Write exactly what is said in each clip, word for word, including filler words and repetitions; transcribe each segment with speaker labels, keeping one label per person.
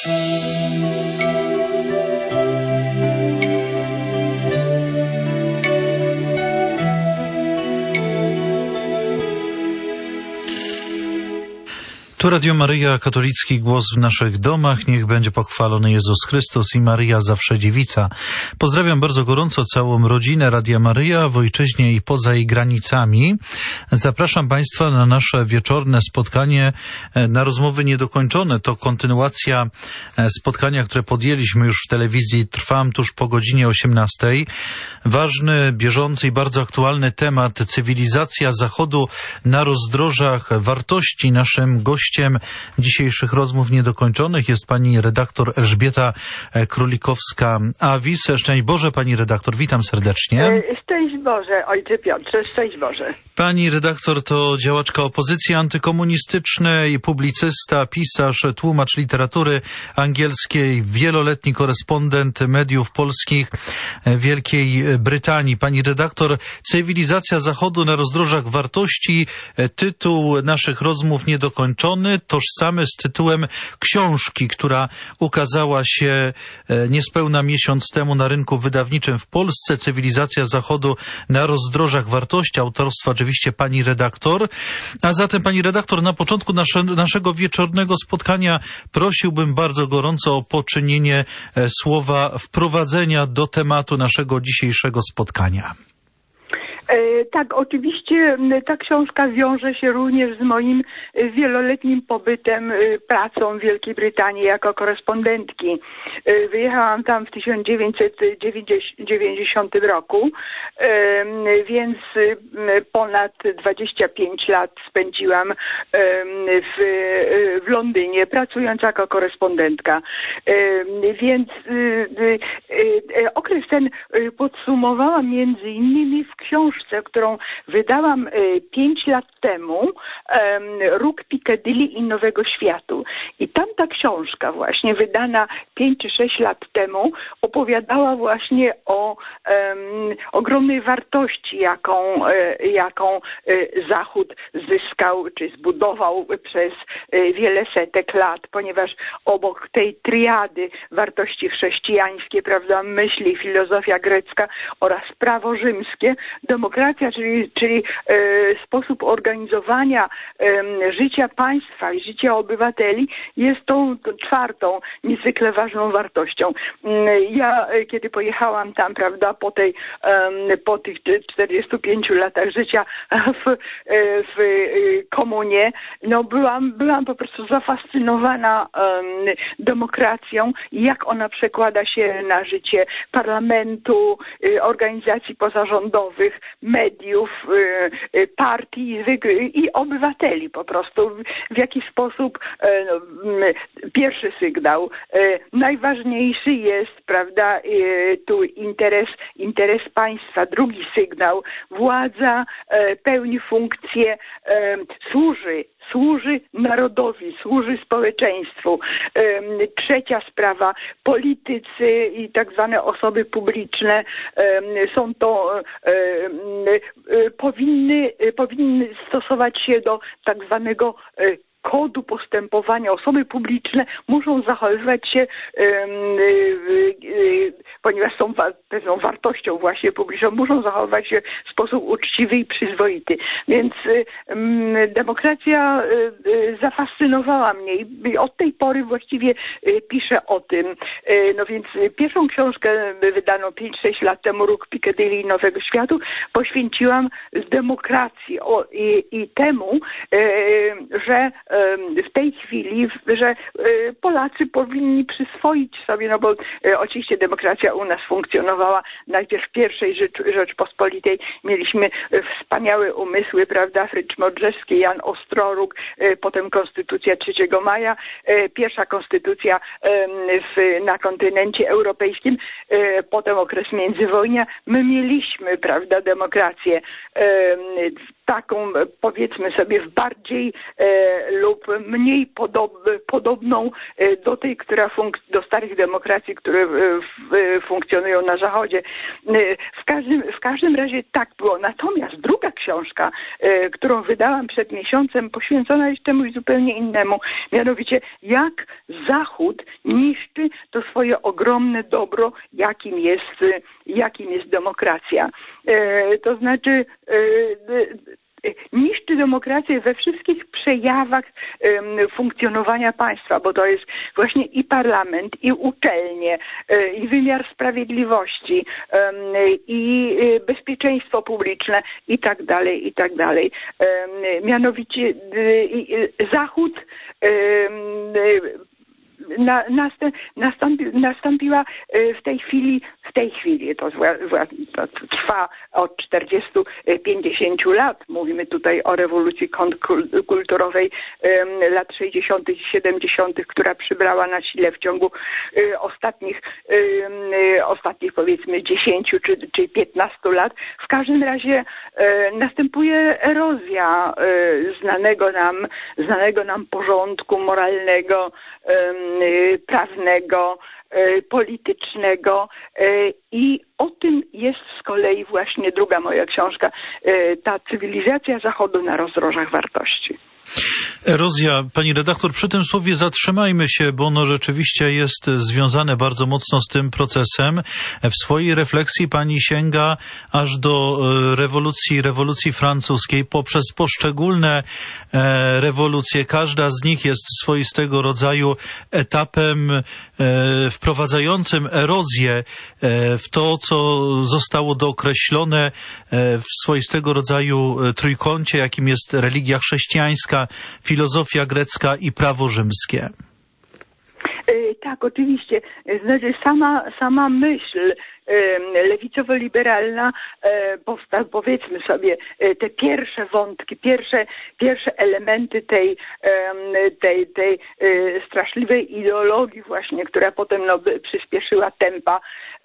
Speaker 1: Tu Radio Maryja, katolicki głos w naszych domach. Niech będzie pochwalony Jezus Chrystus i Maryja zawsze dziewica. Pozdrawiam bardzo gorąco całą rodzinę Radia Maryja w ojczyźnie i poza jej granicami. Zapraszam Państwa na nasze wieczorne spotkanie na rozmowy niedokończone. To kontynuacja spotkania, które podjęliśmy już w telewizji Trwam tuż po godzinie osiemnastej. Ważny, bieżący i bardzo aktualny temat: cywilizacja Zachodu na rozdrożach wartości. Naszym gościem dzisiejszych rozmów niedokończonych jest pani redaktor Elżbieta Królikowska-Awis. Szczęść Boże, pani redaktor, witam serdecznie.
Speaker 2: Szczęść Boże, ojcze Piotrze, szczęść Boże.
Speaker 1: Pani redaktor to działaczka opozycji antykomunistycznej, publicysta, pisarz, tłumacz literatury angielskiej, wieloletni korespondent mediów polskich Wielkiej Brytanii. Pani redaktor, cywilizacja Zachodu na rozdrożach wartości, tytuł naszych rozmów niedokończony, tożsamy z tytułem książki, która ukazała się niespełna miesiąc temu na rynku wydawniczym w Polsce. Cywilizacja Zachodu na rozdrożach wartości, autorstwa oczywiście pani redaktor. A zatem, pani redaktor, na początku nasze, naszego wieczornego spotkania prosiłbym bardzo gorąco o poczynienie słowa wprowadzenia do tematu naszego dzisiejszego spotkania.
Speaker 2: Tak, oczywiście ta książka wiąże się również z moim wieloletnim pobytem, pracą w Wielkiej Brytanii jako korespondentki. Wyjechałam tam w tysiąc dziewięćset dziewięćdziesiątym roku, więc ponad dwadzieścia pięć lat spędziłam w, w Londynie, pracując jako korespondentka. Więc okres ten podsumowałam między innymi w książce, którą wydałam pięć lat temu, Róg Piccadilly i Nowego Światu. I tamta książka właśnie, wydana pięć czy sześć lat temu, opowiadała właśnie o um, ogromnej wartości, jaką, jaką Zachód zyskał czy zbudował przez wiele setek lat, ponieważ obok tej triady wartości chrześcijańskie, prawda, myśli, filozofia grecka oraz prawo rzymskie, demokracja, czyli, czyli e, sposób organizowania e, życia państwa i życia obywateli jest tą, tą czwartą, niezwykle ważną wartością. Ja, kiedy pojechałam tam, prawda, po tej, e, po tych czterdziestu pięciu latach życia w, w komunie, no byłam, byłam po prostu zafascynowana e, demokracją i jak ona przekłada się na życie parlamentu, e, organizacji pozarządowych, mediów, partii i obywateli po prostu. W jaki sposób no, pierwszy sygnał. Najważniejszy jest, prawda, tu interes, interes państwa. Drugi sygnał. Władza pełni funkcję, służy służy narodowi, służy społeczeństwu. Trzecia sprawa, politycy i tak zwane osoby publiczne są to, powinny, powinny stosować się do tak zwanego kodu postępowania. Osoby publiczne muszą zachowywać się, um, y, y, ponieważ są wa- pewną wartością właśnie publiczną, muszą zachowywać się w sposób uczciwy i przyzwoity. Więc y, y, demokracja y, y, zafascynowała mnie i od tej pory właściwie y, piszę o tym. Y, no więc y, pierwszą książkę wydaną pięć sześć lat temu, Róg Piccadilly i Nowego Światu, poświęciłam demokracji o, i, i temu, y, że w tej chwili, że Polacy powinni przyswoić sobie, no bo oczywiście demokracja u nas funkcjonowała najpierw w pierwszej Rzecz, Rzeczpospolitej. Mieliśmy wspaniałe umysły, prawda, Frycz Modrzewski, Jan Ostroróg, potem Konstytucja trzeciego maja, pierwsza konstytucja w, na kontynencie europejskim, potem okres międzywojnia. My mieliśmy, prawda, demokrację. taką, powiedzmy sobie, w bardziej e, lub mniej podob, podobną e, do tej, która funk- do starych demokracji, które e, w, e, funkcjonują na Zachodzie. E, w, każdym, w każdym razie tak było. Natomiast druga książka, e, którą wydałam przed miesiącem, poświęcona jest czemuś zupełnie innemu, mianowicie jak Zachód niszczy to swoje ogromne dobro, jakim jest, e, jakim jest demokracja. E, to znaczy e, niszczy demokrację we wszystkich przejawach um, funkcjonowania państwa, bo to jest właśnie i parlament, i uczelnie, y, i wymiar sprawiedliwości, um, i y, bezpieczeństwo publiczne i tak dalej, i tak dalej. Um, mianowicie y, y, Zachód y, Na, następ, nastąpi, nastąpiła w tej chwili, w tej chwili, to, to trwa od czterdziestu do pięćdziesięciu lat, mówimy tutaj o rewolucji kulturowej lat sześćdziesiątych i siedemdziesiątych, która przybrała na sile w ciągu ostatnich, ostatnich powiedzmy dziesięciu czy, czy piętnastu lat. W każdym razie następuje erozja znanego nam, znanego nam porządku moralnego, prawnego, politycznego i o tym jest z kolei właśnie druga moja książka, ta cywilizacja Zachodu na rozdrożach wartości.
Speaker 1: Erozja. Pani redaktor, przy tym słowie zatrzymajmy się, bo ono rzeczywiście jest związane bardzo mocno z tym procesem. W swojej refleksji pani sięga aż do rewolucji, rewolucji francuskiej poprzez poszczególne rewolucje. Każda z nich jest swoistego rodzaju etapem wprowadzającym erozję w to, co zostało dookreślone w swoistego rodzaju trójkącie, jakim jest religia chrześcijańska, filozofia grecka i prawo rzymskie.
Speaker 2: Tak, oczywiście. Znaczy sama, sama myśl lewicowo-liberalna, powiedzmy sobie, te pierwsze wątki, pierwsze, pierwsze elementy tej, tej, tej straszliwej ideologii właśnie, która potem no, przyspieszyła tempa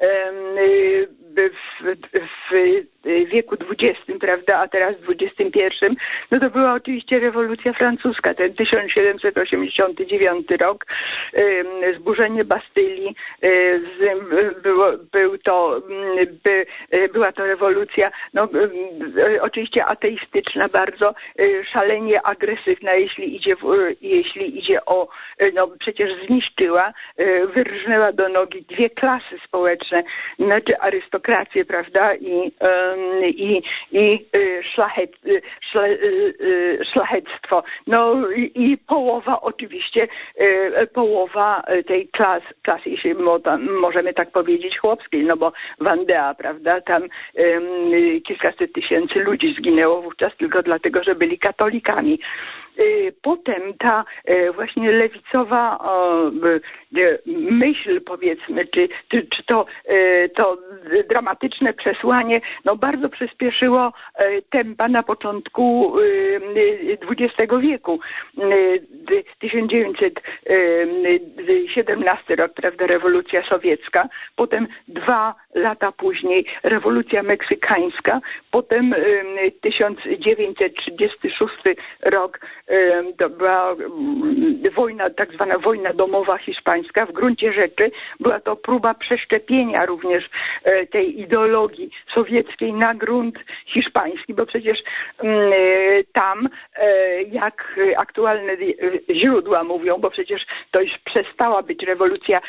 Speaker 2: w, w wieku dwudziestym, prawda, a teraz w dwudziestym pierwszym, no to była oczywiście rewolucja francuska, ten tysiąc siedemset osiemdziesiąty dziewiąty rok, zburzenie Bastylii, było, był to, by, była to rewolucja, no, oczywiście ateistyczna bardzo, szalenie agresywna, jeśli idzie, w, jeśli idzie o, no przecież zniszczyła, wyrżnęła do nogi dwie klasy społeczne, znaczy arystokrację, prawda, i, i, i szlachet, szla, szlachectwo. No i, i połowa oczywiście, połowa tej klas, klasy, jeśli możemy tak powiedzieć, chłopskiej, no bo Vendée, prawda, tam kilkaset tysięcy ludzi zginęło wówczas tylko dlatego, że byli katolikami. Potem ta właśnie lewicowa myśl, powiedzmy, czy, czy, czy to, to dramatyczne przesłanie, no bardzo przyspieszyło tempa na początku dwudziestego wieku. tysiąc dziewięćset siedemnasty rok, prawda, rewolucja sowiecka, potem dwa lata później rewolucja meksykańska, potem tysiąc dziewięćset trzydziesty szósty rok to była wojna, tak zwana wojna domowa hiszpańska. W gruncie rzeczy była to próba przeszczepienia również tej ideologii sowieckiej na grunt hiszpański, bo przecież tam, jak aktualne źródła mówią, bo przecież to już przestała być rewolucja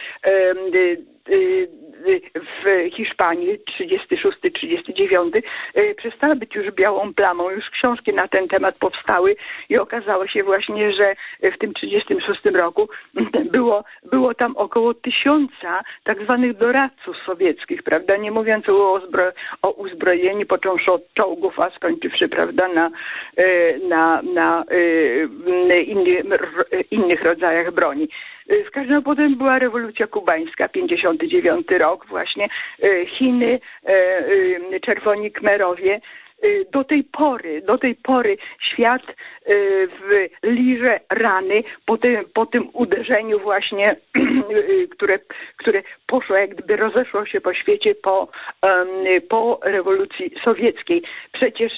Speaker 2: w Hiszpanii trzydziesty szósty trzydziesty dziewiąty przestała być już białą plamą. Już książki na ten temat powstały i okazało się właśnie, że w tym trzydziestym szóstym roku było, było tam około tysiąca tak zwanych doradców sowieckich, prawda, nie mówiąc o, uzbro- o uzbrojeniu, począwszy od czołgów, a skończywszy, prawda, na, na, na inny, innych rodzajach broni. W każdym razie potem była rewolucja kubańska, pięćdziesiąty dziewiąty rok właśnie, Chiny, Czerwoni Khmerowie, do tej pory, do tej pory świat w liże rany po tym, po tym uderzeniu właśnie, które, które poszło, jak gdyby rozeszło się po świecie po, po rewolucji sowieckiej. Przecież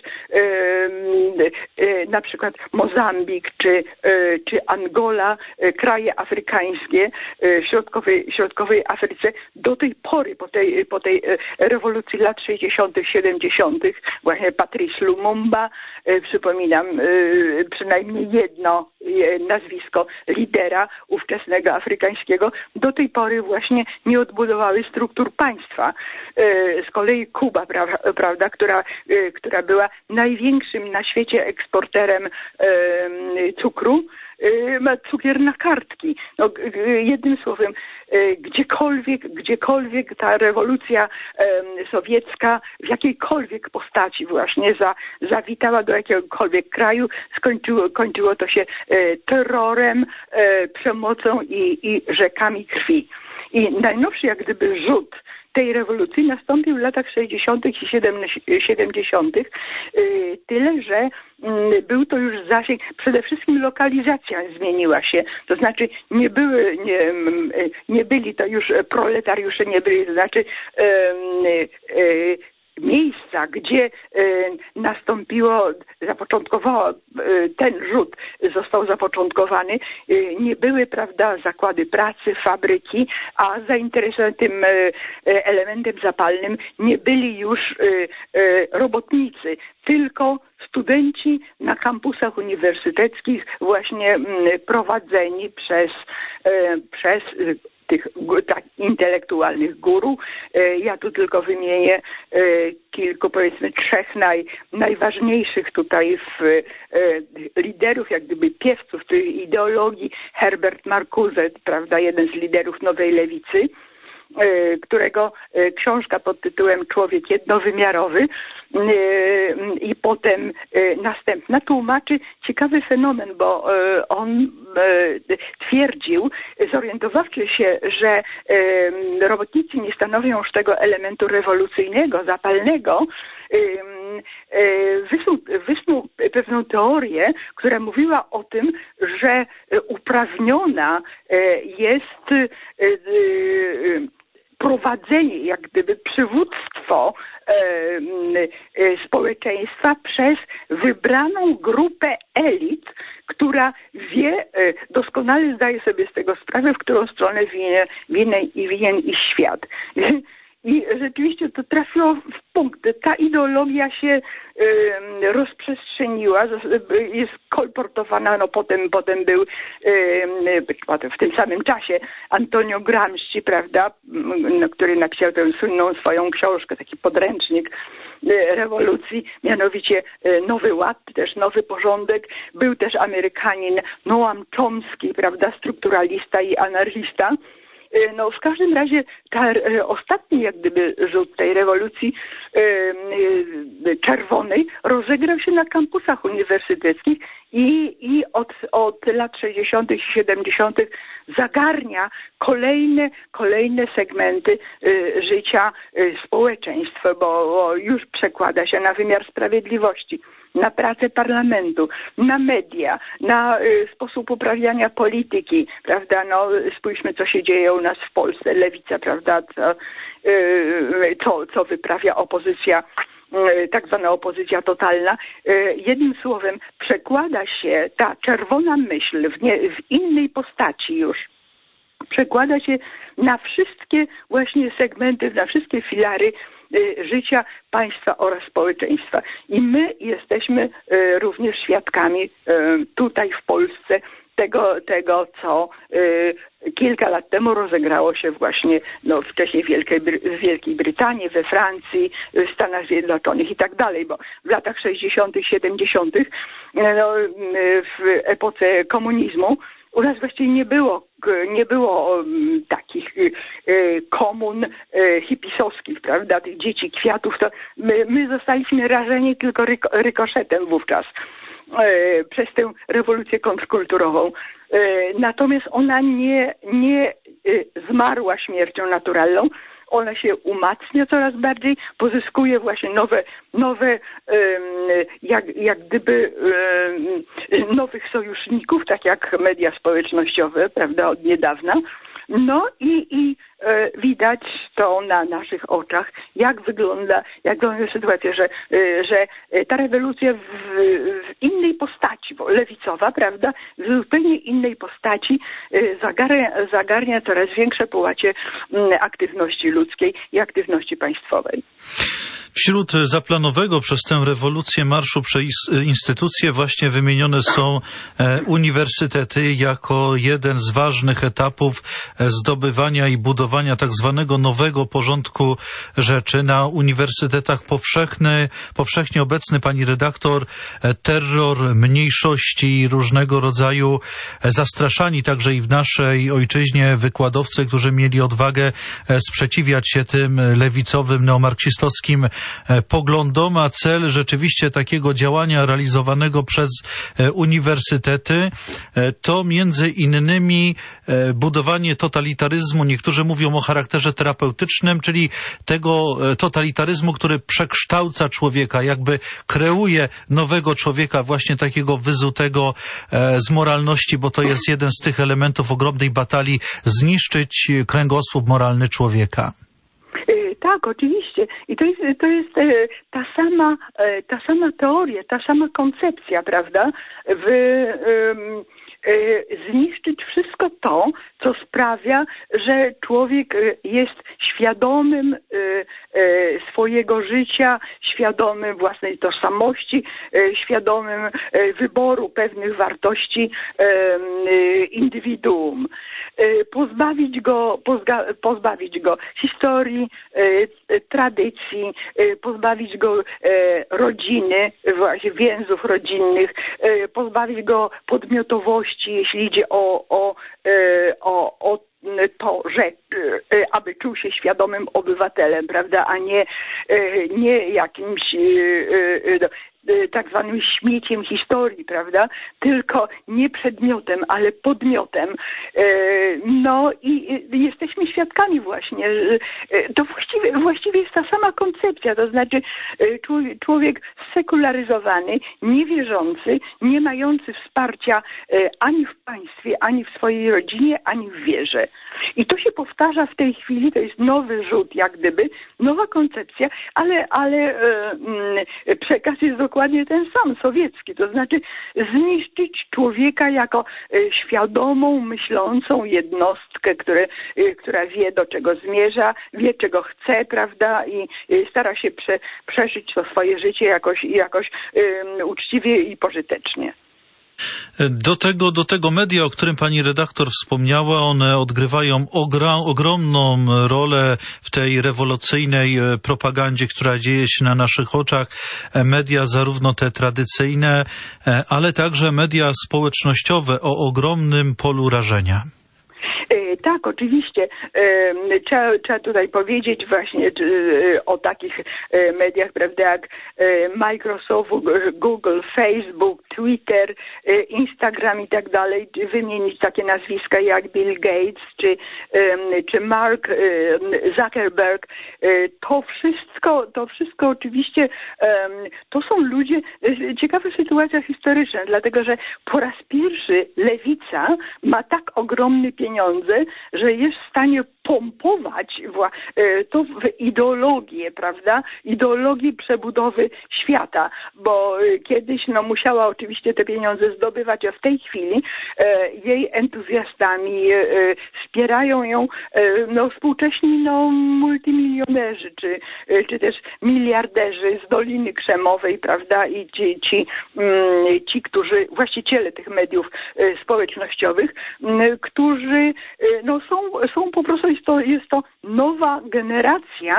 Speaker 2: na przykład Mozambik czy, czy Angola, kraje afrykańskie w środkowej, środkowej Afryce do tej pory, po tej, po tej rewolucji lat sześćdziesiątych, siedemdziesiątych, właśnie Patrice Lumumba, przypominam przynajmniej jedno nazwisko lidera ówczesnego afrykańskiego, do tej pory właśnie nie odbudowały struktur państwa. Z kolei Kuba, prawda, która, która była największym na świecie eksporterem cukru, ma cukier na kartki. No, jednym słowem, gdziekolwiek, gdziekolwiek ta rewolucja sowiecka w jakiejkolwiek postaci właśnie za, zawitała do jakiegokolwiek kraju, skończyło, kończyło to się terrorem, przemocą i, i rzekami krwi. I najnowszy jak gdyby rzut tej rewolucji nastąpił w latach sześćdziesiątych i siedemdziesiątych. Tyle, że był to już zasięg, przede wszystkim lokalizacja zmieniła się, to znaczy nie były, nie, nie byli to już proletariusze, nie byli, to znaczy miejsca, gdzie nastąpiło, zapoczątkowało, ten rzut został zapoczątkowany, nie były, prawda, zakłady pracy, fabryki, a zainteresowanym tym elementem zapalnym nie byli już robotnicy, tylko studenci na kampusach uniwersyteckich właśnie prowadzeni przez, przez tych tak, intelektualnych guru. Ja tu tylko wymienię kilku, powiedzmy trzech naj, najważniejszych tutaj w, liderów, jak gdyby piewców tej ideologii. Herbert Marcuse, prawda, jeden z liderów Nowej Lewicy, którego książka pod tytułem Człowiek jednowymiarowy i potem następna tłumaczy ciekawy fenomen, bo on twierdził, zorientowawszy się, że robotnicy nie stanowią już tego elementu rewolucyjnego, zapalnego, wysnuł, wysnuł pewną teorię, która mówiła o tym, że uprawniona jest prowadzenie, jak gdyby przywództwo e, e, społeczeństwa przez wybraną grupę elit, która wie, e, doskonale zdaje sobie z tego sprawę, w którą stronę winien, winien, winien iść świat. I rzeczywiście to trafiło w punkt. Ta ideologia się y, rozprzestrzeniła, jest kolportowana, no potem, potem był y, w tym samym czasie Antonio Gramsci, prawda, no, który napisał tę słynną swoją książkę, taki podręcznik y, rewolucji, mianowicie y, Nowy Ład, też Nowy Porządek. Był też Amerykanin Noam Chomsky, prawda, strukturalista i anarchista. No w każdym razie ta, ostatni jak gdyby rzut tej rewolucji e, czerwonej rozegrał się na kampusach uniwersyteckich i, i od, od lat sześćdziesiątych i siedemdziesiątych zagarnia kolejne, kolejne segmenty e, życia e, społeczeństwa, bo, bo już przekłada się na wymiar sprawiedliwości, na pracę parlamentu, na media, na y, sposób uprawiania polityki, prawda, no spójrzmy, co się dzieje u nas w Polsce, lewica, prawda, co, y, co, co wyprawia opozycja, y, tak zwana opozycja totalna. Y, jednym słowem, przekłada się ta czerwona myśl w, nie, w innej postaci już, przekłada się na wszystkie właśnie segmenty, na wszystkie filary życia państwa oraz społeczeństwa. I my jesteśmy również świadkami tutaj w Polsce tego, tego co kilka lat temu rozegrało się właśnie no, wcześniej w Wielkiej, w Wielkiej Brytanii, we Francji, w Stanach Zjednoczonych i tak dalej, bo w latach sześćdziesiątych, siedemdziesiątych no, w epoce komunizmu u nas właściwie nie było, nie było um, takich y, komun y, hipisowskich, prawda, tych dzieci kwiatów. To my, my zostaliśmy rażeni tylko ryko, rykoszetem wówczas y, przez tę rewolucję kontrkulturową. Y, natomiast ona nie, nie y, zmarła śmiercią naturalną. ona się umacnia coraz bardziej, pozyskuje właśnie nowe, nowe jak, jak gdyby nowych sojuszników, tak jak media społecznościowe, prawda, od niedawna. No i, i e, widać to na naszych oczach, jak wygląda, jak wygląda sytuacja, że, e, że ta rewolucja w, w innej postaci, bo lewicowa, prawda, w zupełnie innej postaci e, zagarnia, zagarnia coraz większe połacie m, aktywności ludzkiej i aktywności państwowej.
Speaker 1: Wśród zaplanowego przez tę rewolucję marszu przez instytucje właśnie wymienione są uniwersytety jako jeden z ważnych etapów zdobywania i budowania tak zwanego nowego porządku rzeczy. Na uniwersytetach powszechny, powszechnie obecny, pani redaktor, terror mniejszości, różnego rodzaju zastraszani także i w naszej ojczyźnie wykładowcy, którzy mieli odwagę sprzeciwiać się tym lewicowym, neomarksistowskim poglądom, a cel rzeczywiście takiego działania realizowanego przez uniwersytety to między innymi budowanie totalitaryzmu. Niektórzy mówią o charakterze terapeutycznym, czyli tego totalitaryzmu, który przekształca człowieka, jakby kreuje nowego człowieka, właśnie takiego wyzutego z moralności, bo to jest jeden z tych elementów ogromnej batalii, zniszczyć kręgosłup moralny człowieka.
Speaker 2: Tak, oczywiście. I to jest, to jest ta sama, ta sama teoria, ta sama koncepcja, prawda? W, um, zniszczyć wszystko to, co sprawia, że człowiek jest świadomym swojego życia, świadomym własnej tożsamości, świadomym wyboru pewnych wartości indywiduum. Pozbawić go, pozga, pozbawić go historii, tradycji, pozbawić go rodziny, właśnie więzów rodzinnych, pozbawić go podmiotowości, jeśli idzie o, o, o, o to, że aby czuł się świadomym obywatelem, prawda, a nie, nie jakimś tak zwanym śmieciem historii, prawda, tylko nie przedmiotem, ale podmiotem. No i jesteśmy świadkami właśnie, to właściwie, właściwie jest ta sama koncepcja, to znaczy człowiek sekularyzowany, niewierzący, nie mający wsparcia ani w państwie, ani w swojej rodzinie, ani w wierze. I to się powtarza w tej chwili, to jest nowy rzut jak gdyby, nowa koncepcja, ale, ale przekaz jest dokładnie ten sam, sowiecki, to znaczy zniszczyć człowieka jako świadomą, myślącą jednostkę, które, która wie, do czego zmierza, wie, czego chce, prawda, i stara się prze, przeżyć to swoje życie jakoś, jakoś um, uczciwie i pożytecznie.
Speaker 1: Do tego, do tego media, o którym pani redaktor wspomniała, one odgrywają ogra, ogromną rolę w tej rewolucyjnej propagandzie, która dzieje się na naszych oczach. Media zarówno te tradycyjne, ale także media społecznościowe o ogromnym polu rażenia.
Speaker 2: Tak, oczywiście. Trzeba, trzeba tutaj powiedzieć właśnie o takich mediach, prawda, jak Microsoft, Google, Facebook, Twitter, Instagram i tak dalej. Wymienić takie nazwiska jak Bill Gates czy, czy Mark Zuckerberg. To wszystko, to wszystko oczywiście to są ludzie, ciekawa sytuacja historyczna, dlatego że po raz pierwszy lewica ma tak ogromne pieniądze, że jest w stanie pompować to w ideologię, prawda? Ideologię przebudowy świata, bo kiedyś no, musiała oczywiście te pieniądze zdobywać, a w tej chwili e, jej entuzjastami e, wspierają ją e, no, współcześni no, multimilionerzy, czy, e, czy też miliarderzy z Doliny Krzemowej, prawda? I ci, ci, mm, ci którzy, właściciele tych mediów e, społecznościowych, m, którzy e, no, są, są po prostu Jest to, jest to nowa generacja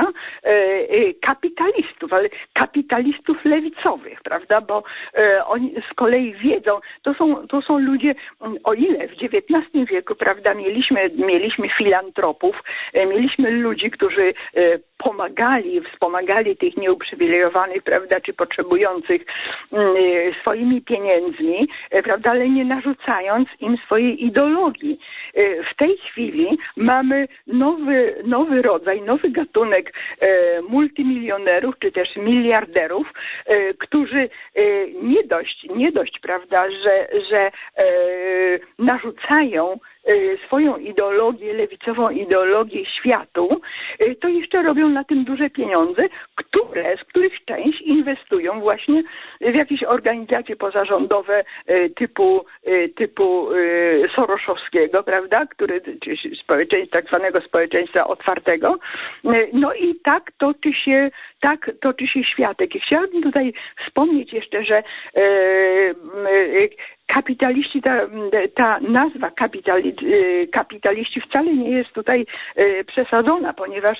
Speaker 2: e, kapitalistów, ale kapitalistów lewicowych, prawda, bo e, oni z kolei wiedzą, to są, to są ludzie, o ile w dziewiętnastym wieku, prawda, mieliśmy, mieliśmy filantropów, e, mieliśmy ludzi, którzy e, pomagali, wspomagali tych nieuprzywilejowanych, prawda, czy potrzebujących e, swoimi pieniędzmi, e, prawda, ale nie narzucając im swojej ideologii. E, w tej chwili mamy nowy, nowy nowy rodzaj, nowy gatunek e, multimilionerów, czy też miliarderów, e, którzy e, nie dość, nie dość, prawda, że, że e, narzucają swoją ideologię, lewicową ideologię światu, to jeszcze robią na tym duże pieniądze, które, z których część inwestują właśnie w jakieś organizacje pozarządowe typu, typu Soroszowskiego, prawda, który, czy społeczeństwa, tak zwanego społeczeństwa otwartego. No i tak toczy się, tak toczy się światek. I chciałabym tutaj wspomnieć jeszcze, że kapitaliści, ta, ta nazwa kapitali, kapitaliści wcale nie jest tutaj przesadzona, ponieważ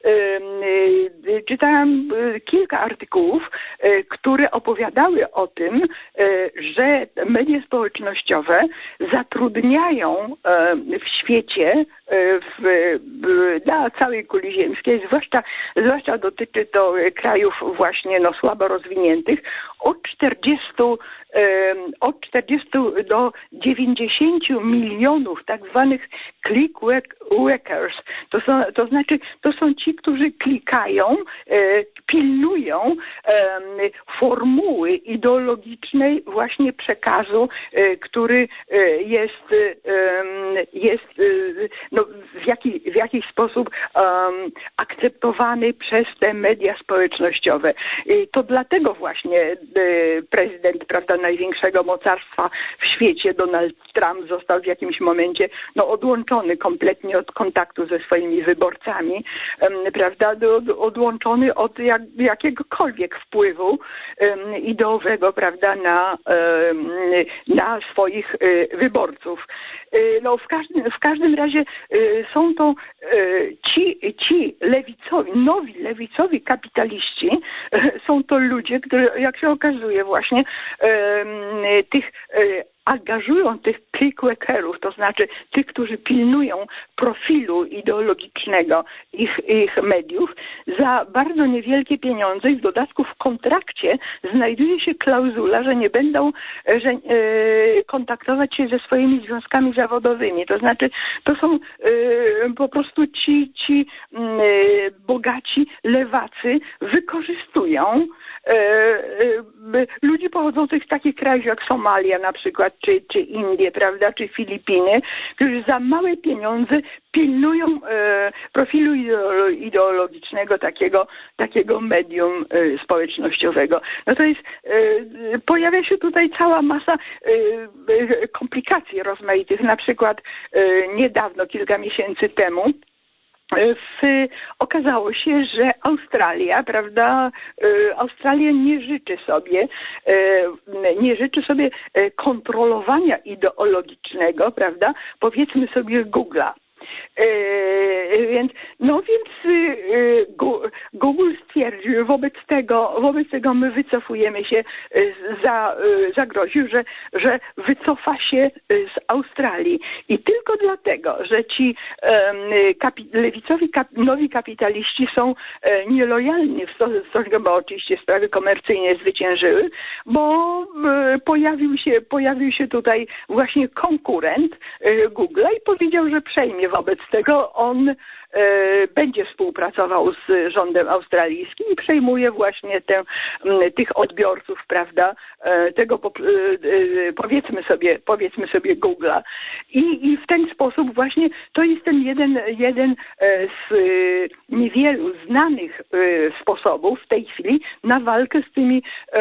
Speaker 2: czytałam kilka artykułów, które opowiadały o tym, że media społecznościowe zatrudniają w świecie, w, na całej kuli ziemskiej, zwłaszcza, zwłaszcza dotyczy to krajów właśnie no, słabo rozwiniętych, od czterdziestu od czterdziestu do dziewięćdziesięciu milionów tak zwanych click workers. To, są, to znaczy, to są ci, którzy klikają, pilnują formuły ideologicznej właśnie przekazu, który jest, jest no, w, jaki, w jakiś sposób akceptowany przez te media społecznościowe. To dlatego właśnie prezydent, prawda, największego mocarstwa w świecie, Donald Trump, został w jakimś momencie no, odłączony kompletnie od kontaktu ze swoimi wyborcami, um, prawda, od, odłączony od jak, jakiegokolwiek wpływu um, ideowego, prawda, na, um, na swoich y, wyborców. Y, no, w każdym, w każdym razie y, są to y, ci, ci lewicowi, nowi lewicowi kapitaliści, y, są to ludzie, którzy, jak się okazuje, właśnie y, tych y, angażują tych clickworkerów, to znaczy tych, którzy pilnują profilu ideologicznego ich, ich mediów za bardzo niewielkie pieniądze i w dodatku w kontrakcie znajduje się klauzula, że nie będą że, e, kontaktować się ze swoimi związkami zawodowymi. To znaczy to są e, po prostu ci, ci e, bogaci lewacy wykorzystują e, e, ludzi pochodzących z takich krajów jak Somalia na przykład, Czy, czy Indie, prawda, czy Filipiny, którzy za małe pieniądze pilnują e, profilu ideologicznego takiego, takiego medium e, społecznościowego. No to jest, e, pojawia się tutaj cała masa e, komplikacji rozmaitych. Na przykład e, niedawno, kilka miesięcy temu, W, okazało się, że Australia, prawda, Australia nie życzy sobie, nie życzy sobie kontrolowania ideologicznego, prawda, powiedzmy sobie Google'a. Yy, więc, no więc yy, Google stwierdził, wobec tego, wobec tego my wycofujemy się, yy, za, yy, zagroził, że, że wycofa się z Australii. I tylko dlatego, że ci yy, kapi, lewicowi kap, nowi kapitaliści są yy, nielojalni w stosunku, bo oczywiście sprawy komercyjne zwyciężyły, bo yy, pojawił się, pojawił się tutaj właśnie konkurent yy, Google'a i powiedział, że przejmie wobec tego on e, będzie współpracował z rządem australijskim i przejmuje właśnie tę, m, tych odbiorców, prawda, e, tego po, e, powiedzmy sobie, powiedzmy sobie Google'a. I, I w ten sposób właśnie to jest ten jeden, jeden z e, niewielu znanych e, sposobów w tej chwili na walkę z tymi e,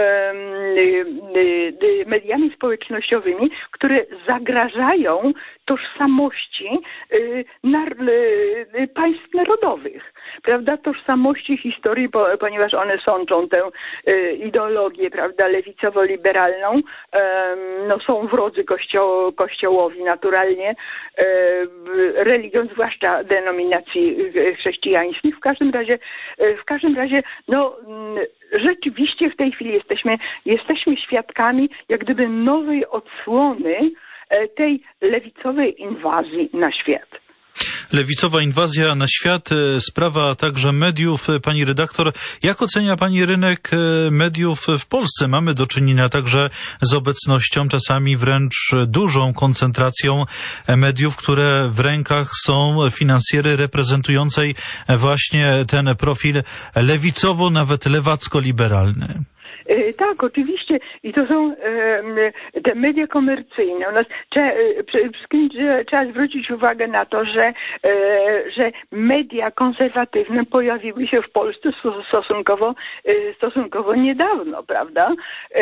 Speaker 2: e, mediami społecznościowymi, które zagrażają tożsamości e, na, e, państw narodowych, prawda, tożsamości historii, bo, ponieważ one sączą tę e, ideologię, prawda, lewicowo-liberalną, e, no są wrodzy kościoł, kościołowi naturalnie, e, religią, zwłaszcza denominacji chrześcijańskich. W każdym razie, e, w każdym razie, no rzeczywiście w tej chwili jesteśmy, jesteśmy świadkami jak gdyby nowej odsłony tej lewicowej inwazji na świat.
Speaker 1: Lewicowa inwazja na świat, sprawa także mediów. Pani redaktor, jak ocenia pani rynek mediów w Polsce? Mamy do czynienia także z obecnością, czasami wręcz dużą koncentracją mediów, które w rękach są finansjery reprezentującej właśnie ten profil lewicowo, nawet lewacko-liberalny.
Speaker 2: Tak, oczywiście. I to są e, te media komercyjne. U nas trzeba, e, trzeba zwrócić uwagę na to, że, e, że media konserwatywne pojawiły się w Polsce stosunkowo, e, stosunkowo niedawno, prawda? E,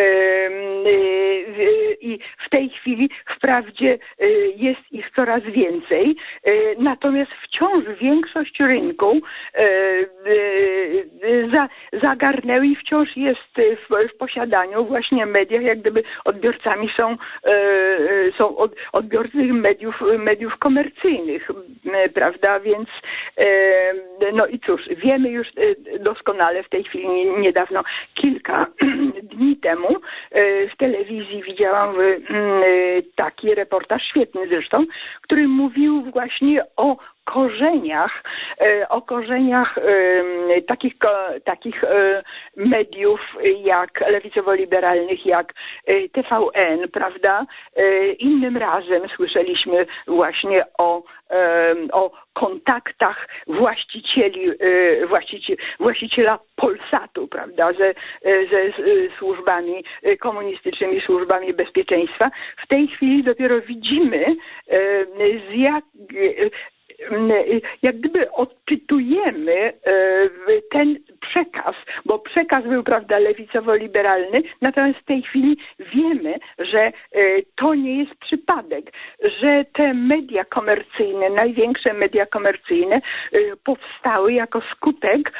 Speaker 2: e, I w tej chwili wprawdzie e, jest ich coraz więcej, e, natomiast wciąż większość rynku e, e, za, zagarnęły i wciąż jest w w posiadaniu właśnie media, jak gdyby odbiorcami są, e, są od, odbiorcy mediów, mediów komercyjnych, e, prawda, więc e, no i cóż, wiemy już doskonale w tej chwili, niedawno, kilka dni temu e, w telewizji widziałam e, taki reportaż, świetny zresztą, który mówił właśnie o korzeniach, o korzeniach takich, takich mediów jak lewicowo-liberalnych, jak T V N, prawda? Innym razem słyszeliśmy właśnie o, o kontaktach właścicieli, właściciel, właściciela Polsatu, prawda, ze, ze służbami komunistycznymi, służbami bezpieczeństwa. W tej chwili dopiero widzimy, z jak jak gdyby odczytujemy ten przekaz, bo przekaz był, prawda, lewicowo-liberalny, natomiast w tej chwili wiemy, że to nie jest przypadek, że te media komercyjne, największe media komercyjne powstały jako skutek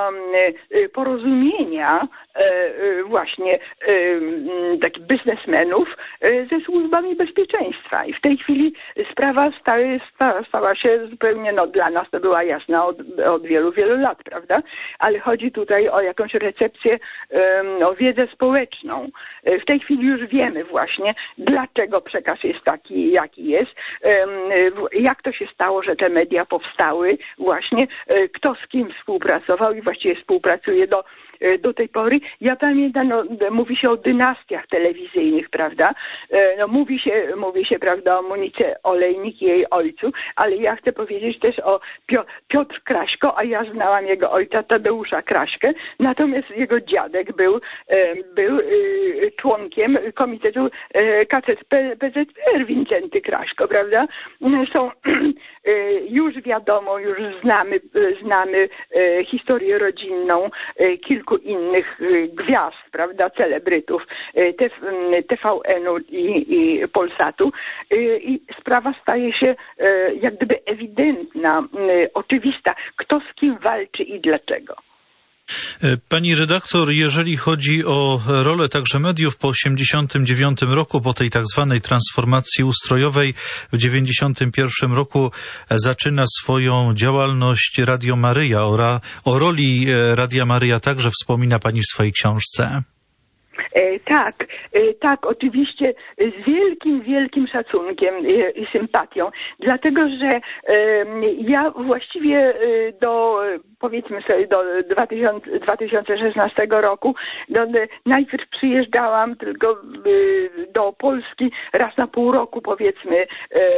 Speaker 2: porozumienia właśnie takich biznesmenów ze służbami bezpieczeństwa. I w tej chwili sprawa stała, stała się zupełnie, no dla nas to była jasna od, od wielu, wielu lat, prawda? Ale chodzi tutaj o jakąś recepcję, o wiedzę społeczną. W tej chwili już wiemy właśnie, dlaczego przekaz jest taki, jaki jest, jak to się stało, że te media powstały właśnie, kto z kim współpracował i właściwie współpracuje do do tej pory. Ja pamiętam, no, mówi się o dynastiach telewizyjnych, prawda? No, mówi się, mówi się, prawda, o Monice Olejnik i jej ojcu, ale ja chcę powiedzieć też o Piotr Kraśko, a ja znałam jego ojca Tadeusza Kraśkę, natomiast jego dziadek był, był członkiem Komitetu K C P Z R, Wincenty Kraśko, prawda? Zresztą już wiadomo, już znamy, znamy historię rodzinną kilku innych gwiazd, prawda, celebrytów T V N-u i, i Polsatu i sprawa staje się jak gdyby ewidentna, oczywista, kto z kim walczy i dlaczego.
Speaker 1: Pani redaktor, jeżeli chodzi o rolę także mediów po osiemdziesiątym dziewiątym roku, po tej tak zwanej transformacji ustrojowej, w dziewięćdziesiątym pierwszym roku zaczyna swoją działalność Radio Maryja. O, ra, o roli Radia Maryja także wspomina pani w swojej książce.
Speaker 2: E, tak, e, tak, oczywiście z wielkim, wielkim szacunkiem e, i sympatią, dlatego że e, ja właściwie e, do, powiedzmy sobie, do dwa tysiące szesnastego roku do, najpierw przyjeżdżałam tylko e, do Polski raz na pół roku, powiedzmy, e,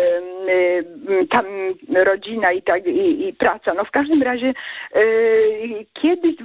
Speaker 2: e, tam rodzina i tak, i, i praca. No w każdym razie e, kiedyś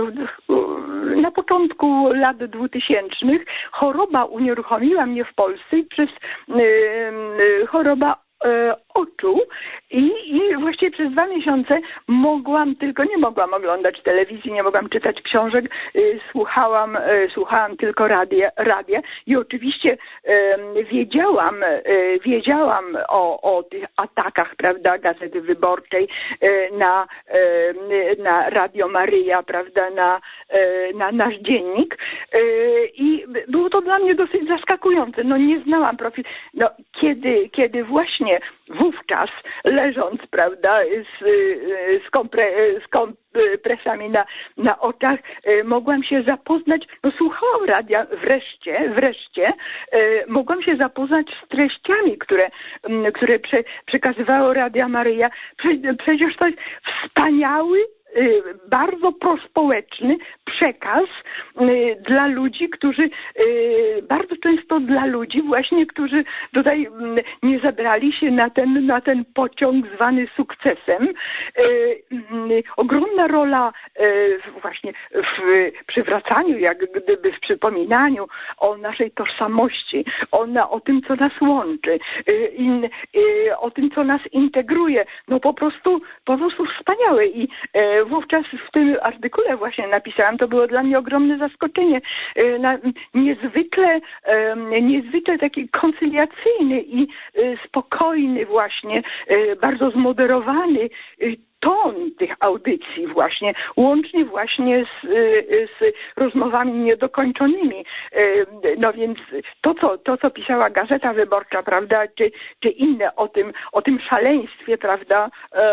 Speaker 2: na początku lat dwutysięcznych choroba unieruchomiła mnie w Polsce i przez yy, choroba yy, oczu i, i właściwie przez dwa miesiące mogłam tylko, nie mogłam oglądać telewizji, nie mogłam czytać książek, yy, słuchałam, yy, słuchałam tylko radia, radia i oczywiście yy, wiedziałam, yy, wiedziałam o, o tych atakach, prawda, Gazety Wyborczej yy, na, yy, na Radio Maryja, prawda, na, yy, na nasz dziennik yy, i było to dla mnie dosyć zaskakujące. No nie znałam profilu. No, kiedy, kiedy właśnie wówczas leżąc, prawda, z, z, kompre, z kompresami na, na oczach, mogłam się zapoznać, no słuchałam radia, wreszcie, wreszcie mogłam się zapoznać z treściami, które, które prze, przekazywało Radia Maryja. Prze, przecież to jest wspaniały, bardzo prospołeczny przekaz dla ludzi, którzy, bardzo często dla ludzi właśnie, którzy tutaj nie zabrali się na ten, na ten pociąg zwany sukcesem. Ogromna rola właśnie w przywracaniu, jak gdyby w przypominaniu o naszej tożsamości, o, na, o tym, co nas łączy, in, o tym, co nas integruje. No po prostu, po prostu wspaniałe. I wówczas w tym artykule właśnie napisałam, to było dla mnie ogromne zaskoczenie. Niezwykle, niezwykle taki koncyliacyjny i spokojny właśnie, bardzo zmoderowany ton tych audycji właśnie, łącznie właśnie z, z rozmowami niedokończonymi. No więc to, co, to, co pisała Gazeta Wyborcza, prawda, czy, czy inne o tym, o tym szaleństwie, prawda,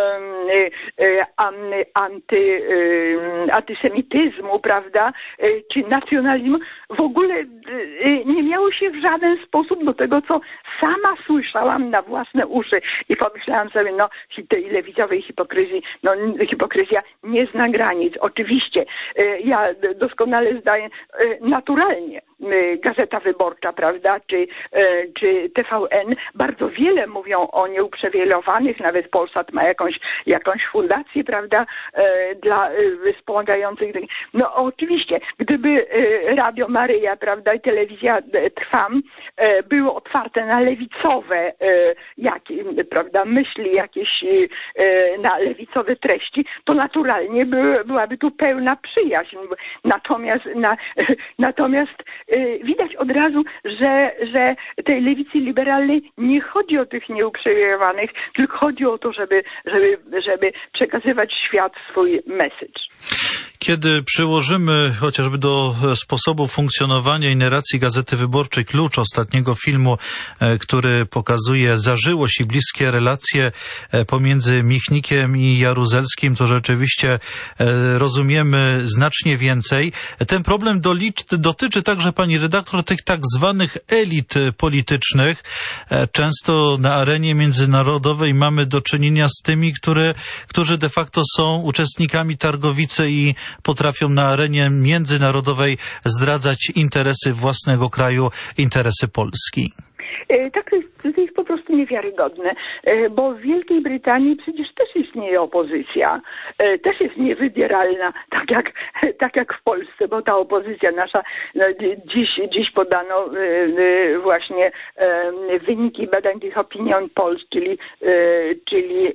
Speaker 2: anty, antysemityzmu, prawda, czy nacjonalizmu, w ogóle nie miało się w żaden sposób do tego, co sama słyszałam na własne uszy i pomyślałam sobie, no, tej lewicowej hipokryzji, no hipokryzja nie zna granic. Oczywiście, ja doskonale zdaję, naturalnie Gazeta Wyborcza, prawda, czy, czy T V N bardzo wiele mówią o nieuprzywilejowanych, nawet Polsat ma jakąś, jakąś fundację, prawda, dla wspomagających. No oczywiście, gdyby Radio Maryja, prawda, i telewizja Trwam były otwarte na lewicowe jakie, prawda, myśli, jakieś na lewicowe treści, to naturalnie by, byłaby tu pełna przyjaźń. Natomiast, na, natomiast widać od razu, że, że tej lewicy liberalnej nie chodzi o tych nieuprzywilejowanych, tylko chodzi o to, żeby, żeby, żeby przekazywać świat swój message.
Speaker 1: Kiedy przyłożymy chociażby do sposobu funkcjonowania i narracji Gazety Wyborczej klucz ostatniego filmu, który pokazuje zażyłość i bliskie relacje pomiędzy Michnikiem i Jaruzelskim, to rzeczywiście rozumiemy znacznie więcej. Ten problem dotyczy także, pani redaktor, tych tak zwanych elit politycznych. Często na arenie międzynarodowej mamy do czynienia z tymi, które, którzy de facto są uczestnikami targowicy i potrafią na arenie międzynarodowej zdradzać interesy własnego kraju, interesy Polski.
Speaker 2: Tak, to jest, to jest po prostu niewiarygodne, bo w Wielkiej Brytanii przecież też istnieje opozycja, też jest niewybieralna, tak jak, tak jak w Polsce, bo ta opozycja nasza, no, dziś, dziś podano właśnie wyniki badań tych Opinion Polls, czyli, czyli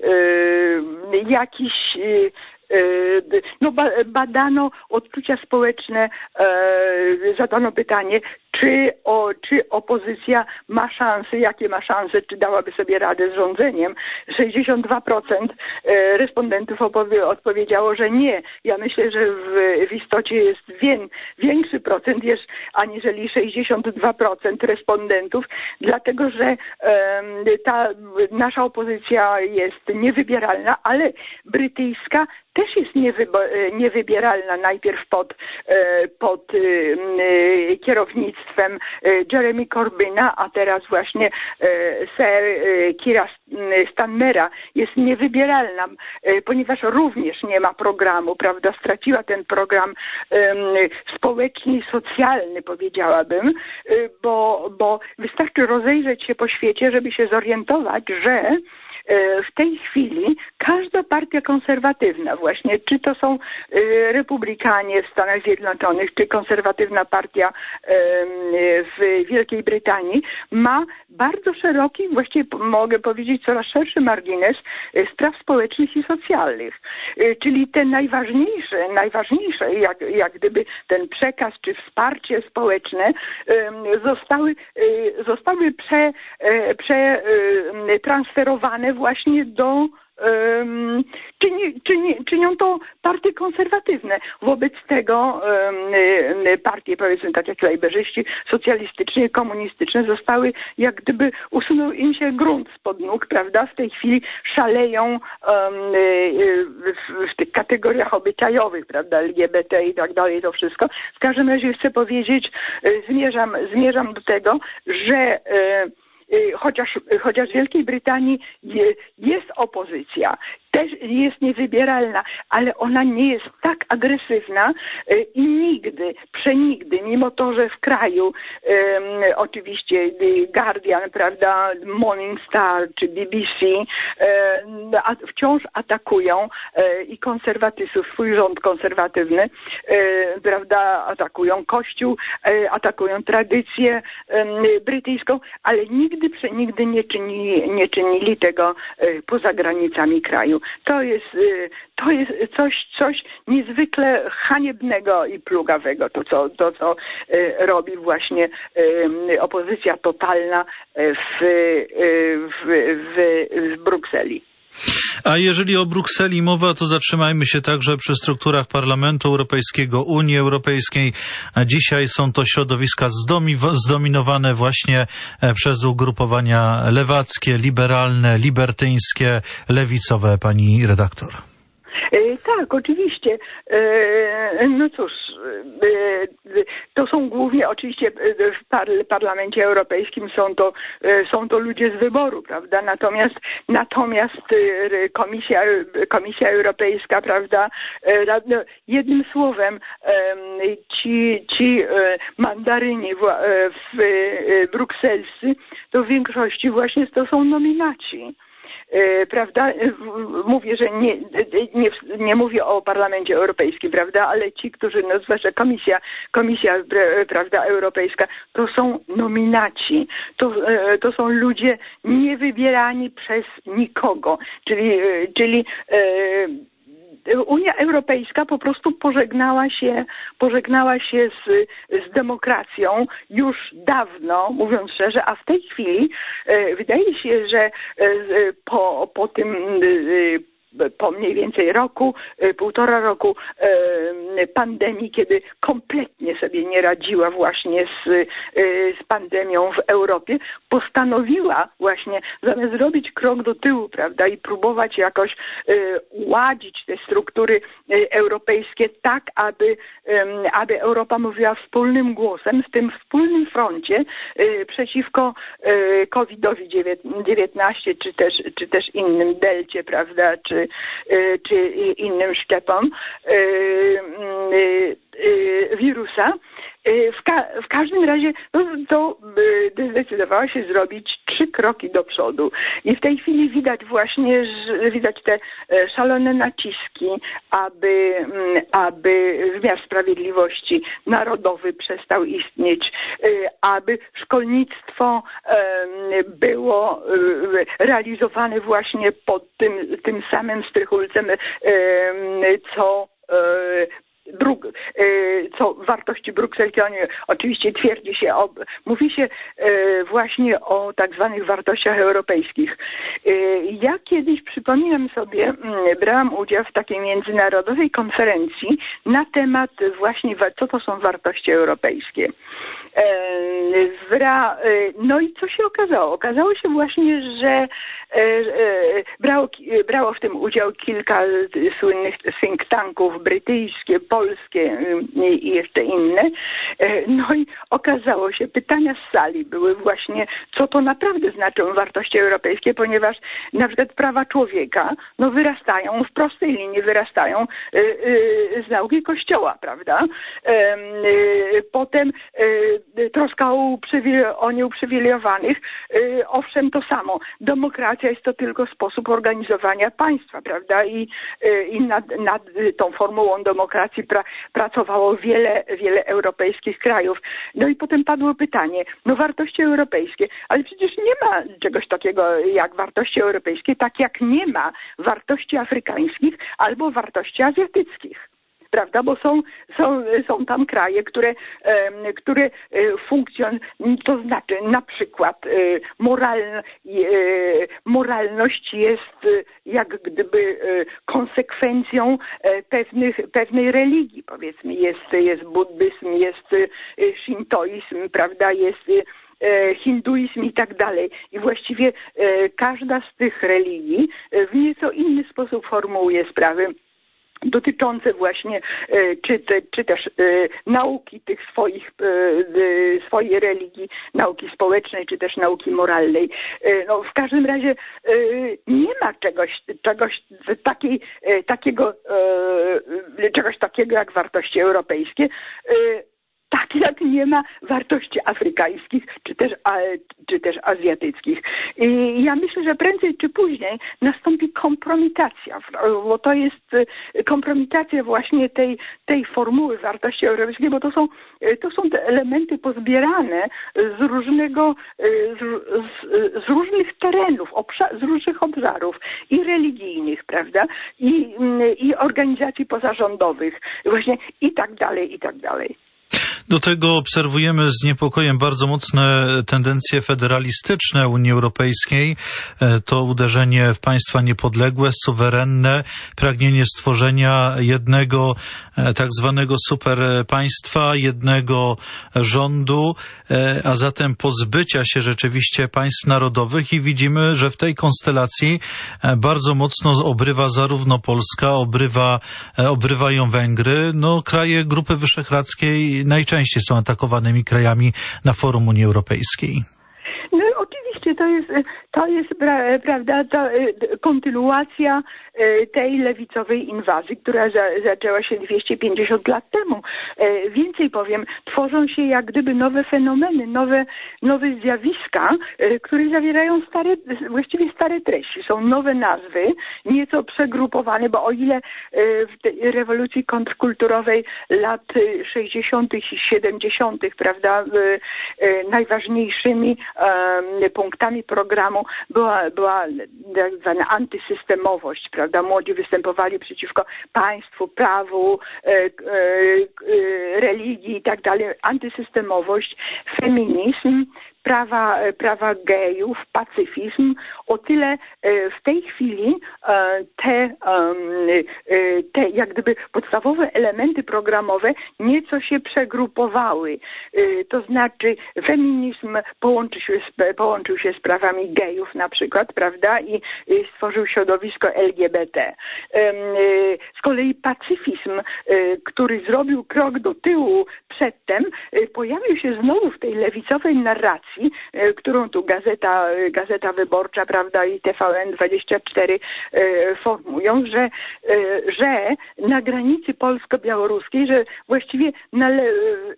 Speaker 2: jakiś no, badano odczucia społeczne, zadano pytanie, czy, o, czy opozycja ma szanse, jakie ma szanse, czy dałaby sobie radę z rządzeniem. sześćdziesiąt dwa procent respondentów opowie- odpowiedziało, że nie. Ja myślę, że w, w istocie jest wię- większy procent jest, aniżeli sześćdziesiąt dwa procent respondentów, dlatego że um, ta nasza opozycja jest niewybieralna, ale brytyjska też jest niewybo- niewybieralna, najpierw pod, pod kierownictwem Jeremy Corbyna, a teraz właśnie Sir Keira Starmera jest niewybieralna, ponieważ również nie ma programu, prawda, straciła ten program społeczny i socjalny, powiedziałabym, bo, bo wystarczy rozejrzeć się po świecie, żeby się zorientować, że w tej chwili każda partia konserwatywna właśnie, czy to są republikanie w Stanach Zjednoczonych, czy konserwatywna partia w Wielkiej Brytanii, ma bardzo szeroki, właściwie mogę powiedzieć coraz szerszy margines spraw społecznych i socjalnych. Czyli te najważniejsze, najważniejsze jak, jak gdyby ten przekaz, czy wsparcie społeczne zostały, zostały prze, przetransferowane właśnie do, um, czyni, czyni, czynią to partie konserwatywne. ważne. Wobec tego um, partie, powiedzmy tak jak lejberzyści, socjalistyczne i komunistyczne zostały, jak gdyby usunął im się grunt spod nóg, prawda? W tej chwili szaleją um, w, w tych kategoriach obyczajowych, prawda? L G B T i tak dalej, to wszystko. W każdym razie chcę powiedzieć, zmierzam, zmierzam do tego, że Chociaż, chociaż w Wielkiej Brytanii jest opozycja, też jest niewybieralna, ale ona nie jest tak agresywna i nigdy, przenigdy, mimo to, że w kraju um, oczywiście The Guardian, prawda, Morning Star czy B B C um, a, wciąż atakują um, i konserwatystów, swój rząd konserwatywny, um, prawda, atakują Kościół, um, atakują tradycję um, brytyjską, ale nigdy, przenigdy nie czynili, nie czynili tego um, poza granicami kraju. To jest, to jest coś, coś niezwykle haniebnego i plugawego, to co, to, co robi właśnie opozycja totalna w, w, w, w Brukseli.
Speaker 1: A jeżeli o Brukseli mowa, to zatrzymajmy się także przy strukturach Parlamentu Europejskiego, Unii Europejskiej. Dzisiaj są to środowiska zdominowane właśnie przez ugrupowania lewackie, liberalne, libertyńskie, lewicowe, pani redaktor.
Speaker 2: Tak, oczywiście. No cóż, to są głównie oczywiście w Parlamencie Europejskim są to, są to ludzie z wyboru, prawda? Natomiast natomiast Komisja, Komisja Europejska, prawda? Jednym słowem, ci, ci mandaryni w brukselscy to w większości właśnie to są nominaci. Prawda? Mówię, że nie, nie, nie mówię o Parlamencie Europejskim, prawda? Ale ci, którzy, no zwłaszcza Komisja, Komisja, prawda, Europejska, to są nominaci. To, to są ludzie niewybierani przez nikogo. Czyli, czyli Unia Europejska po prostu pożegnała się, pożegnała się z, z demokracją już dawno, mówiąc szczerze, a w tej chwili e, wydaje się, że e, po, po tym e, po mniej więcej roku, półtora roku pandemii, kiedy kompletnie sobie nie radziła właśnie z, z pandemią w Europie, postanowiła właśnie zamiast zrobić krok do tyłu, prawda, i próbować jakoś ładzić te struktury europejskie tak, aby, aby Europa mówiła wspólnym głosem, w tym wspólnym froncie przeciwko kowidowi dziewiętnaście, czy też, czy też innym delcie, prawda, czy czy innym szczepom wirusa. W, ka w każdym razie no, to zdecydowała się zrobić trzy kroki do przodu i w tej chwili widać właśnie, że widać te szalone naciski, aby, aby wymiar sprawiedliwości narodowy przestał istnieć, aby szkolnictwo było realizowane właśnie pod tym, tym samym strychulcem, co Bruk, co wartości brukselskie. Oczywiście twierdzi się, o, mówi się właśnie o tak zwanych wartościach europejskich. Ja kiedyś, przypominam sobie, brałam udział w takiej międzynarodowej konferencji na temat właśnie, co to są wartości europejskie. No i co się okazało? Okazało się właśnie, że brało, brało w tym udział kilka słynnych think tanków, brytyjskie, polskie i jeszcze inne. No i okazało się, pytania z sali były właśnie, co to naprawdę znaczą wartości europejskie, ponieważ na przykład prawa człowieka no wyrastają, w prostej linii wyrastają z nauki Kościoła, prawda? Potem troska o, o nieuprzywilejowanych, owszem, to samo. Demokracja jest to tylko sposób organizowania państwa, prawda? I, i nad, nad tą formułą demokracji pra, pracowało wiele, wiele europejskich krajów. No i potem padło pytanie, no wartości europejskie, ale przecież nie ma czegoś takiego jak wartości europejskie, tak jak nie ma wartości afrykańskich albo wartości azjatyckich. prawda, bo są, są, są tam kraje, które, które funkcjonują, to znaczy na przykład moralna, moralność jest jak gdyby konsekwencją pewnych, pewnej religii, powiedzmy, jest, jest buddyzm, jest szintoizm, prawda, jest hinduizm i tak dalej. I właściwie każda z tych religii w nieco inny sposób formułuje sprawy dotyczące właśnie czy, te, czy też e, nauki tych swoich, e, swojej religii, nauki społecznej, czy też nauki moralnej. E, no, w każdym razie e, nie ma czegoś, czegoś takiej, e, takiego, e, czegoś takiego jak wartości europejskie. E, Tak jak nie ma wartości afrykańskich, czy też, czy też azjatyckich. I ja myślę, że prędzej czy później nastąpi kompromitacja, bo to jest kompromitacja właśnie tej, tej formuły wartości europejskiej, bo to są, to są te elementy pozbierane z różnego, z, z, z różnych terenów, obszar, z różnych obszarów i religijnych, prawda, i, i organizacji pozarządowych, właśnie i tak dalej, i tak dalej.
Speaker 1: Do tego obserwujemy z niepokojem bardzo mocne tendencje federalistyczne Unii Europejskiej. To uderzenie w państwa niepodległe, suwerenne, pragnienie stworzenia jednego tak zwanego superpaństwa, jednego rządu, a zatem pozbycia się rzeczywiście państw narodowych i widzimy, że w tej konstelacji bardzo mocno obrywa zarówno Polska, obrywa, obrywają Węgry, no kraje Grupy Wyszehradzkiej najczęściej są atakowanymi krajami na forum Unii Europejskiej.
Speaker 2: No oczywiście to jest, to jest prawda, to kontynuacja tej lewicowej inwazji, która za, zaczęła się dwieście pięćdziesiąt lat temu. Więcej powiem, tworzą się jak gdyby nowe fenomeny, nowe, nowe zjawiska, które zawierają stare, właściwie stare treści. Są nowe nazwy, nieco przegrupowane, bo o ile w tej rewolucji kontrkulturowej lat sześćdziesiątych i siedemdziesiątych, prawda, najważniejszymi punktami programu była, była tak zwana antysystemowość, prawda? Młodzi występowali przeciwko państwu, prawu, e, e, e, religii i tak dalej. Antysystemowość, feminizm, prawa, prawa gejów, pacyfizm. O tyle w tej chwili te, te jak gdyby podstawowe elementy programowe nieco się przegrupowały. To znaczy feminizm połączył się z, połączył się z prawami gejów na przykład, prawda, i stworzył środowisko L G B T. Z kolei pacyfizm, który zrobił krok do tyłu przedtem, pojawił się znowu w tej lewicowej narracji, którą tu Gazeta, Gazeta Wyborcza, prawda, i T V N dwadzieścia cztery formują, że, że na granicy polsko-białoruskiej, że właściwie nale,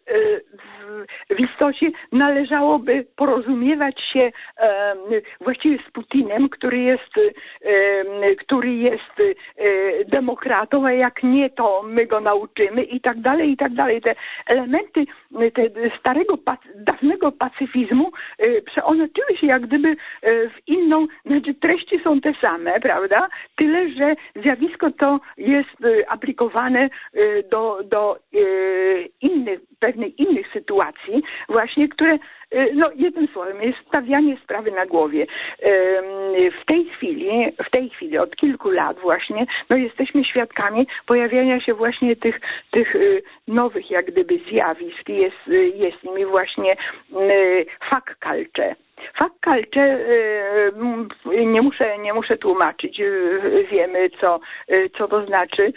Speaker 2: w istocie należałoby porozumiewać się właściwie z Putinem, który jest, który jest demokratą, a jak nie, to my go nauczymy i tak dalej, i tak dalej. Te elementy te starego, dawnego pacyfizmu przeonoczyły się jak gdyby w inną, znaczy treści są te same, prawda? Tyle, że zjawisko to jest aplikowane do, do innych, pewnych innych sytuacji właśnie, które, no jednym słowem, jest stawianie sprawy na głowie. W tej chwili, w tej chwili od kilku lat właśnie, no jesteśmy świadkami pojawiania się właśnie tych, tych nowych jak gdyby zjawisk. Jest, jest nimi właśnie fuck culture. Fuck culture, nie muszę, nie muszę tłumaczyć, wiemy co, co to znaczy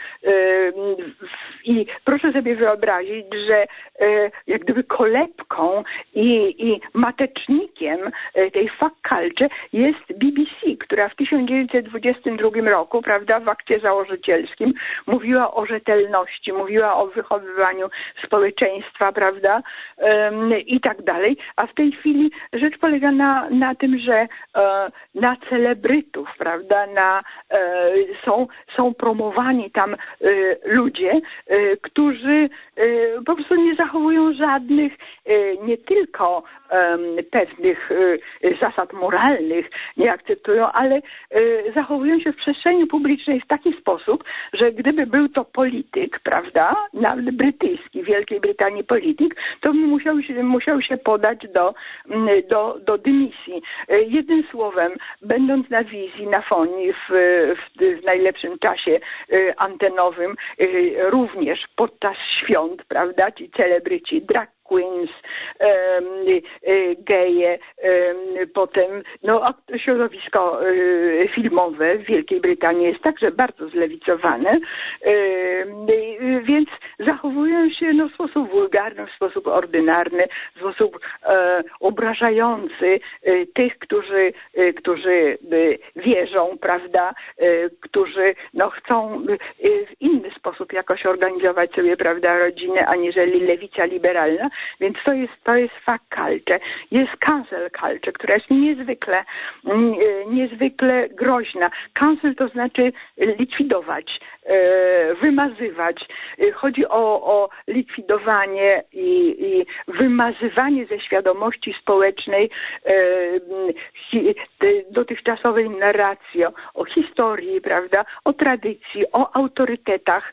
Speaker 2: i proszę sobie wyobrazić, że jak gdyby kolebką i, i matecznikiem tej fuck culture jest B B C, która w tysiąc dziewięćset dwudziestym drugim roku, prawda, w akcie założycielskim mówiła o rzetelności, mówiła o wychowywaniu społeczeństwa, prawda, i tak dalej, a w tej chwili rzecz polega na, na tym, że e, na celebrytów, prawda, na, e, są, są promowani tam e, ludzie, e, którzy e, po prostu nie zachowują żadnych, e, nie tylko e, pewnych e, zasad moralnych, nie akceptują, ale e, zachowują się w przestrzeni publicznej w taki sposób, że gdyby był to polityk, prawda, nawet brytyjski, Wielkiej Brytanii polityk, to musiał się, musiał się podać do, do, do dymisji. Jednym słowem, będąc na wizji, na fonii w, w, w najlepszym czasie antenowym, również podczas świąt, prawda, ci celebryci, drag queens, um, geje, um, potem no, środowisko um, filmowe w Wielkiej Brytanii jest także bardzo zlewicowane, um, więc zachowują się no, w sposób wulgarny, w sposób ordynarny, w sposób um, obrażający um, tych, którzy, um, którzy um, wierzą, prawda, um, którzy no, chcą um, w inny sposób jakoś organizować sobie, prawda, rodzinę, aniżeli lewica liberalna. Więc to jest, to jest fuck culture. Jest cancel culture, która jest niezwykle, niezwykle groźna. Cancel to znaczy likwidować, wymazywać. Chodzi o, o likwidowanie i, i wymazywanie ze świadomości społecznej dotychczasowej narracji o historii, prawda, o tradycji, o autorytetach.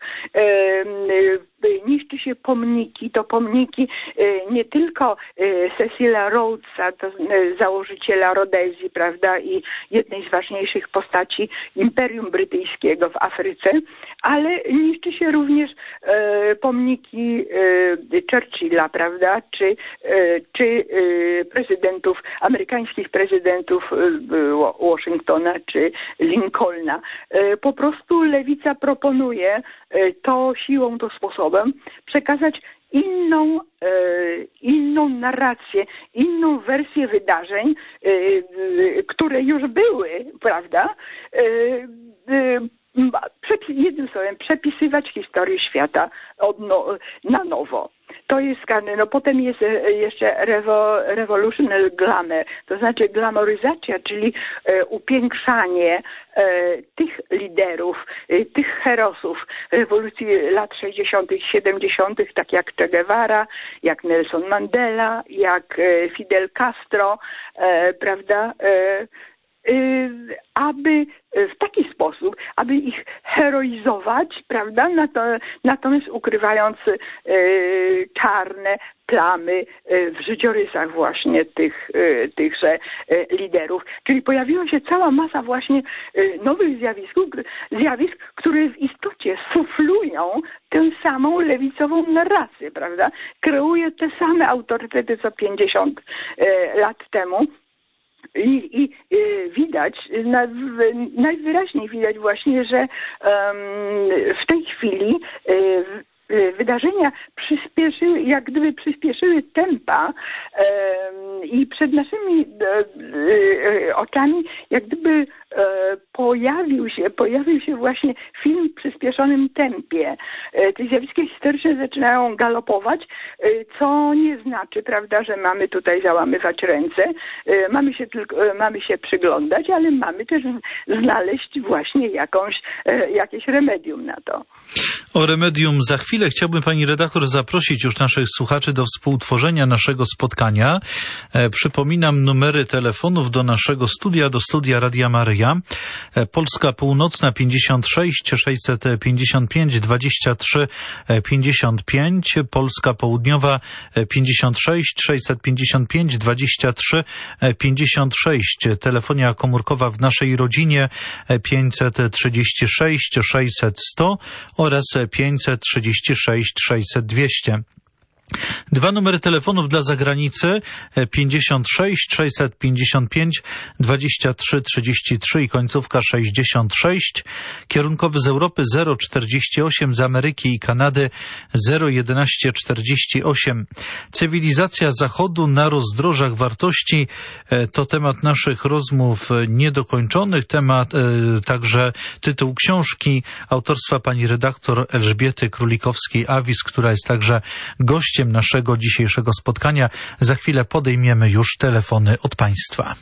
Speaker 2: Niszczy się pomniki, to pomniki nie tylko Cecila Rhodesa, to założyciela Rodezji, prawda, i jednej z ważniejszych postaci Imperium Brytyjskiego w Afryce, ale niszczy się również pomniki Churchilla, prawda, czy, czy prezydentów, amerykańskich prezydentów Washingtona czy Lincolna. Po prostu lewica proponuje to siłą, to sposobem przekazać inną, e, inną narrację, inną wersję wydarzeń, e, e, które już były, prawda? E, e, jednym słowem, przepisywać historię świata od no, na nowo. To jest skarne. No potem jest jeszcze rewo, revolutionary glamour, to znaczy glamoryzacja, czyli e, upiększanie e, tych liderów, e, tych herosów rewolucji lat sześćdziesiątych, siedemdziesiątych, tak jak Che Guevara, jak Nelson Mandela, jak e, Fidel Castro, e, prawda, e, aby w taki sposób, aby ich heroizować, prawda, natomiast ukrywając e, czarne plamy e, w życiorysach właśnie tych, e, tychże e, liderów. Czyli pojawiła się cała masa właśnie e, nowych zjawisk, zjawisk, które w istocie suflują tę samą lewicową narrację, prawda? Kreuje te same autorytety co pięćdziesiąt e, lat temu. I, i y, widać, na, w, najwyraźniej widać właśnie, że um, w tej chwili y, wydarzenia przyspieszyły, jak gdyby przyspieszyły tempa e, i przed naszymi e, e, oczami jak gdyby e, pojawił się, pojawił się właśnie film w przyspieszonym tempie. E, te zjawiska historyczne zaczynają galopować, e, co nie znaczy, prawda, że mamy tutaj załamywać ręce, e, mamy się tylko, e, mamy się przyglądać, ale mamy też znaleźć właśnie jakąś, e, jakieś remedium na to.
Speaker 1: O remedium za chwilę. Chciałbym pani redaktor zaprosić już naszych słuchaczy do współtworzenia naszego spotkania. E, przypominam numery telefonów do naszego studia, do studia Radia Maryja. E, Polska Północna pięćdziesiąt sześć sześćset pięćdziesiąt pięć dwadzieścia trzy pięćdziesiąt pięć, Polska Południowa pięćdziesiąt sześć sześćset pięćdziesiąt pięć dwadzieścia trzy pięćdziesiąt sześć, telefonia komórkowa w naszej rodzinie pięćset trzydzieści sześć sześćset sto oraz pięćset trzydzieści sześć sześćset dwieście. Dwa numery telefonów dla zagranicy pięćdziesiąt sześć sześćset pięćdziesiąt pięć dwadzieścia trzy trzydzieści trzy i końcówka sześćdziesiąt sześć. Kierunkowy z Europy zero czterdzieści osiem, z Ameryki i Kanady zero jedenaście czterdzieści osiem. Cywilizacja Zachodu na rozdrożach wartości to temat naszych rozmów niedokończonych, temat także tytuł książki autorstwa pani redaktor Elżbiety Królikowskiej-Awis, która jest także gościem gościem naszego dzisiejszego spotkania. Za chwilę podejmiemy już telefony od Państwa.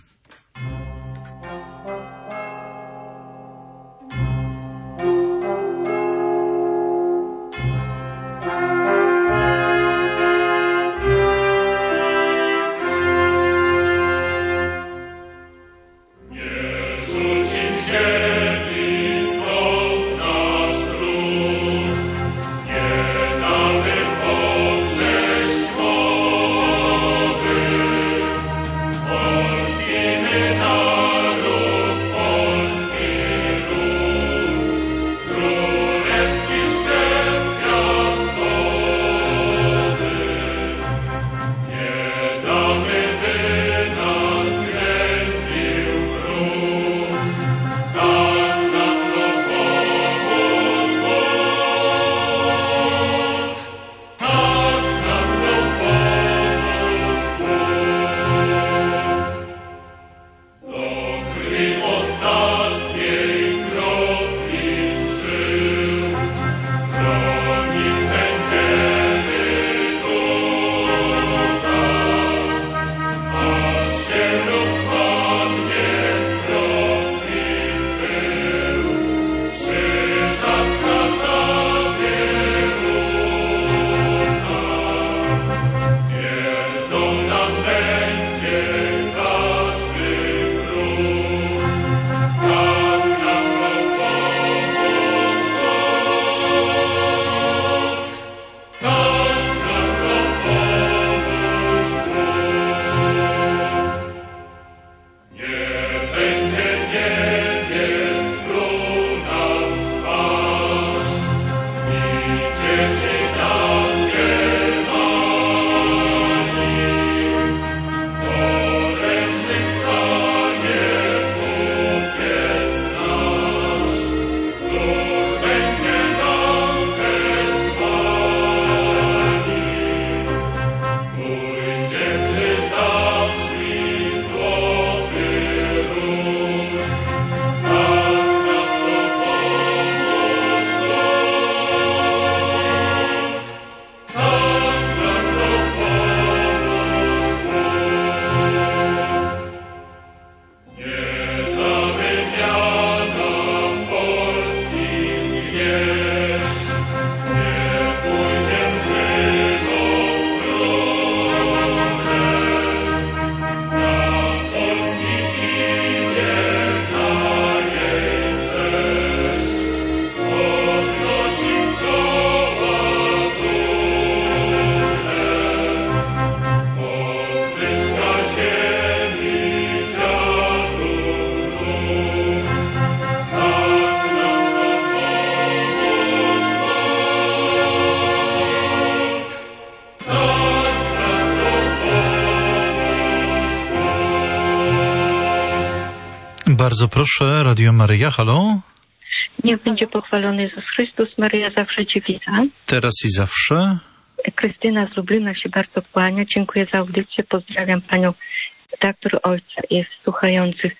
Speaker 1: Bardzo proszę, Radio Maryja, halo?
Speaker 3: Niech będzie pochwalony Jezus Chrystus, Maryja zawsze Cię wita.
Speaker 1: Teraz i zawsze.
Speaker 3: Krystyna z Lublina się bardzo kłania. Dziękuję za audycję. Pozdrawiam Panią redaktor, ojca i słuchających.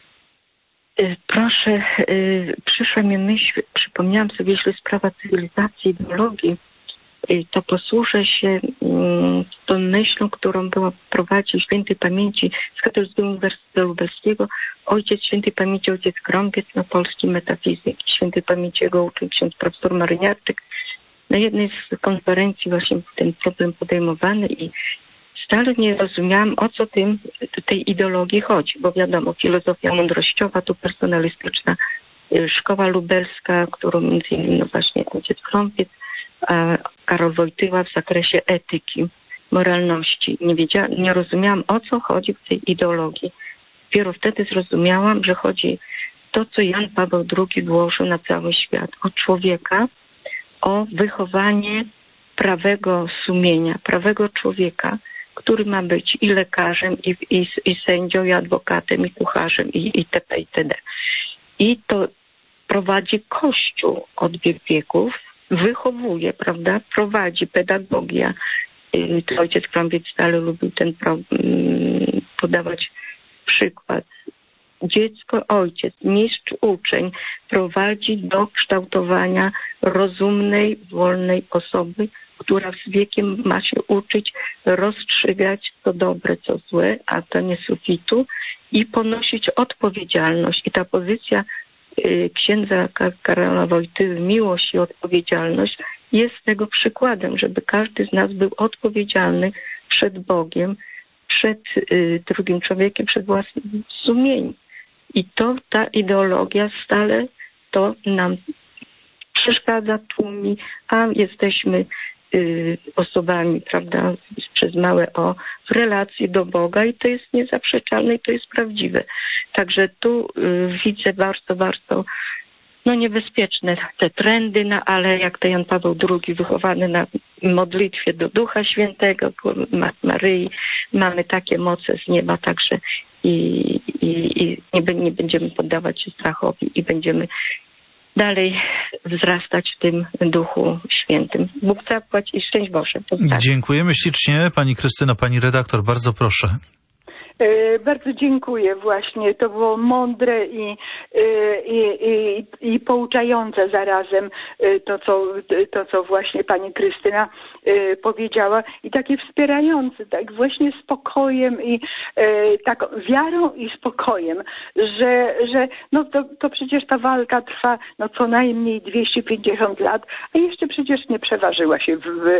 Speaker 3: Proszę, przyszła mi myśl, przypomniałam sobie, jeśli sprawa cywilizacji i biologii, to posłużę się tą myślą, którą była prowadził świętej pamięci z Katolickiego Uniwersytetu Lubelskiego ojciec świętej pamięci, ojciec Krąpiec na polski metafizyk. Świętej pamięci jego uczył ksiądz profesor Maryniarczyk. Na jednej z konferencji właśnie ten problem podejmowany i stale nie rozumiałam, o co tym, tej ideologii chodzi, bo wiadomo, filozofia mądrościowa, tu personalistyczna, szkoła lubelska, którą między innymi no właśnie ojciec Krąpiec, a Karol Wojtyła w zakresie etyki, moralności. Nie wiedziałam, nie rozumiałam, o co chodzi w tej ideologii. Dopiero wtedy zrozumiałam, że chodzi to, co Jan Paweł drugi włożył na cały świat, o człowieka, o wychowanie prawego sumienia, prawego człowieka, który ma być i lekarzem, i, i, i sędzią, i adwokatem, i kucharzem, i itp. itd. I to prowadzi Kościół od wieków, wychowuje, prawda, prowadzi pedagogia. To ojciec Krąpiec stale lubił ten podawać przykład. Dziecko, ojciec, mistrz, uczeń prowadzi do kształtowania rozumnej, wolnej osoby, która z wiekiem ma się uczyć rozstrzygać co dobre, co złe, a to nie sufitu i ponosić odpowiedzialność. I ta pozycja y, księdza Karola Wojtyły, miłość i odpowiedzialność, jest tego przykładem, żeby każdy z nas był odpowiedzialny przed Bogiem, przed y, drugim człowiekiem, przed własnym sumieniem. I to ta ideologia stale to nam przeszkadza, tłumi, a jesteśmy y, osobami, prawda, przez małe o, w relacji do Boga i to jest niezaprzeczalne i to jest prawdziwe. Także tu y, widzę bardzo, bardzo no niebezpieczne te trendy, no, ale jak to Jan Paweł drugi, wychowany na modlitwie do Ducha Świętego, Maryi, mamy takie moce z nieba, także i, i, i nie, nie będziemy poddawać się strachowi i będziemy dalej wzrastać w tym Duchu Świętym. Bóg zapłać i szczęść Boże.
Speaker 1: Pozdrawiam. Dziękujemy ślicznie. Pani Krystyno, pani redaktor, bardzo proszę.
Speaker 2: Bardzo dziękuję właśnie. To było mądre i, i, i, i pouczające zarazem to co, to, co właśnie pani Krystyna powiedziała i takie wspierające, tak właśnie spokojem i taką wiarą i spokojem, że, że no to, to przecież ta walka trwa no co najmniej dwieście pięćdziesiąt lat, a jeszcze przecież nie przeważyła się w, w,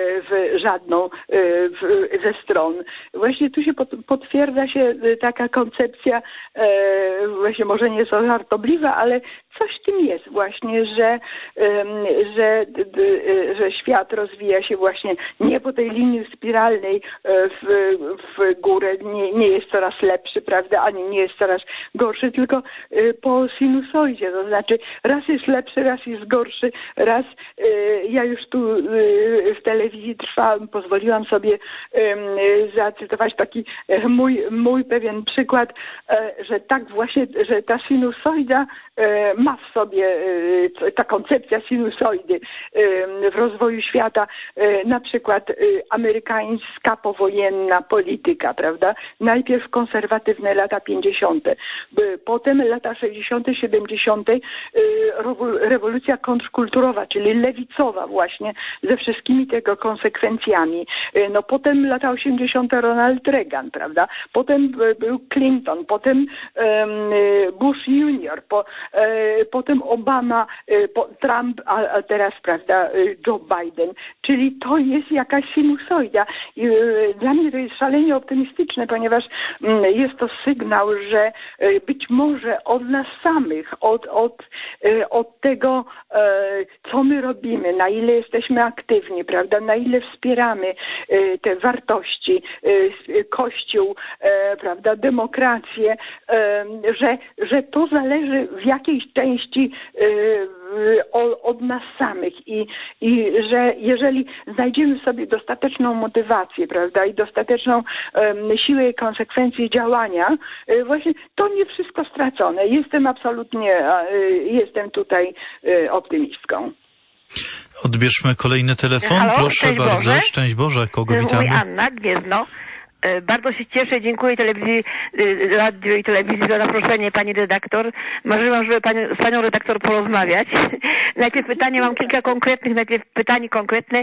Speaker 2: w żadną w, ze stron. Właśnie tu się potwierdza Potwierdza się taka koncepcja, e, właśnie może nie są żartobliwa, ale coś w tym jest właśnie, że, e, że, d, że świat rozwija się właśnie nie po tej linii spiralnej e, w, w górę, nie, nie jest coraz lepszy, prawda, ani nie jest coraz gorszy, tylko e, po sinusoidzie, to znaczy raz jest lepszy, raz jest gorszy, raz e, ja już tu e, w telewizji trwałam, pozwoliłam sobie e, zacytować taki e, mój mój pewien przykład, że tak właśnie, że ta sinusoida ma w sobie, ta koncepcja sinusoidy w rozwoju świata, na przykład amerykańska powojenna polityka, prawda? Najpierw konserwatywne lata pięćdziesiąte, potem lata sześćdziesiąte, siedemdziesiąte rewolucja kontrkulturowa, czyli lewicowa właśnie, ze wszystkimi tego konsekwencjami. No potem lata osiemdziesiąte Ronald Reagan, prawda? Potem był Clinton, potem um, Bush junior, po, e, potem Obama, e, po, Trump, a, a teraz, prawda, Joe Biden. Czyli to jest jakaś sinusoida. I, e, dla mnie to jest szalenie optymistyczne, ponieważ m, jest to sygnał, że e, być może od nas samych, od, od, e, od tego, e, co my robimy, na ile jesteśmy aktywni, prawda, na ile wspieramy e, te wartości, e, Kościół, E, prawda, demokrację, e, że, że to zależy w jakiejś części e, o, od nas samych i, i że jeżeli znajdziemy w sobie dostateczną motywację, prawda, i dostateczną e, siłę i konsekwencje działania, e, właśnie to nie wszystko stracone. Jestem absolutnie, e, jestem tutaj e, optymistką.
Speaker 1: Odbierzmy kolejny telefon.
Speaker 4: Halo,
Speaker 1: proszę
Speaker 4: szczęść
Speaker 1: bardzo.
Speaker 4: Boże.
Speaker 1: Szczęść Boże, kogo witamy?
Speaker 4: Mój Anna Gwiezno. Bardzo się cieszę, dziękuję telewizji, radio i telewizji za zaproszenie pani redaktor. Marzyłam, żeby pani, z panią redaktor porozmawiać. Najpierw pytanie, mam kilka konkretnych, najpierw pytanie konkretne.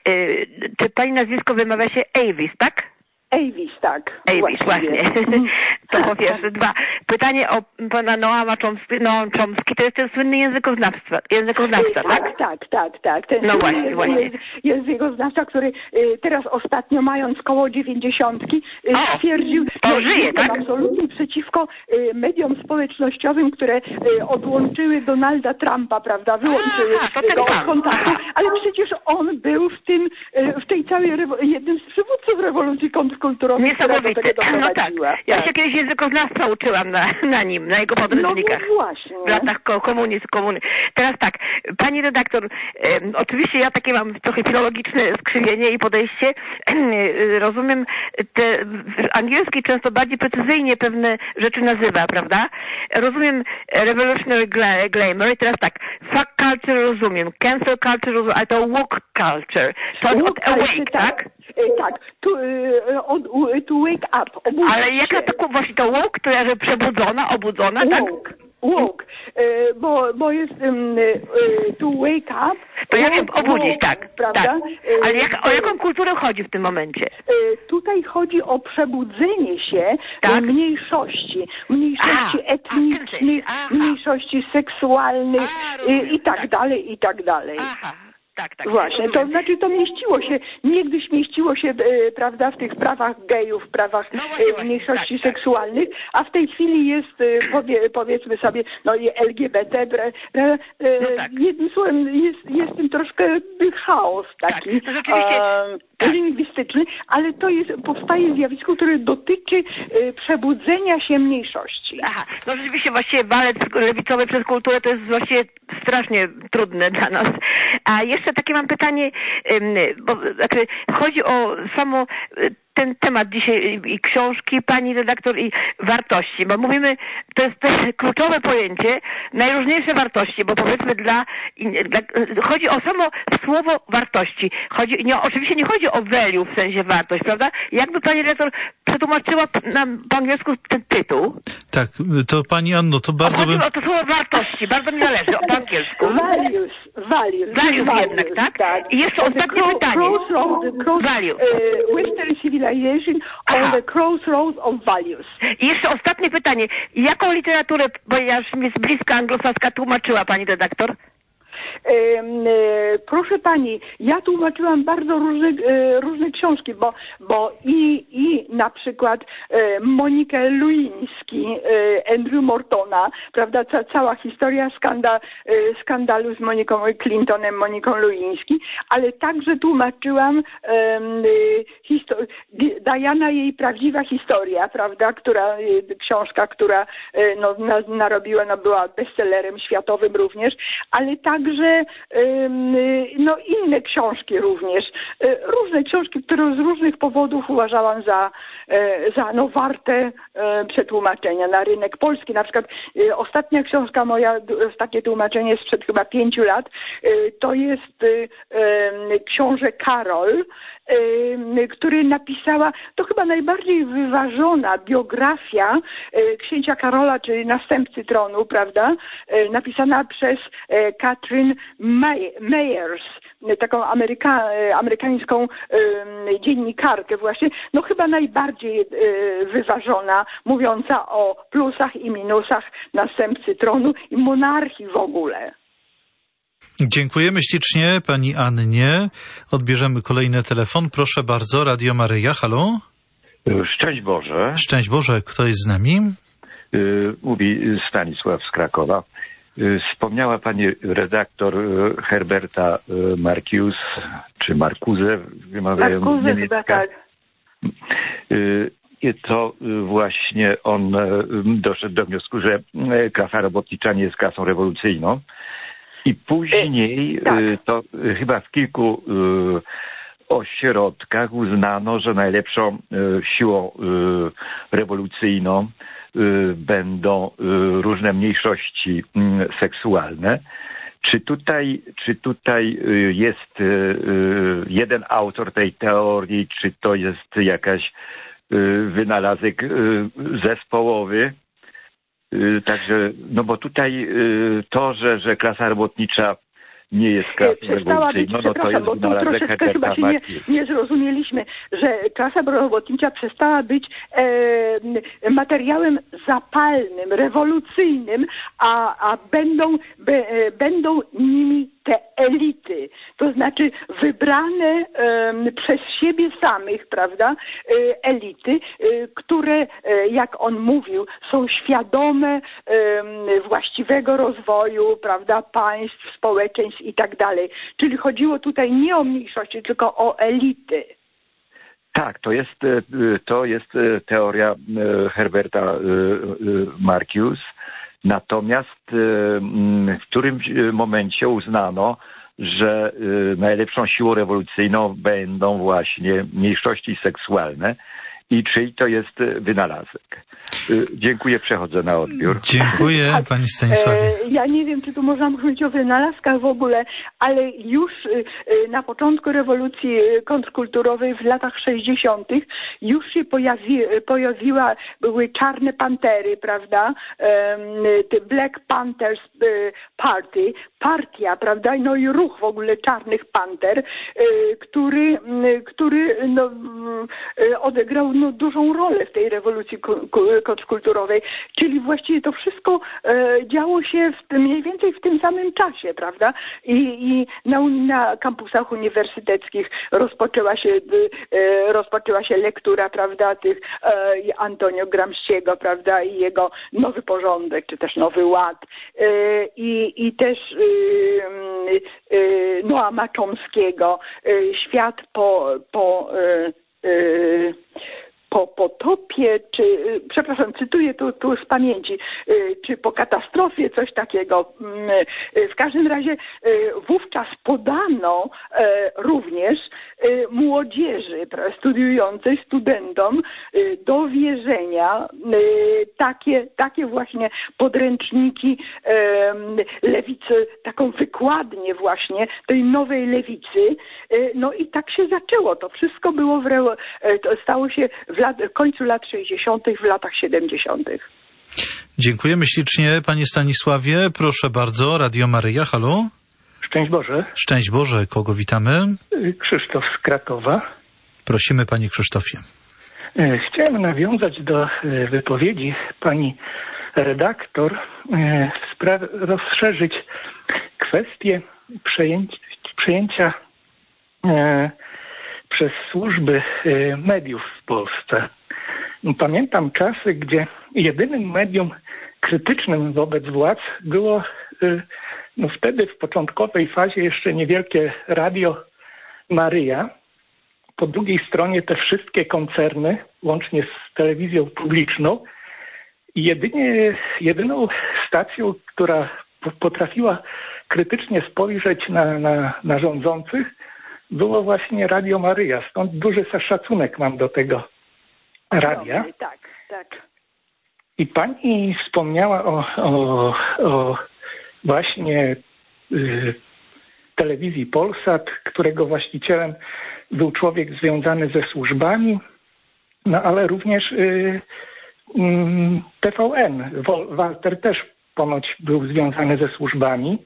Speaker 4: Czy pani nazwisko wymawia się Avis, tak?
Speaker 2: Avis, tak.
Speaker 4: Avis, właśnie. To po pierwsze. Dwa. Pytanie o pana Noama Chomsky. Noam Chomsky to jest ten słynny językoznawca, językoznawca, tak?
Speaker 2: Tak, tak, tak, tak. Ten
Speaker 4: no właśnie, właśnie.
Speaker 2: Językoznawca, który teraz ostatnio, mając koło dziewięćdziesiątki,
Speaker 4: o,
Speaker 2: stwierdził,
Speaker 4: że żyje, tak?
Speaker 2: absolutnie przeciwko mediom społecznościowym, które odłączyły Donalda Trumpa, prawda? Wyłączyły
Speaker 4: Aha, to
Speaker 2: go
Speaker 4: ten
Speaker 2: od kontaktu. Ale przecież on był w tym, w tej całej, jednym z przywódców rewolucji kontrkulturowej, która do tego doprowadziła.
Speaker 4: No tak. Ja się kiedyś językoznawstwa uczyłam na, na nim, na jego podręcznikach.
Speaker 2: No właśnie.
Speaker 4: W latach komunizmu, komuny. Teraz tak, pani redaktor, e, oczywiście ja takie mam trochę filologiczne skrzywienie i podejście. E, rozumiem, te, angielski często bardziej precyzyjnie pewne rzeczy nazywa, prawda? Rozumiem revolutionary glamour i teraz tak, fuck culture rozumiem, cancel culture rozumiem, ale to woke culture. To
Speaker 2: woke
Speaker 4: od awake, tak?
Speaker 2: tak? Tak, to, uh, to wake up.
Speaker 4: Ale jaka to właśnie to woke, to ja, że przebudzona, obudzona,
Speaker 2: woke.
Speaker 4: tak?
Speaker 2: Woke, bo, bo jest um, to wake up.
Speaker 4: To jak się obudzić, tak.
Speaker 2: Prawda?
Speaker 4: Tak. Ale jak, o jaką kulturę chodzi w tym momencie?
Speaker 2: Tutaj chodzi o przebudzenie się
Speaker 4: Tak?
Speaker 2: mniejszości, mniejszości
Speaker 4: A,
Speaker 2: etnicznych,
Speaker 4: aha.
Speaker 2: mniejszości seksualnych
Speaker 4: A,
Speaker 2: i,
Speaker 4: rozumiem,
Speaker 2: i tak,
Speaker 4: tak.
Speaker 2: dalej, i tak dalej.
Speaker 4: Aha. Tak, tak.
Speaker 2: Właśnie, to znaczy to mieściło się, niegdyś mieściło się, e, prawda, w tych prawach gejów, prawach
Speaker 4: No właśnie,
Speaker 2: e,
Speaker 4: właśnie,
Speaker 2: mniejszości
Speaker 4: tak, tak.
Speaker 2: seksualnych, a w tej chwili jest, e, powie, powiedzmy sobie, no i L G B T, bre, e,
Speaker 4: No tak.
Speaker 2: jednym słowem jest, jest tym troszkę chaos taki,
Speaker 4: Tak, to rzeczywiście,
Speaker 2: e,
Speaker 4: tak.
Speaker 2: lingwistyczny, ale to jest, powstaje zjawisko, które dotyczy e, przebudzenia się mniejszości.
Speaker 4: Aha, no rzeczywiście właściwie balet lewicowy przez kulturę to jest właściwie strasznie trudne dla nas. A jeszcze takie mam pytanie, bo znaczy chodzi o samo ten temat dzisiaj i książki pani redaktor i wartości, bo mówimy, to jest też kluczowe pojęcie, najróżniejsze wartości, bo powiedzmy dla, dla chodzi o samo słowo wartości. Chodzi, nie, oczywiście nie chodzi o value w sensie wartość, prawda? Jakby pani redaktor przetłumaczyła nam po angielsku ten tytuł?
Speaker 1: Tak, to pani Anno, to bardzo
Speaker 4: Chodzi
Speaker 1: bym...
Speaker 4: o to słowo wartości, bardzo mi zależy, o po angielsku.
Speaker 2: Values, values.
Speaker 4: Values jednak, tak?
Speaker 2: tak.
Speaker 4: I jeszcze ostatnie
Speaker 2: The
Speaker 4: pytanie.
Speaker 2: crossroads, cross,
Speaker 4: Values.
Speaker 2: uh, Western civilization on
Speaker 4: Aha.
Speaker 2: the crossroads of values.
Speaker 4: I jeszcze ostatnie pytanie. Jaką literaturę, bo ja już mi jest bliska anglosaska, tłumaczyła pani redaktor?
Speaker 2: Proszę pani, ja tłumaczyłam bardzo różne, różne książki, bo, bo i, i na przykład Monikę Lewinsky, Andrew Mortona, prawda, ca, cała historia skanda, skandalu z Moniką Clintonem, Moniką Lewinsky, ale także tłumaczyłam um, histor- Diana, jej prawdziwa historia, prawda, która, książka, która no, na, narobiła, no, była bestsellerem światowym również, ale także no inne książki również, różne książki, które z różnych powodów uważałam za, za no, warte przetłumaczenia na rynek polski. Na przykład ostatnia książka moja, ostatnie tłumaczenie sprzed chyba pięciu lat, to jest książę Karol, który napisała, to chyba najbardziej wyważona biografia księcia Karola, czyli następcy tronu, prawda, napisana przez Katrin Meyers, taką Ameryka, amerykańską dziennikarkę właśnie, no chyba najbardziej wyważona, mówiąca o plusach i minusach następcy tronu i monarchii w ogóle.
Speaker 1: Dziękujemy ślicznie pani Annie. Odbierzemy kolejny telefon. Proszę bardzo, Radio Maryja, halo?
Speaker 5: Szczęść Boże.
Speaker 1: Szczęść Boże, kto jest z nami?
Speaker 5: Mówi Stanisław z Krakowa. Wspomniała pani redaktor Herberta Marcuse, czy Marcuse, wymawiają
Speaker 2: Marcuse chyba tak.
Speaker 5: I to właśnie on doszedł do wniosku, że klasa robotnicza nie jest klasą rewolucyjną. I później tak. to chyba w kilku ośrodkach uznano, że najlepszą siłą rewolucyjną będą różne mniejszości seksualne. Czy tutaj, czy tutaj jest jeden autor tej teorii, czy to jest jakaś wynalazek zespołowy? Także, no bo tutaj to, że, że klasa robotnicza nie jest klasą
Speaker 2: przestała być,
Speaker 5: no, no to jest
Speaker 2: bo tu troszeczkę chyba się nie, nie zrozumieliśmy, że klasa robotnicza przestała być e, materiałem zapalnym, rewolucyjnym, a, a będą, be, e, będą nimi te elity, to znaczy wybrane e, przez siebie samych, prawda, e, elity, e, które, e, jak on mówił, są świadome e, właściwego rozwoju, prawda, państw, społeczeństw i tak dalej. Czyli chodziło tutaj nie o mniejszości, tylko o elity.
Speaker 5: Tak, to jest, to jest teoria Herberta Marcuse. Natomiast w którymś momencie uznano, że najlepszą siłą rewolucyjną będą właśnie mniejszości seksualne i czyj to jest wynalazek. Dziękuję, przechodzę na odbiór.
Speaker 1: Dziękuję, pani Stanisławie.
Speaker 2: Ja nie wiem, czy tu można mówić o wynalazkach w ogóle, ale już na początku rewolucji kontrkulturowej w latach sześćdziesiątych już się pojawi, pojawiła, były czarne pantery, prawda? Black Panthers Party, partia, prawda? No i ruch w ogóle czarnych panter, który, który no, odegrał no, dużą rolę w tej rewolucji kontrkulturowej, czyli właściwie to wszystko działo się w, mniej więcej w tym samym czasie, prawda? I, i na, na kampusach uniwersyteckich rozpoczęła się, rozpoczęła się lektura, prawda, tych Antonio Gramsciego, prawda, i jego nowy porządek, czy też nowy ład. I, i też Noa Maczomskiego, świat po, po po potopie, czy, przepraszam, cytuję tu, tu z pamięci, czy po katastrofie, coś takiego. W każdym razie wówczas podano również młodzieży studiującej, studentom do wierzenia takie, takie właśnie podręczniki lewicy, taką wykładnię właśnie tej nowej lewicy. No i tak się zaczęło. To wszystko było w re... to stało się w, lat, w końcu lat sześćdziesiątych, w latach siedemdziesiątych.
Speaker 1: Dziękujemy ślicznie, panie Stanisławie. Proszę bardzo, Radio Maryja, halo.
Speaker 6: Szczęść Boże.
Speaker 1: Szczęść Boże, kogo witamy?
Speaker 6: Krzysztof z Krakowa.
Speaker 1: Prosimy, panie Krzysztofie.
Speaker 6: Chciałem nawiązać do wypowiedzi pani redaktor, w sprawie, rozszerzyć kwestię przejęcia, przejęcia e, przez służby e, mediów w Polsce. Pamiętam czasy, gdzie jedynym medium krytycznym wobec władz było e, no wtedy w początkowej fazie jeszcze niewielkie Radio Maryja. Po drugiej stronie te wszystkie koncerny, łącznie z telewizją publiczną. I jedynie, jedyną stacją, która potrafiła krytycznie spojrzeć na, na, na rządzących, było właśnie Radio Maryja. Stąd duży szacunek mam do tego radia.
Speaker 2: Tak, tak.
Speaker 6: I pani wspomniała o, o, o właśnie y, telewizji Polsat, którego właścicielem był człowiek związany ze służbami, no ale również y, T V N. Walter też ponoć był związany ze służbami.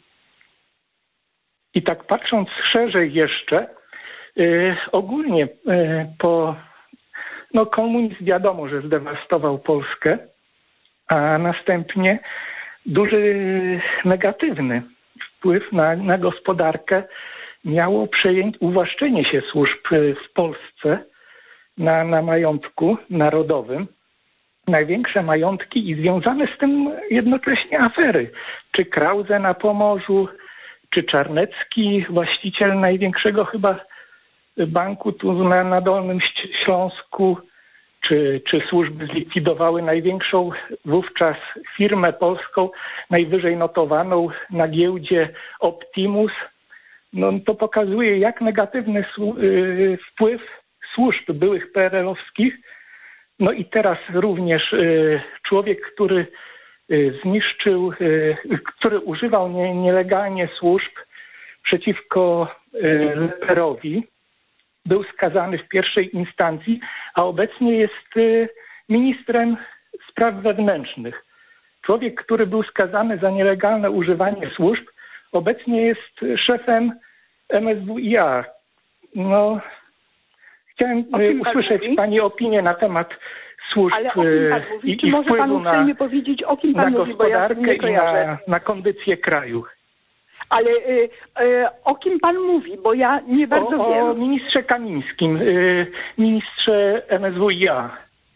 Speaker 6: I tak patrząc szerzej jeszcze, yy, ogólnie yy, po no komunizm wiadomo, że zdewastował Polskę, a następnie duży negatywny wpływ na, na gospodarkę miało przejęcie, uwłaszczenie się służb w Polsce na, na majątku narodowym. Największe majątki i związane z tym jednocześnie afery. Czy Krause na Pomorzu, czy Czarnecki, właściciel największego chyba banku tu na, na Dolnym Śląsku, czy, czy służby zlikwidowały największą wówczas firmę polską, najwyżej notowaną na giełdzie Optimus. No to pokazuje, jak negatywny wpływ służb byłych P R L-owskich. No i teraz również y, człowiek, który y, zniszczył, y, który używał nie, nielegalnie służb przeciwko y, Leperowi, był skazany w pierwszej instancji, a obecnie jest y, ministrem spraw wewnętrznych. Człowiek, który był skazany za nielegalne używanie służb, obecnie jest szefem M S W i A. No... Chciałem usłyszeć pan Pani opinię na temat służb. Ale o kim pan mówi?
Speaker 2: I, Czy i może pan uprzejmie powiedzieć, o kim pan
Speaker 6: na
Speaker 2: mówi, bo ja nie kojarzę.
Speaker 6: I na, na kondycję kraju.
Speaker 2: Ale y, y, o kim pan mówi, bo ja nie bardzo
Speaker 6: o,
Speaker 2: wiem.
Speaker 6: O ministrze Kamińskim, y, ministrze M S W i A.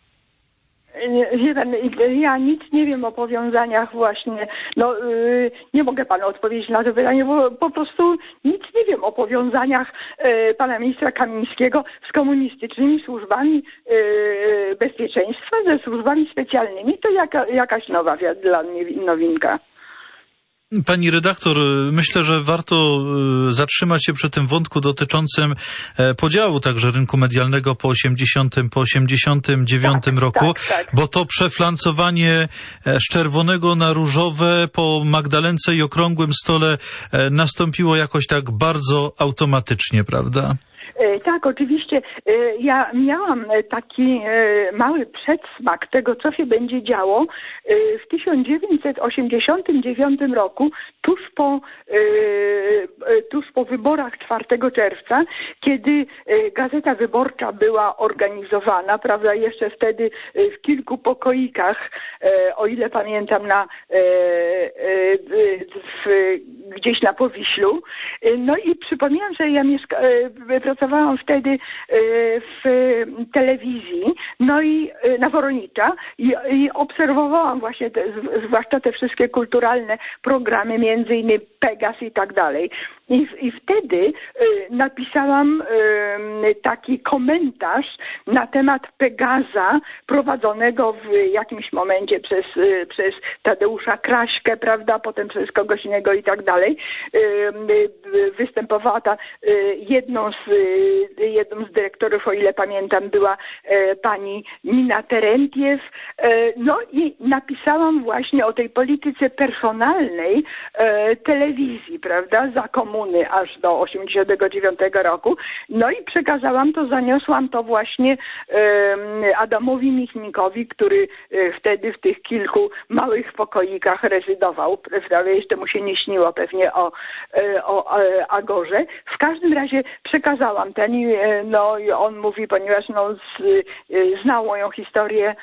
Speaker 2: Ja nic nie wiem o powiązaniach właśnie, no yy, nie mogę panu odpowiedzieć na to pytanie, bo po prostu nic nie wiem o powiązaniach yy, pana ministra Kamińskiego z komunistycznymi służbami yy, bezpieczeństwa, ze służbami specjalnymi. To jaka, jakaś nowa dla mnie nowinka.
Speaker 1: Pani redaktor, myślę, że warto zatrzymać się przy tym wątku dotyczącym podziału także rynku medialnego po osiemdziesiątym, po osiemdziesiątym dziewiątym
Speaker 2: tak,
Speaker 1: roku,
Speaker 2: tak, tak.
Speaker 1: bo to przeflancowanie z czerwonego na różowe po Magdalence i okrągłym stole nastąpiło jakoś tak bardzo automatycznie, prawda?
Speaker 2: Tak, oczywiście. Ja miałam taki mały przedsmak tego, co się będzie działo w tysiąc dziewięćset osiemdziesiątym dziewiątym roku, tuż po, tuż po wyborach czwartego czerwca, kiedy Gazeta Wyborcza była organizowana, prawda, jeszcze wtedy w kilku pokoikach, o ile pamiętam, na, w, gdzieś na Powiślu. No i przypomniałam, że ja mieszka, pracowałam wtedy w telewizji, no i na Woronicza i, i obserwowałam właśnie te, zwłaszcza te wszystkie kulturalne programy, między innymi Pegas i tak dalej. I, I wtedy y, napisałam y, taki komentarz na temat Pegaza prowadzonego w jakimś momencie przez, y, przez Tadeusza Kraśkę, prawda, potem przez kogoś innego i tak dalej. Y, y, występowała ta y, jedną z, y, jedną z dyrektorów, o ile pamiętam, była y, pani Nina Terentiew. Y, no i napisałam właśnie o tej polityce personalnej y, telewizji, prawda, za komuny aż do osiemdziesiątego dziewiątego roku. No i przekazałam to, zaniosłam to właśnie um, Adamowi Michnikowi, który um, wtedy w tych kilku małych pokoikach rezydował. Prawda? Jeszcze mu się nie śniło pewnie o, o, o Agorze. W każdym razie przekazałam ten i no, on mówi, ponieważ no, z, znał moją historię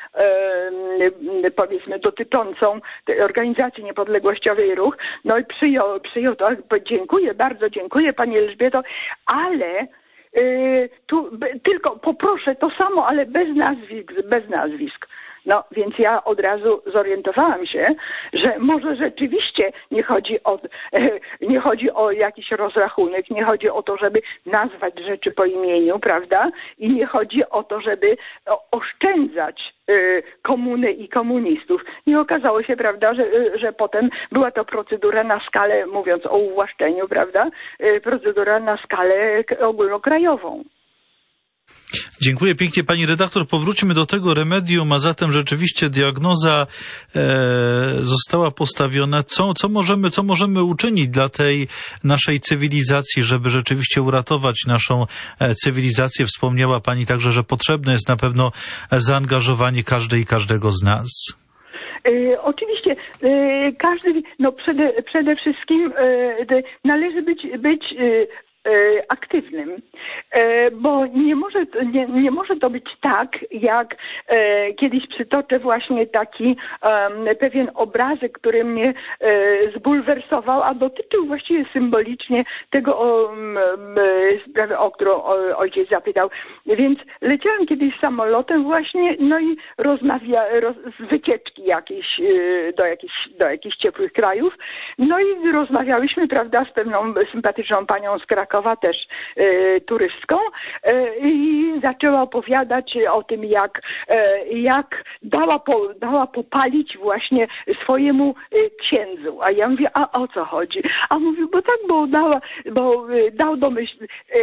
Speaker 2: um, powiedzmy dotyczącą tej organizacji niepodległościowej Ruch, no i przyjął, przyjął to. Dziękuję bardzo, dziękuję Pani Elżbieto, ale yy, tu b, tylko poproszę to samo, ale bez nazwisk, bez nazwisk. No, więc ja od razu zorientowałam się, że może rzeczywiście nie chodzi o, nie chodzi o jakiś rozrachunek, nie chodzi o to, żeby nazwać rzeczy po imieniu, prawda? I nie chodzi o to, żeby oszczędzać komunę i komunistów. I okazało się, prawda, że, że potem była to procedura na skalę, mówiąc o uwłaszczeniu, prawda, procedura na skalę ogólnokrajową.
Speaker 1: Dziękuję pięknie pani redaktor. Powróćmy do tego remedium, a zatem rzeczywiście diagnoza e, została postawiona. Co, co, możemy, co możemy uczynić dla tej naszej cywilizacji, żeby rzeczywiście uratować naszą cywilizację? Wspomniała pani także, że potrzebne jest na pewno zaangażowanie każdej i każdego z nas.
Speaker 2: E, oczywiście e, każdy, no przede, przede wszystkim e, należy być, być e, aktywnym, bo nie może, nie, nie może to być tak, jak kiedyś przytoczę właśnie taki pewien obrazek, który mnie zbulwersował, a dotyczył właściwie symbolicznie tego sprawy, o którą ojciec zapytał. Więc leciałam kiedyś samolotem właśnie, no i rozmawia, roz, z wycieczki jakiejś do jakichś, do jakichś ciepłych krajów, no i rozmawiałyśmy, prawda, z pewną sympatyczną panią z Krakowa, też e, turystką e, i zaczęła opowiadać o tym, jak, e, jak dała, po, dała popalić właśnie swojemu e, księdzu. A ja mówię, a o co chodzi? A mówił, bo tak, bo dała, bo e, dał do myśli, e,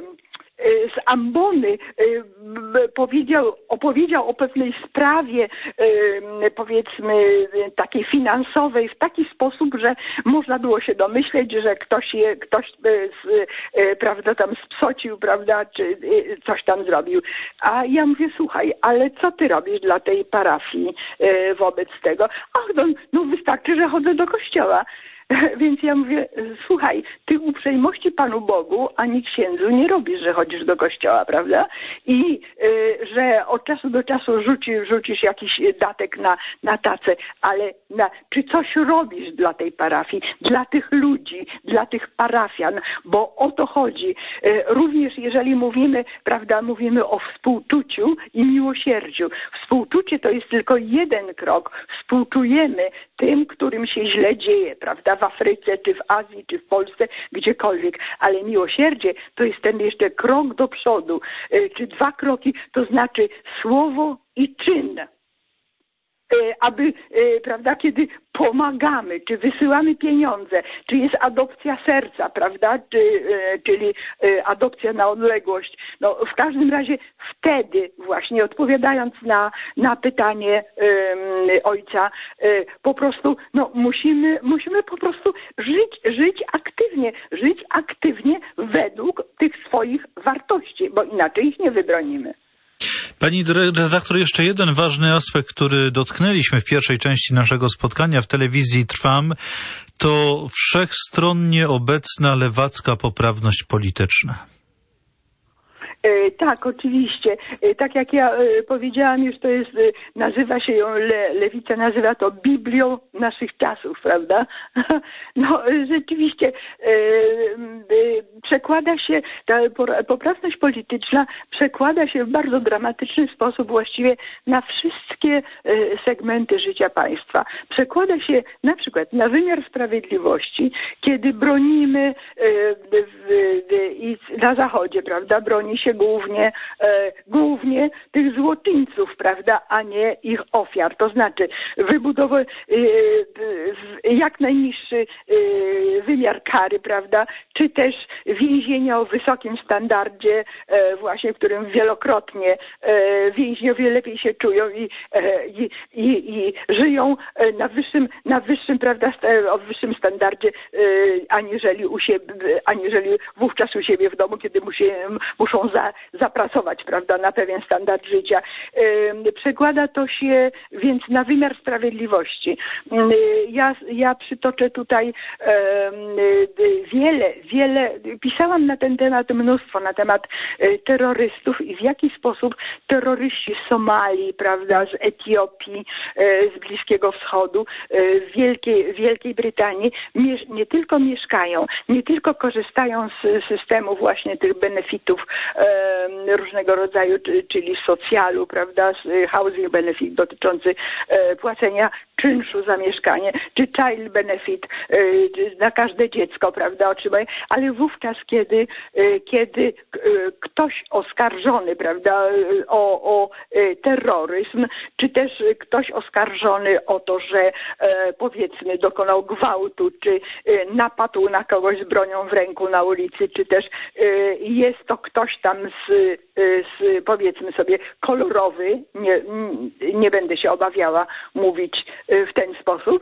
Speaker 2: z ambony powiedział, opowiedział o pewnej sprawie, powiedzmy takiej finansowej w taki sposób, że można było się domyśleć, że ktoś je, ktoś prawda, tam spsocił, prawda, czy coś tam zrobił. A ja mówię, słuchaj, ale co ty robisz dla tej parafii wobec tego? Ach, no, no wystarczy, że chodzę do kościoła. Więc ja mówię, słuchaj, ty uprzejmości Panu Bogu ani księdzu nie robisz, że chodzisz do kościoła, prawda? I y, że od czasu do czasu rzuci, rzucisz jakiś datek na, na tacę, ale na, czy coś robisz dla tej parafii, dla tych ludzi, dla tych parafian, bo o to chodzi. Y, również jeżeli mówimy, prawda, mówimy o współczuciu i miłosierdziu. Współczucie to jest tylko jeden krok. Współczujemy tym, którym się źle dzieje, prawda? W Afryce, czy w Azji, czy w Polsce, gdziekolwiek. Ale miłosierdzie to jest ten jeszcze krok do przodu, czy dwa kroki, to znaczy słowo i czyn. aby, prawda, kiedy pomagamy, czy wysyłamy pieniądze, czy jest adopcja serca, prawda, czy, czyli adopcja na odległość. No, w każdym razie wtedy właśnie odpowiadając na, na pytanie um, ojca, um, po prostu no, musimy, musimy po prostu żyć, żyć aktywnie, żyć aktywnie według tych swoich wartości, bo inaczej ich nie wybronimy.
Speaker 1: Pani redaktor, jeszcze jeden ważny aspekt, który dotknęliśmy w pierwszej części naszego spotkania w telewizji Trwam, to wszechstronnie obecna lewacka poprawność polityczna.
Speaker 2: Tak, oczywiście. Tak jak ja powiedziałam już, to jest, nazywa się ją, le, lewica nazywa to Biblią naszych czasów, prawda? No rzeczywiście przekłada się, ta poprawność polityczna przekłada się w bardzo dramatyczny sposób właściwie na wszystkie segmenty życia państwa. Przekłada się na przykład na wymiar sprawiedliwości, kiedy bronimy i na Zachodzie, prawda, broni się głównie, e, głównie tych złoczyńców, prawda, a nie ich ofiar. To znaczy wybudować e, jak najniższy e, wymiar kary, prawda, czy też więzienia o wysokim standardzie, e, właśnie w którym wielokrotnie e, więźniowie lepiej się czują i, e, i, i, i żyją na wyższym, na wyższym, prawda, o wyższym standardzie, e, aniżeli u siebie, aniżeli wówczas u siebie w domu, kiedy musi, muszą za zapracować, prawda, na pewien standard życia. Przekłada to się więc na wymiar sprawiedliwości. Ja, ja przytoczę tutaj wiele, wiele, pisałam na ten temat mnóstwo, na temat terrorystów i w jaki sposób terroryści z Somalii, prawda, z Etiopii, z Bliskiego Wschodu, w Wielkiej, Wielkiej Brytanii nie tylko mieszkają, nie tylko korzystają z systemu właśnie tych benefitów różnego rodzaju, czyli socjalu, prawda, housing benefit dotyczący płacenia czynszu za mieszkanie, czy child benefit na każde dziecko, prawda, otrzymają, ale wówczas, kiedy, kiedy ktoś oskarżony, prawda, o, o terroryzm, czy też ktoś oskarżony o to, że powiedzmy dokonał gwałtu, czy napadł na kogoś z bronią w ręku na ulicy, czy też jest to ktoś tam z, z powiedzmy sobie kolorowy, nie, nie będę się obawiała mówić w ten sposób,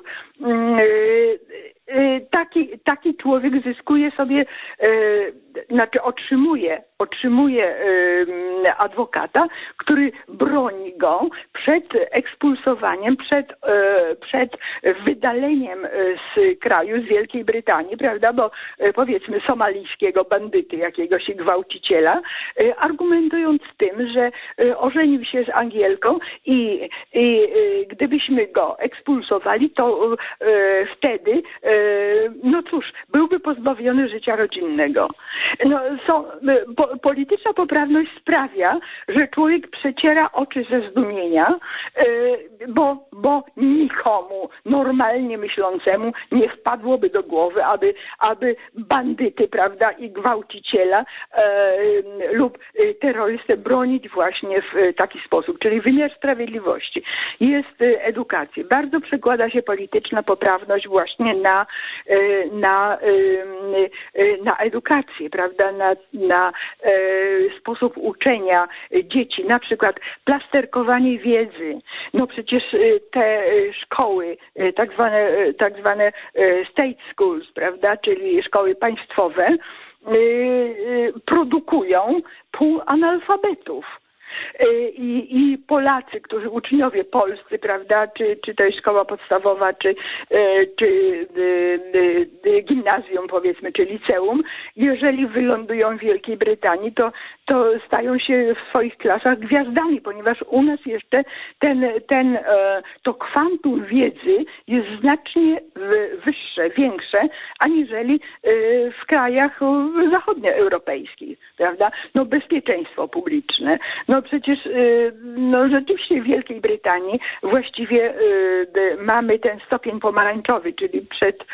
Speaker 2: taki, taki człowiek zyskuje sobie, znaczy otrzymuje, otrzymuje adwokata, który broni go przed ekspulsowaniem, przed, przed wydaleniem z kraju, z Wielkiej Brytanii, prawda, bo powiedzmy somalijskiego bandyty, jakiegoś gwałciciela, argumentując tym, że ożenił się z Angielką i, i gdybyśmy go ekspulsowali, to wtedy, no cóż, byłby pozbawiony życia rodzinnego. No, są, po, polityczna poprawność sprawia, że człowiek przeciera oczy ze zdumienia, bo, bo nikomu normalnie myślącemu nie wpadłoby do głowy, aby, aby bandyty, prawda, i gwałciciela e, lub terrorystę bronić właśnie w taki sposób, czyli wymiar sprawiedliwości. Jest edukacja. Bardzo przekłada się polityczna poprawność właśnie na, na, na edukację, prawda, na, na sposób uczenia dzieci, na przykład plasterkowanie wiedzy. No przecież te szkoły, tak zwane, tak zwane state schools, prawda, czyli szkoły państwowe, produkują półanalfabetów. I, i Polacy, którzy uczniowie polscy, prawda, czy, czy to jest szkoła podstawowa, czy, czy gimnazjum powiedzmy, czy liceum, jeżeli wylądują w Wielkiej Brytanii, to, to stają się w swoich klasach gwiazdami, ponieważ u nas jeszcze ten, ten, to kwantum wiedzy jest znacznie wyższe, większe, aniżeli w krajach zachodnioeuropejskich, prawda? No bezpieczeństwo publiczne, no przecież no rzeczywiście w Wielkiej Brytanii właściwie mamy ten stopień pomarańczowy, czyli przed,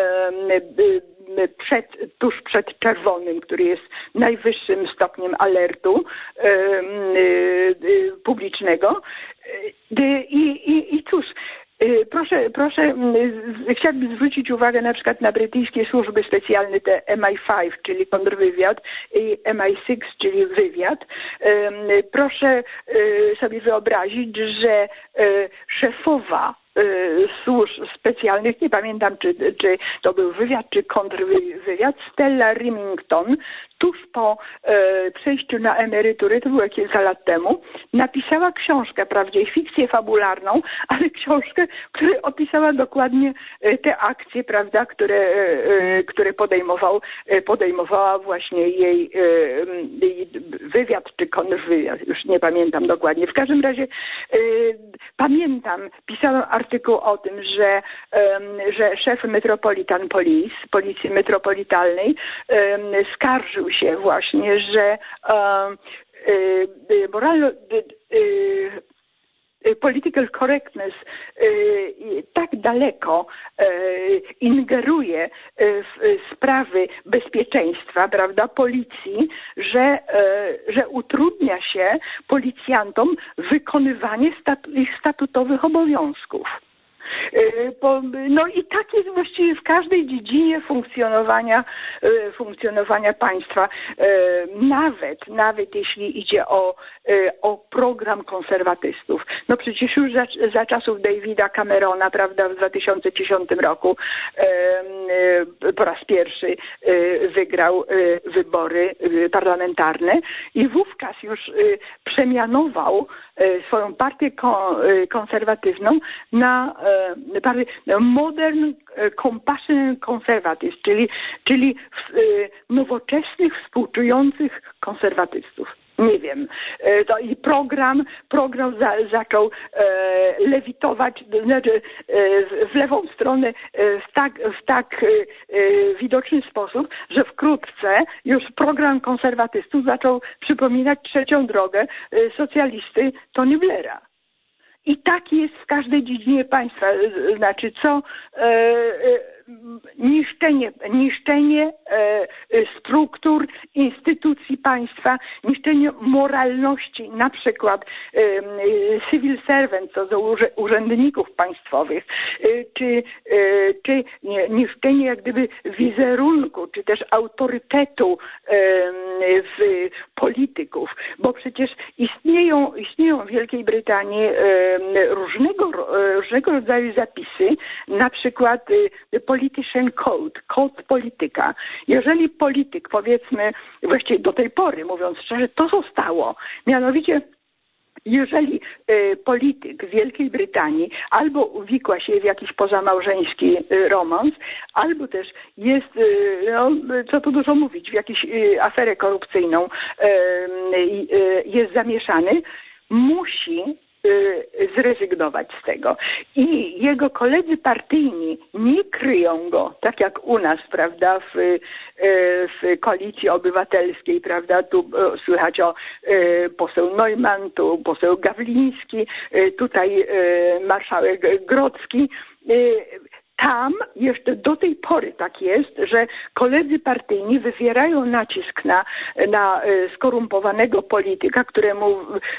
Speaker 2: przed, tuż przed czerwonym, który jest najwyższym stopniem alertu publicznego. I, i, i cóż, Proszę, proszę, chciałabym zwrócić uwagę na przykład na brytyjskie służby specjalne, te M I pięć, czyli kontrwywiad, i M I sześć, czyli wywiad. Proszę sobie wyobrazić, że szefowa służb specjalnych, nie pamiętam, czy, czy to był wywiad, czy kontrwywiad, Stella Rimington, tuż po e, przejściu na emeryturę, to było kilka lat temu, napisała książkę, wprawdzie fikcję fabularną, ale książkę, która opisała dokładnie e, te akcje, prawda, które, e, które podejmował, e, podejmowała właśnie jej, e, jej wywiad, czy kontrwywiad, już nie pamiętam dokładnie. W każdym razie e, pamiętam, pisałam artykuł o tym, że, e, że szef Metropolitan Police, Policji Metropolitalnej, e, skarżył się właśnie, że e, e, moralno, e, political correctness e, tak daleko e, ingeruje w sprawy bezpieczeństwa, prawda, policji, że, e, że utrudnia się policjantom wykonywanie statu, ich statutowych obowiązków. No i tak jest właściwie w każdej dziedzinie funkcjonowania, funkcjonowania państwa. Nawet, nawet jeśli idzie o, o program konserwatystów. No przecież już za, za czasów Davida Camerona, prawda, w dwa tysiące dziesiątym roku po raz pierwszy wygrał wybory parlamentarne i wówczas już przemianował swoją partię konserwatywną na Modern Compassionate Conservatives, czyli, czyli nowoczesnych, współczujących konserwatystów. Nie wiem. To i program, program za, zaczął e, lewitować, znaczy e, w lewą stronę e, w tak, w tak e, widoczny sposób, że wkrótce już program konserwatystów zaczął przypominać trzecią drogę e, socjalisty Tony Blaira. I tak jest w każdej dziedzinie państwa. Znaczy co e, e, niszczenie, niszczenie e, struktur, instytucji państwa, niszczenie moralności, na przykład e, civil servants, to do urzędników państwowych, e, czy, e, czy niszczenie jak gdyby wizerunku, czy też autorytetu e, w polityków, bo przecież istnieją, istnieją w Wielkiej Brytanii e, różnego, różnego rodzaju zapisy, na przykład e, Politician Code, kod polityka. Jeżeli polityk, powiedzmy, właściwie do tej pory, mówiąc szczerze, to zostało. Mianowicie, jeżeli y, polityk w Wielkiej Brytanii albo uwikła się w jakiś pozamałżeński y, romans, albo też jest, y, no, co tu dużo mówić, w jakąś y, aferę korupcyjną y, y, jest zamieszany, musi zrezygnować z tego. I jego koledzy partyjni nie kryją go, tak jak u nas, prawda, w, w Koalicji Obywatelskiej, prawda, tu słychać o poseł Neumann, tu poseł Gawliński, tutaj marszałek Grodzki. Tam jeszcze do tej pory tak jest, że koledzy partyjni wywierają nacisk na, na skorumpowanego polityka, któremu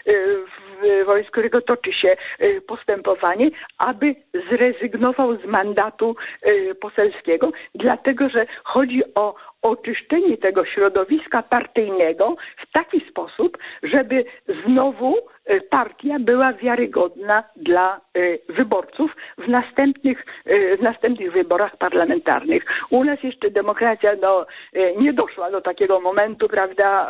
Speaker 2: w wobec którego toczy się postępowanie, aby zrezygnował z mandatu poselskiego, dlatego że chodzi o oczyszczenie tego środowiska partyjnego w taki sposób, żeby znowu partia była wiarygodna dla wyborców w następnych, w następnych wyborach parlamentarnych. U nas jeszcze demokracja no, nie doszła do takiego momentu, prawda,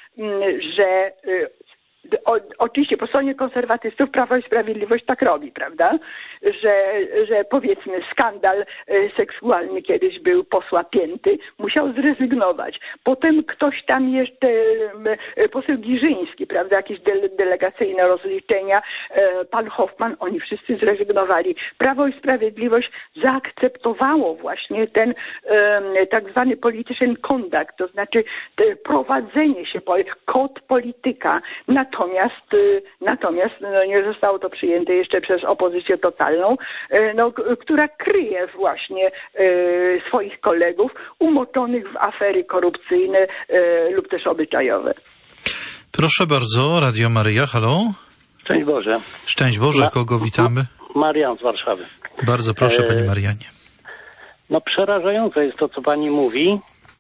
Speaker 2: że O, oczywiście po stronie konserwatystów Prawo i Sprawiedliwość tak robi, prawda, że, że powiedzmy skandal seksualny kiedyś był posła Pięty, musiał zrezygnować. Potem ktoś tam jeszcze, poseł Giżyński, prawda, jakieś dele, delegacyjne rozliczenia, pan Hoffman, oni wszyscy zrezygnowali. Prawo i Sprawiedliwość zaakceptowało właśnie ten tak zwany politician conduct, to znaczy prowadzenie się, kod polityka. Natomiast, natomiast no nie zostało to przyjęte jeszcze przez opozycję totalną, no, która kryje właśnie e, swoich kolegów umoczonych w afery korupcyjne e, lub też obyczajowe.
Speaker 1: Proszę bardzo, Radio Maryja, halo?
Speaker 7: Szczęść Boże.
Speaker 1: Szczęść Boże, kogo witamy?
Speaker 7: Marian z Warszawy.
Speaker 1: Bardzo proszę, panie Marianie.
Speaker 7: No przerażające jest to, co pani mówi,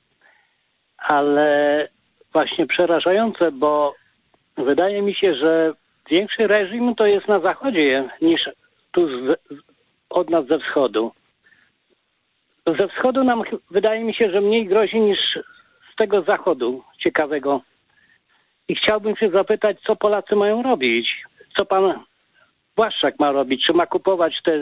Speaker 7: ale właśnie przerażające, bo wydaje mi się, że większy reżim to jest na zachodzie niż tu z, od nas ze wschodu. Ze wschodu nam wydaje mi się, że mniej grozi niż z tego zachodu ciekawego. I chciałbym się zapytać, co Polacy mają robić? Co pan Błaszczak ma robić? Czy ma kupować te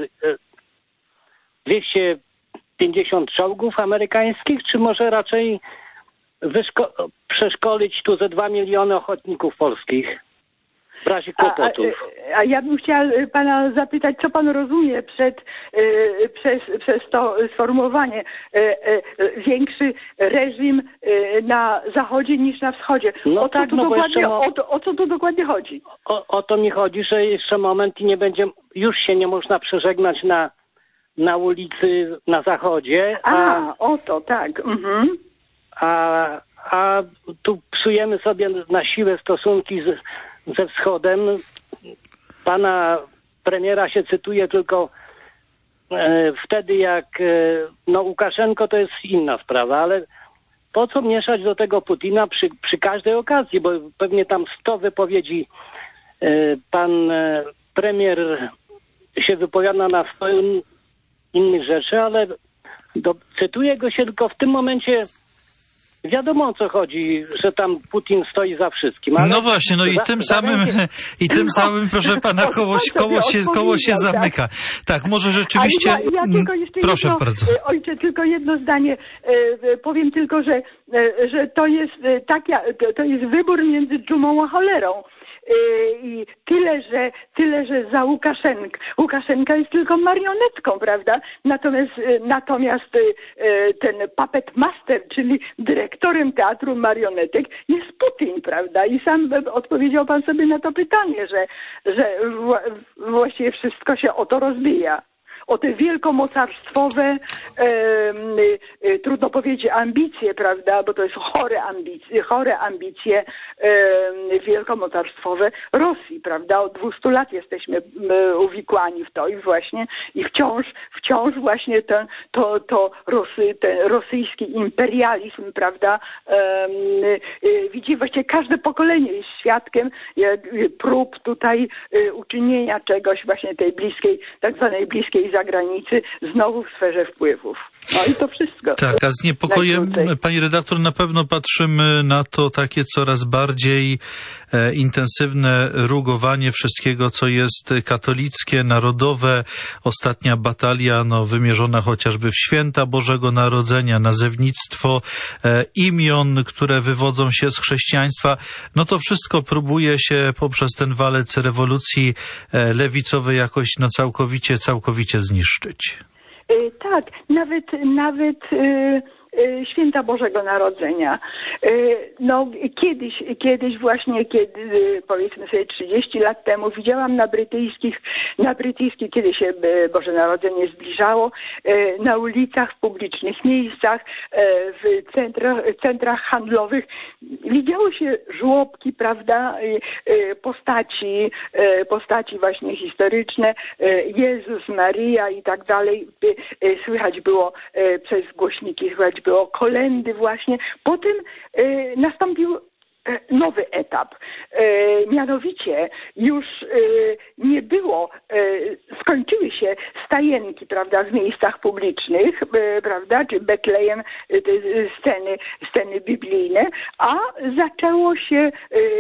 Speaker 7: dwieście pięćdziesiąt czołgów amerykańskich, czy może raczej wyszko- przeszkolić tu ze dwa miliony ochotników polskich w razie kłopotów?
Speaker 2: A, a, a ja bym chciała pana zapytać, co pan rozumie przed, y, przez, przez to sformułowanie y, y, większy reżim y, na zachodzie niż na wschodzie.
Speaker 7: No
Speaker 2: o, co
Speaker 7: tak,
Speaker 2: tu
Speaker 7: no
Speaker 2: dokładnie,
Speaker 7: mo-
Speaker 2: o, to, o co tu dokładnie chodzi?
Speaker 7: O, o to mi chodzi, że jeszcze moment i nie będzie, już się nie można przeżegnać na, na ulicy na zachodzie.
Speaker 2: A,
Speaker 7: a
Speaker 2: o to, tak. Mhm.
Speaker 7: A, a tu psujemy sobie na siłę stosunki z, ze wschodem. Pana premiera się cytuje tylko e, wtedy, jak e, no Łukaszenko to jest inna sprawa, ale po co mieszać do tego Putina przy, przy każdej okazji, bo pewnie tam sto wypowiedzi e, pan e, premier się wypowiada na sto innych rzeczy, ale do, cytuję go się tylko w tym momencie. Wiadomo, o co chodzi, że tam Putin stoi za wszystkim. Ale
Speaker 1: no właśnie, no i
Speaker 7: za,
Speaker 1: tym
Speaker 7: za
Speaker 1: samym,
Speaker 7: rękę...
Speaker 1: i tym samym, proszę pana, koło, koło, się, koło się zamyka. Tak, może rzeczywiście...
Speaker 2: Ale ja, ja tylko jeszcze
Speaker 1: proszę
Speaker 2: jedno,
Speaker 1: bardzo.
Speaker 2: Ojcze, tylko jedno zdanie. Powiem tylko, że, że to jest tak, to jest wybór między dżumą a cholerą. I tyle, że tyle, że za Łukaszenkę. Łukaszenka jest tylko marionetką, prawda? Natomiast natomiast ten puppet master, czyli dyrektorem teatru marionetek jest Putin, prawda? I sam odpowiedział pan sobie na to pytanie, że, że właściwie wszystko się o to rozbija. O te wielkomocarstwowe, e, e, trudno powiedzieć ambicje, prawda, bo to jest chore ambicje, chore ambicje e, wielkomocarstwowe Rosji, prawda, od dwustu lat jesteśmy e, uwikłani w to i właśnie i wciąż, wciąż właśnie ten, to, to Rosy, ten rosyjski imperializm, prawda, e, e, widzi właściwie każde pokolenie jest świadkiem e, prób tutaj e, uczynienia czegoś właśnie tej bliskiej, tak zwanej bliskiej zagranicy, znowu w sferze wpływów. No i to wszystko.
Speaker 1: Tak, a z niepokojem, pani redaktor, na pewno patrzymy na to takie coraz bardziej e, intensywne rugowanie wszystkiego, co jest katolickie, narodowe. Ostatnia batalia, no, wymierzona chociażby w święta Bożego Narodzenia, nazewnictwo e, imion, które wywodzą się z chrześcijaństwa. No to wszystko próbuje się poprzez ten walec rewolucji e, lewicowej jakoś no całkowicie, całkowicie zniszczyć.
Speaker 2: Yy, tak, nawet, nawet yy, yy, święta Bożego Narodzenia. Yy, no kiedyś, kiedyś właśnie, kiedy yy, powiedzmy sobie trzydzieści lat temu widziałam na brytyjskich, na brytyjskich, kiedy się yy, Boże Narodzenie zbliżało, yy, na ulicach, w publicznych miejscach, yy, w centrach, centrach handlowych widziało się żłobki, prawda, yy, yy, postaci, yy, postaci właśnie historyczne, yy, Jezus, Maria i tak dalej. Yy, słychać było yy, przez głośniki, słychać było kolędy właśnie. Potem yy, nastąpił nowy etap. E, mianowicie już e, nie było, e, skończyły się stajenki, prawda, w miejscach publicznych, e, prawda, czy Betlejem, e, te sceny, sceny biblijne, a zaczęło się e,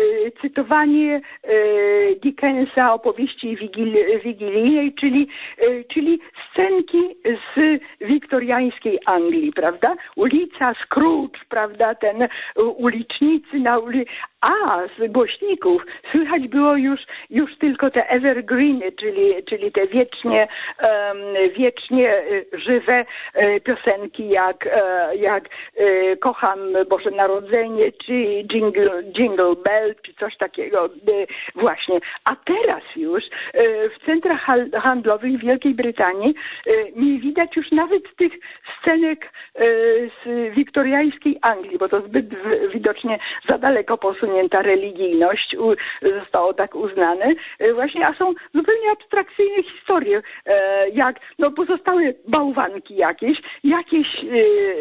Speaker 2: cytowanie e, Dickensa, opowieści wigil, wigilijnej, czyli, e, czyli scenki z wiktoriańskiej Anglii, prawda, ulica Scrooge, prawda, ten ulicznicy na ulicy, a z głośników słychać było już, już tylko te evergreeny, czyli, czyli te wiecznie, um, wiecznie żywe piosenki jak, jak Kocham Boże Narodzenie, czy Jingle, Jingle Bell, czy coś takiego właśnie. A teraz już w centrach handlowych w Wielkiej Brytanii nie widać już nawet tych scenek z wiktoriańskiej Anglii, bo to zbyt widocznie za daleko daleko posunięta religijność, u, zostało tak uznane, właśnie, a są zupełnie abstrakcyjne historie, jak no pozostały bałwanki jakieś, jakieś y,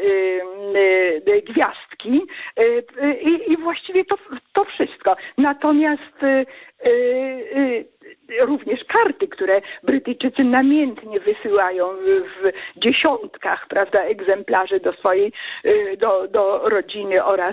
Speaker 2: y, y, gwiazdki i, i właściwie to, to wszystko. Natomiast y, y, również karty, które Brytyjczycy namiętnie wysyłają w dziesiątkach, prawda, egzemplarzy do swojej, do, do rodziny oraz,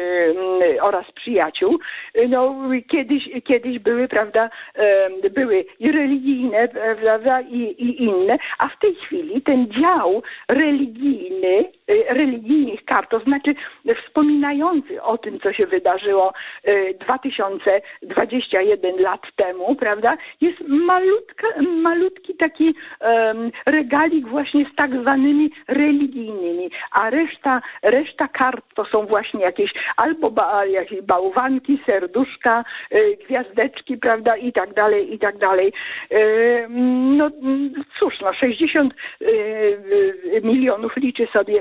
Speaker 2: oraz przyjaciół. No, kiedyś, kiedyś były, prawda, były i religijne, prawda, i, i inne, a w tej chwili ten dział religijny, religijnych kart, to znaczy wspominający o tym, co się wydarzyło dwa tysiące dwadzieścia jeden lat temu, prawda, jest malutka, malutki taki um, regalik właśnie z tak zwanymi religijnymi, a reszta, reszta kart to są właśnie jakieś albo ba, jakieś bałwanki, serduszka, y, gwiazdeczki, prawda, i tak dalej, i tak dalej. Y, no cóż, no sześćdziesiąt y, milionów liczy sobie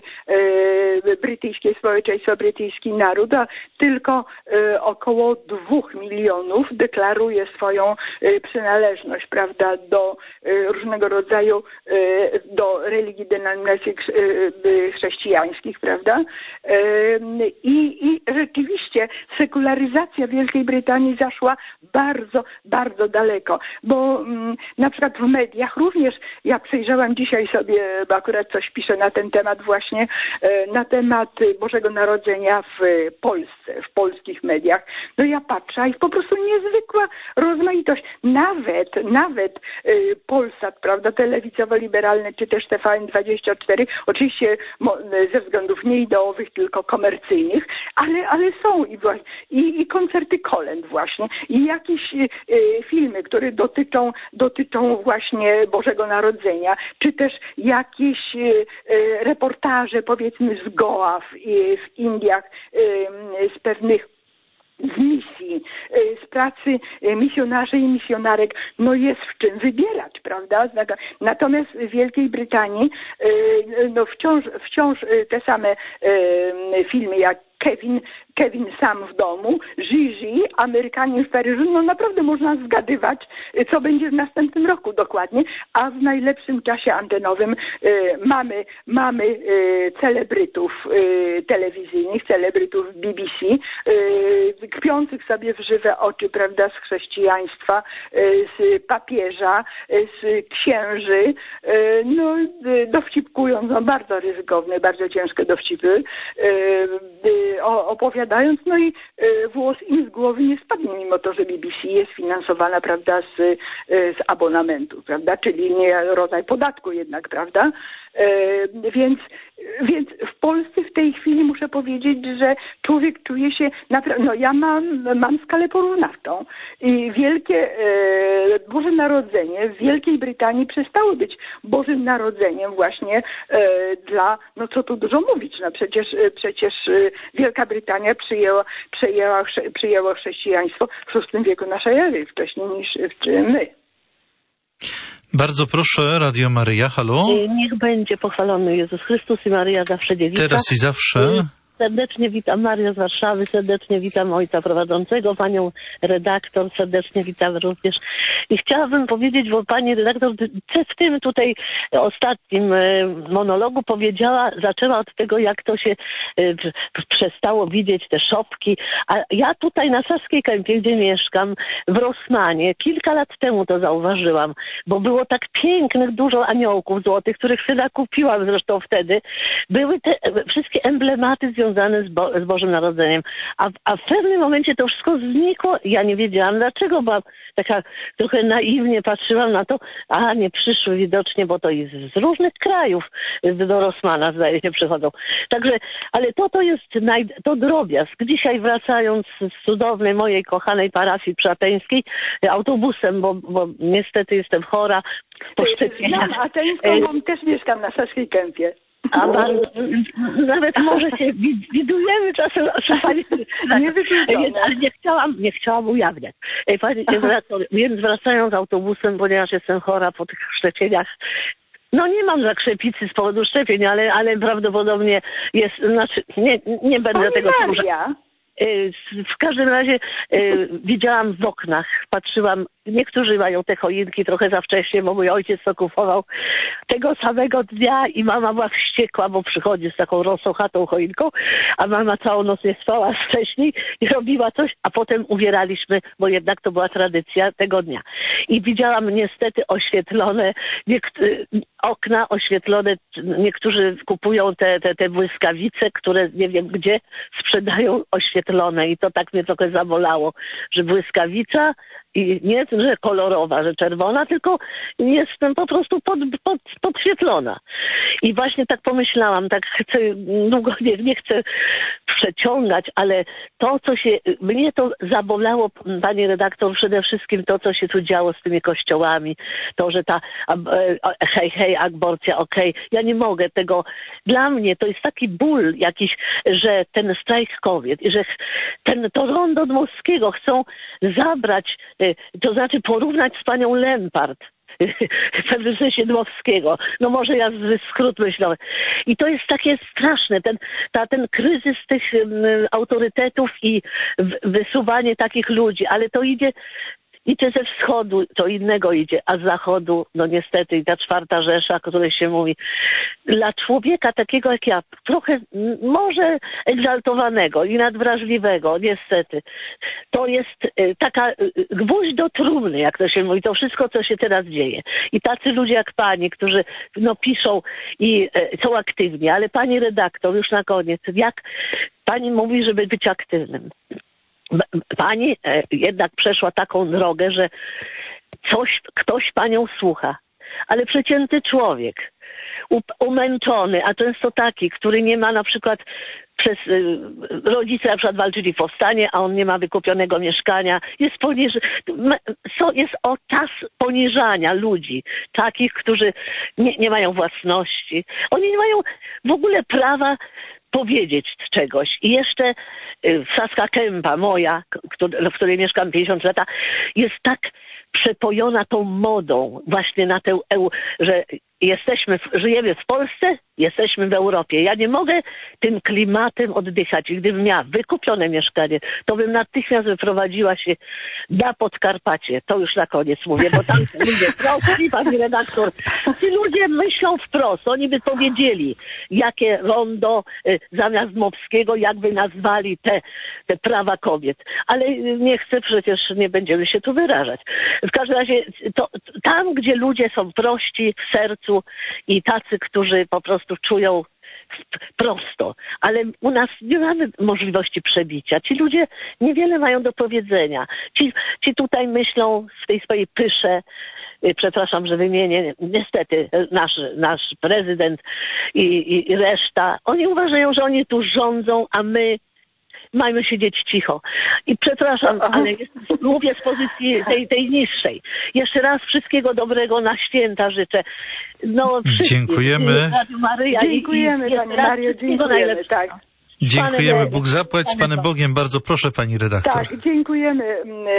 Speaker 2: y, brytyjskie społeczeństwo, brytyjski naród, a tylko y, około dwóch milionów deklaruje swoją y, przynależność, prawda, do y, różnego rodzaju, y, do religii, denominacji y, chrześcijańskich, prawda. Y, i, I rzeczywiście sekularyzacja Wielkiej Brytanii zaszła bardzo, bardzo daleko, bo mm, na przykład w mediach również, ja przejrzałam dzisiaj sobie, bo akurat coś piszę na ten temat właśnie, y, na temat Bożego Narodzenia w Polsce, w polskich mediach. No ja patrzę i po prostu niezwykła rozmaitość. Nawet, nawet y, Polsat, prawda, telewizowo-liberalny, czy też T V N dwadzieścia cztery, oczywiście mo, ze względów nie ideowych, tylko komercyjnych, ale, ale są i, i, i koncerty kolęd właśnie, i jakieś y, filmy, które dotyczą, dotyczą właśnie Bożego Narodzenia, czy też jakieś y, y, reportaże, powiedzmy, z Goa w, y, w Indiach, y, z pewnych z misji, z pracy misjonarzy i misjonarek, no jest w czym wybierać, prawda? Natomiast w Wielkiej Brytanii no wciąż, wciąż te same filmy jak Kevin, Kevin sam w domu, Gigi, Amerykanin w Paryżu, no naprawdę można zgadywać, co będzie w następnym roku dokładnie, a w najlepszym czasie antenowym y, mamy, mamy y, celebrytów y, telewizyjnych, celebrytów B B C, y, kpiących sobie w żywe oczy, prawda, z chrześcijaństwa, y, z papieża, y, z księży, y, no y, dowcipkując, no bardzo ryzykowne, bardzo ciężkie dowcipy, y, y, opowiadając, no i włos im z głowy nie spadnie, mimo to, że B B C jest finansowana, prawda, z, z abonamentu, prawda, czyli nie rodzaj podatku jednak, prawda, więc, więc w Polsce w tej chwili muszę powiedzieć, że człowiek czuje się, naprawdę, no ja mam, mam skalę porównawczą i wielkie Boże Narodzenie w Wielkiej Brytanii przestało być Bożym Narodzeniem właśnie dla, no co tu dużo mówić, no przecież, przecież Wielka Brytania przyjęła, przyjęła, przyjęła chrześcijaństwo w szóstym wieku naszej ery, wcześniej niż my.
Speaker 1: Bardzo proszę, Radio Maryja, halo.
Speaker 8: Niech będzie pochwalony Jezus Chrystus i Maryja zawsze dziewica.
Speaker 1: Teraz i zawsze.
Speaker 8: Serdecznie witam Marię z Warszawy, serdecznie witam ojca prowadzącego, panią redaktor, serdecznie witam również. I chciałabym powiedzieć, bo pani redaktor w tym tutaj ostatnim monologu powiedziała, zaczęła od tego, jak to się przestało widzieć, te szopki. A ja tutaj na Saskiej Kępie, gdzie mieszkam, w Rossmanie, kilka lat temu to zauważyłam, bo było tak pięknych, dużo aniołków złotych, których syna kupiłam zresztą wtedy. Były te wszystkie emblematy związane związane z, Bo- z Bożym Narodzeniem. A, a w pewnym momencie to wszystko znikło. Ja nie wiedziałam dlaczego, bo taka trochę naiwnie patrzyłam na to, a nie przyszły widocznie, bo to jest z różnych krajów do Rossmana, zdaje się, przychodzą. Także, ale to to jest naj, to drobiazg. Dzisiaj wracając z cudownej mojej kochanej parafii przateńskiej autobusem, bo, bo niestety jestem chora po szczepieniach.
Speaker 2: Znam ateńską, bo też mieszkam na Saskiej Kępie.
Speaker 8: A bardzo, nawet może się widujemy czasem, pani,
Speaker 2: nie
Speaker 8: ale nie chciałam, nie chciałam ujawniać. Pani, więc wracając autobusem, ponieważ jestem chora po tych szczepieniach, no nie mam zakrzepicy z powodu szczepień, ale, ale prawdopodobnie jest, znaczy nie, nie będę
Speaker 2: Pani
Speaker 8: tego
Speaker 2: Maria,
Speaker 8: W każdym razie widziałam w oknach, patrzyłam, niektórzy mają te choinki trochę za wcześnie, bo mój ojciec to kupował tego samego dnia i mama była wściekła, bo przychodzi z taką rozsochatą choinką, a mama całą noc nie spała wcześniej i robiła coś, a potem ubieraliśmy, bo jednak to była tradycja tego dnia. I widziałam niestety oświetlone okna, oświetlone, niektórzy kupują te, te, te błyskawice, które nie wiem gdzie sprzedają oświetlone i to tak mnie trochę zabolało, że błyskawica i nie, że kolorowa, że czerwona, tylko jestem po prostu pod, pod, podświetlona. I właśnie tak pomyślałam, tak chcę, długo nie, nie chcę przeciągać, ale to, co się, mnie to zabolało, pani redaktor, przede wszystkim to, co się tu działo z tymi kościołami, to, że ta hej, hej, aborcja, okej, okay. Ja nie mogę tego, dla mnie to jest taki ból jakiś, że ten strajk kobiet i że ten, to rondo Dmowskiego chcą zabrać, to znaczy porównać z panią Lempart, w pewnym sensie Dmowskiego. No może ja skrót myślałem. I to jest takie straszne, ten, ta, ten kryzys tych um, autorytetów i w, wysuwanie takich ludzi, ale to idzie Idzie ze wschodu, to innego idzie, a z zachodu, no niestety, i ta czwarta Rzesza, o której się mówi, dla człowieka takiego jak ja, trochę może egzaltowanego i nadwrażliwego, niestety, to jest taka gwóźdź do trumny, jak to się mówi, to wszystko, co się teraz dzieje. I tacy ludzie jak pani, którzy no piszą i e, są aktywni, ale pani redaktor, już na koniec, jak pani mówi, żeby być aktywnym? Pani jednak przeszła taką drogę, że coś, ktoś panią słucha, ale przeciętny człowiek, umęczony, a często taki, który nie ma na przykład przez rodzice na przykład walczyli w powstanie, a on nie ma wykupionego mieszkania, jest poniż... jest o czas poniżania ludzi, takich, którzy nie, nie mają własności. Oni nie mają w ogóle prawa powiedzieć czegoś. I jeszcze Saska Kępa, moja, w której mieszkam pięćdziesiąt lat, jest tak przepojona tą modą właśnie na tę, że jesteśmy, żyjemy w Polsce, jesteśmy w Europie. Ja nie mogę tym klimatem oddychać. I gdybym miała wykupione mieszkanie, to bym natychmiast wyprowadziła się na Podkarpacie. To już na koniec mówię, bo tam ludzie, proszę, pani redaktor, ci ludzie myślą wprost. Oni by powiedzieli, jakie rondo y, zamiast Dmowskiego, jakby nazwali te, te prawa kobiet. Ale nie chcę, przecież nie będziemy się tu wyrażać. W każdym razie to, tam, gdzie ludzie są prości w sercu i tacy, którzy po prostu czują prosto, ale u nas nie mamy możliwości przebicia. Ci ludzie niewiele mają do powiedzenia. Ci, ci tutaj myślą w tej swojej pysze, przepraszam, że wymienię, niestety nasz, nasz prezydent i, i, i reszta, oni uważają, że oni tu rządzą, a my mamy siedzieć cicho. I przepraszam, ale mówię z pozycji tej, tej niższej. Jeszcze raz wszystkiego dobrego na święta życzę. No,
Speaker 1: dziękujemy.
Speaker 2: Maryja, dziękujemy, i, Pani Mario, dziękujemy, tak.
Speaker 1: Dziękujemy, Bóg zapłać z Panem Bogiem. Bardzo proszę, pani redaktor.
Speaker 2: Tak, dziękujemy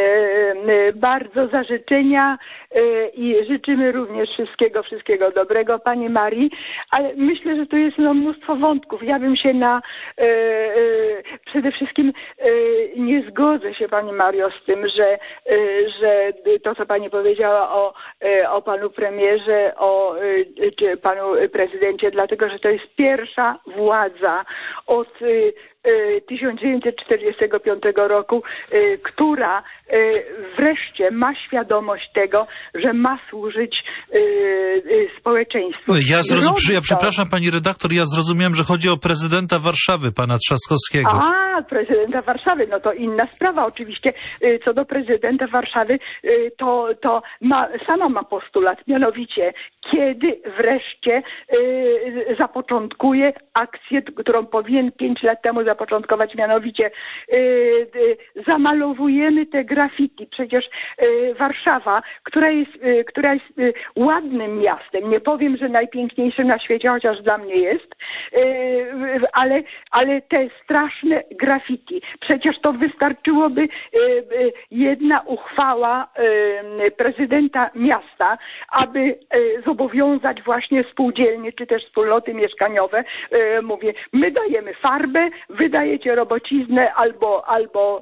Speaker 2: bardzo za życzenia i życzymy również wszystkiego, wszystkiego dobrego Pani Marii, ale myślę, że tu jest no, mnóstwo wątków. Ja bym się na przede wszystkim nie zgodzę się Pani Mario z tym, że, że to, co Pani powiedziała o, o Panu premierze, o czy Panu prezydencie, dlatego, że to jest pierwsza władza od tysiąc dziewięćset czterdziestego piątego roku, która wreszcie ma świadomość tego, że ma służyć społeczeństwu.
Speaker 1: Ja, zrozum- ja przepraszam pani redaktor, ja zrozumiałem, że chodzi o prezydenta Warszawy, pana Trzaskowskiego.
Speaker 2: A, prezydenta Warszawy, no to inna sprawa oczywiście. Co do prezydenta Warszawy, to, to ma, sama ma postulat, mianowicie kiedy wreszcie zapoczątkuje akcję, którą powinien pięć lat temu zapoczątkować, mianowicie y, y, zamalowujemy te graffiti. Przecież y, Warszawa, która jest, y, która jest y, ładnym miastem, nie powiem, że najpiękniejszym na świecie, chociaż dla mnie jest, y, y, ale, ale te straszne graffiti, przecież to wystarczyłoby y, y, jedna uchwała prezydenta miasta, aby zobowiązać właśnie spółdzielnie czy też wspólnoty mieszkaniowe. Mówię, my dajemy farbę, wy dajecie robociznę albo, albo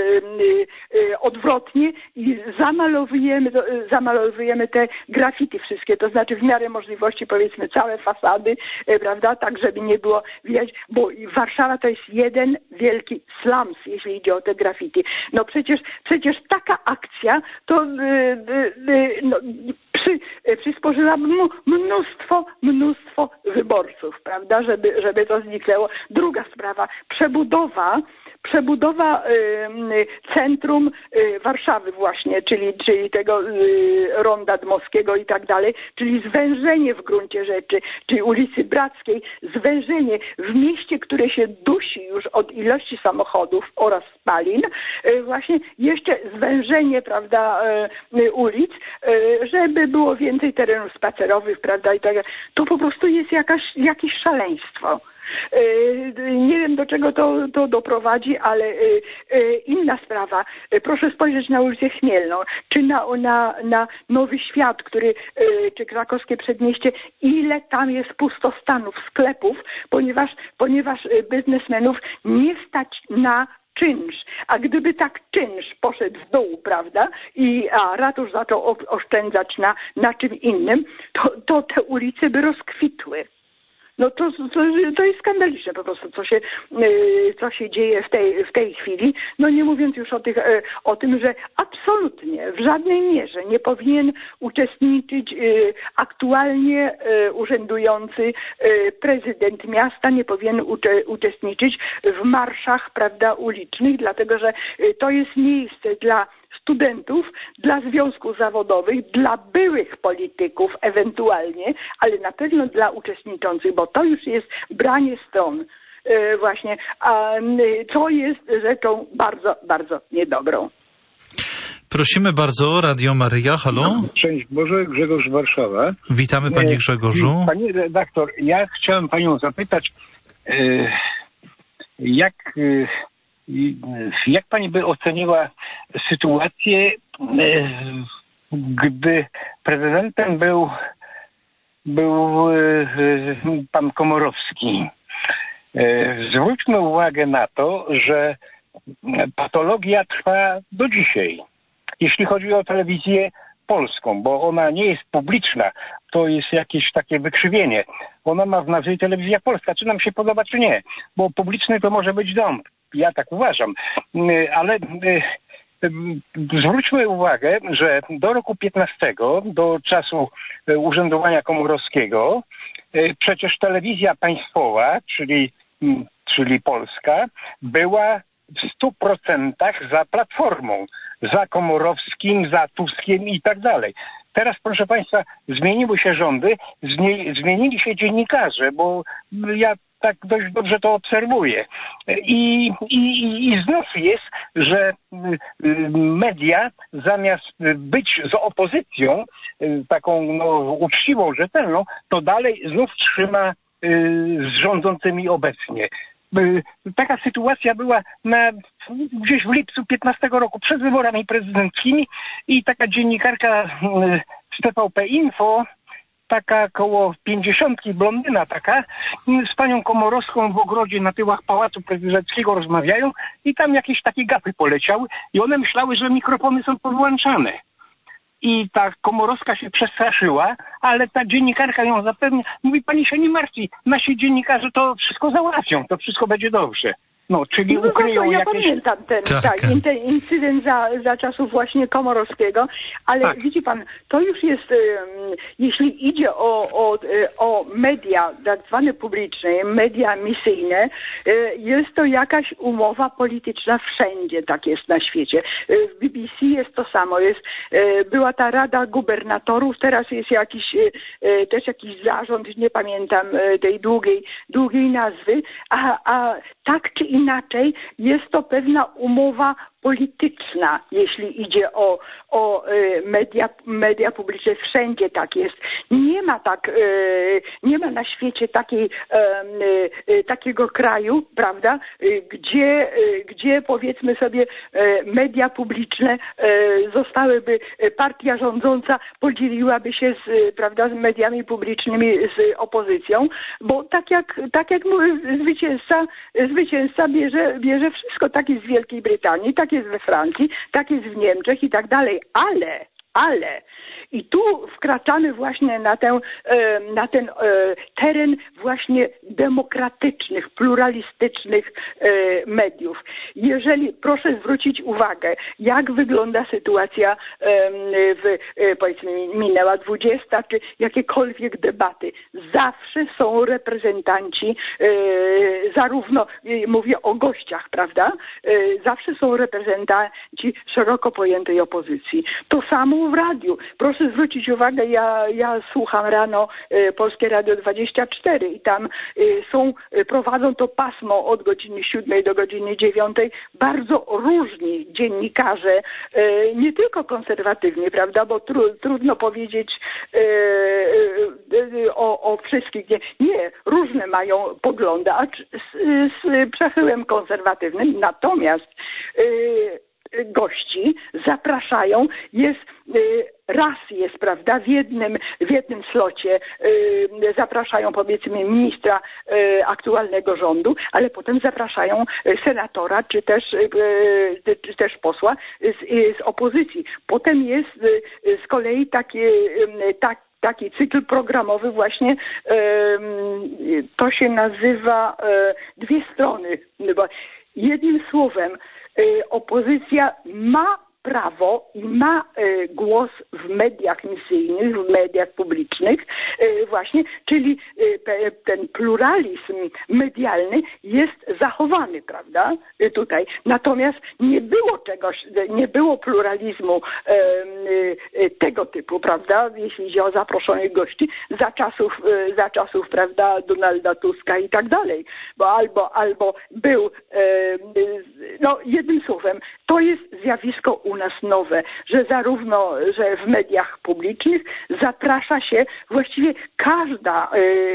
Speaker 2: odwrotnie i zamalowujemy, zamalowujemy te graffiti wszystkie, to znaczy w miarę możliwości powiedzmy całe fasady, prawda, tak żeby nie było widać, bo Warszawa to jest jeden wielki slums, jeśli idzie o te graffiti. No przecież, przecież taka akcja to no, przy, przysporzyła mnóstwo, mnóstwo wyborców, prawda, żeby, żeby to zniknęło. Druga sprawa, przebudowa Przebudowa y, centrum y, Warszawy właśnie, czyli, czyli tego y, Ronda Dmowskiego i tak dalej, czyli zwężenie w gruncie rzeczy, czyli ulicy Brackiej, zwężenie w mieście, które się dusi już od ilości samochodów oraz spalin, y, właśnie jeszcze zwężenie, prawda, y, ulic, y, żeby było więcej terenów spacerowych, prawda, i tak. To po prostu jest jakaś, jakieś szaleństwo. Nie wiem, do czego to, to doprowadzi, ale inna sprawa. Proszę spojrzeć na ulicę Chmielną, czy na, na, na Nowy Świat, który, czy Krakowskie Przedmieście, ile tam jest pustostanów, sklepów, ponieważ, ponieważ biznesmenów nie stać na czynsz. A gdyby tak czynsz poszedł w dół, prawda, i a ratusz zaczął oszczędzać na, na czym innym, to, to te ulice by rozkwitły. No to, to, to jest skandaliczne po prostu, co się, co się dzieje w tej, w tej chwili. No nie mówiąc już o, tych, o tym, że absolutnie w żadnej mierze nie powinien uczestniczyć aktualnie urzędujący prezydent miasta, nie powinien ucze, uczestniczyć w marszach, prawda, ulicznych, dlatego że to jest miejsce dla studentów, dla związków zawodowych, dla byłych polityków ewentualnie, ale na pewno dla uczestniczących, bo to już jest branie stron yy, właśnie, a yy, co jest rzeczą bardzo, bardzo niedobrą.
Speaker 1: Prosimy bardzo, Radio Maryja, halo?
Speaker 9: Szczęść Boże, Grzegorz Warszawa.
Speaker 1: Witamy Panie Grzegorzu.
Speaker 9: Pani redaktor, ja chciałem Panią zapytać, yy, jak... Yy, Jak Pani by oceniła sytuację, gdy prezydentem był, był pan Komorowski? Zwróćmy uwagę na to, że patologia trwa do dzisiaj, jeśli chodzi o telewizję polską, bo ona nie jest publiczna, to jest jakieś takie wykrzywienie. Ona ma w nazwie Telewizja Polska, czy nam się podoba, czy nie, bo publiczny to może być dom. Ja tak uważam, ale zwróćmy uwagę, że do roku piętnastego, do czasu urzędowania Komorowskiego, przecież telewizja państwowa, czyli, czyli polska, była w stu procentach za Platformą, za Komorowskim, za Tuskiem i tak dalej. Teraz, proszę Państwa, zmieniły się rządy, zmienili się dziennikarze, bo ja tak dość dobrze to obserwuję. I, i, i znów jest, że media zamiast być z opozycją, taką no, uczciwą, rzetelną, to dalej znów trzyma z rządzącymi obecnie. Taka sytuacja była na, gdzieś w lipcu piętnastego roku przed wyborami prezydenckimi i taka dziennikarka z T V P Info, taka koło pięćdziesiątki, blondyna taka, z panią Komorowską w ogrodzie na tyłach Pałacu Prezydenckiego rozmawiają i tam jakieś takie gapy poleciały i one myślały, że mikrofony są podłączane. I ta Komorowska się przestraszyła, ale ta dziennikarka ją zapewnia, mówi, pani się nie martwi, nasi dziennikarze to wszystko załatwią, to wszystko będzie dobrze. No, czyli
Speaker 2: no,
Speaker 9: ukryją
Speaker 2: to, ja
Speaker 9: jakieś...
Speaker 2: pamiętam ten, tak. Tak, ten incydent za, za czasów właśnie Komorowskiego, ale tak. Widzi pan, to już jest, um, jeśli idzie o, o, o media tak zwane publiczne, media misyjne, jest to jakaś umowa polityczna wszędzie, tak jest na świecie. W B B C jest to samo, jest, była ta Rada Gubernatorów, teraz jest jakiś, też jakiś zarząd, nie pamiętam tej długiej, długiej nazwy, a, a tak czy inaczej jest to pewna umowa polityczna, jeśli idzie o, o media, media publiczne. Wszędzie tak jest. Nie ma tak, nie ma na świecie takiej, takiego kraju, prawda, gdzie, gdzie powiedzmy sobie media publiczne zostałyby, partia rządząca podzieliłaby się z, prawda, z mediami publicznymi, z opozycją, bo tak jak, tak jak mówię, zwycięzca, zwycięzca bierze, bierze wszystko. Tak jest w Wielkiej Brytanii, tak jest we Francji, tak jest w Niemczech i tak dalej, ale, ale i tu wkraczamy właśnie na, tę, na ten teren właśnie demokratycznych, pluralistycznych mediów. Jeżeli, proszę zwrócić uwagę, jak wygląda sytuacja w, powiedzmy, minęła dwudziesta, czy jakiekolwiek debaty. Zawsze są reprezentanci, zarówno, mówię o gościach, prawda? Zawsze są reprezentanci szeroko pojętej opozycji. To samo w radiu. Proszę zwrócić uwagę, ja, ja słucham rano e, Polskie Radio dwadzieścia cztery i tam e, są, e, prowadzą to pasmo od godziny siódmej do godziny dziewiątej bardzo różni dziennikarze, e, nie tylko konserwatywni, prawda, bo tru, trudno powiedzieć e, e, o, o wszystkich. Nie, nie, różne mają poglądy, a z, z przechyłem konserwatywnym, natomiast e, gości zapraszają, jest raz jest, prawda, w jednym, w jednym slocie zapraszają, powiedzmy, ministra aktualnego rządu, ale potem zapraszają senatora, czy też, czy też posła z, z opozycji. Potem jest z kolei takie, tak, taki cykl programowy właśnie, to się nazywa dwie strony, bo jednym słowem opozycja ma prawo i ma e, głos w mediach misyjnych, w mediach publicznych e, właśnie, czyli e, ten pluralizm medialny jest zachowany, prawda, e, tutaj. Natomiast nie było czegoś, nie było pluralizmu e, e, tego typu, prawda, jeśli chodzi o zaproszonych gości za czasów, e, za czasów, prawda, Donalda Tuska i tak dalej, bo albo, albo był, e, no jednym słowem, to jest zjawisko u nas nowe, że zarówno, że w mediach publicznych zaprasza się właściwie każda,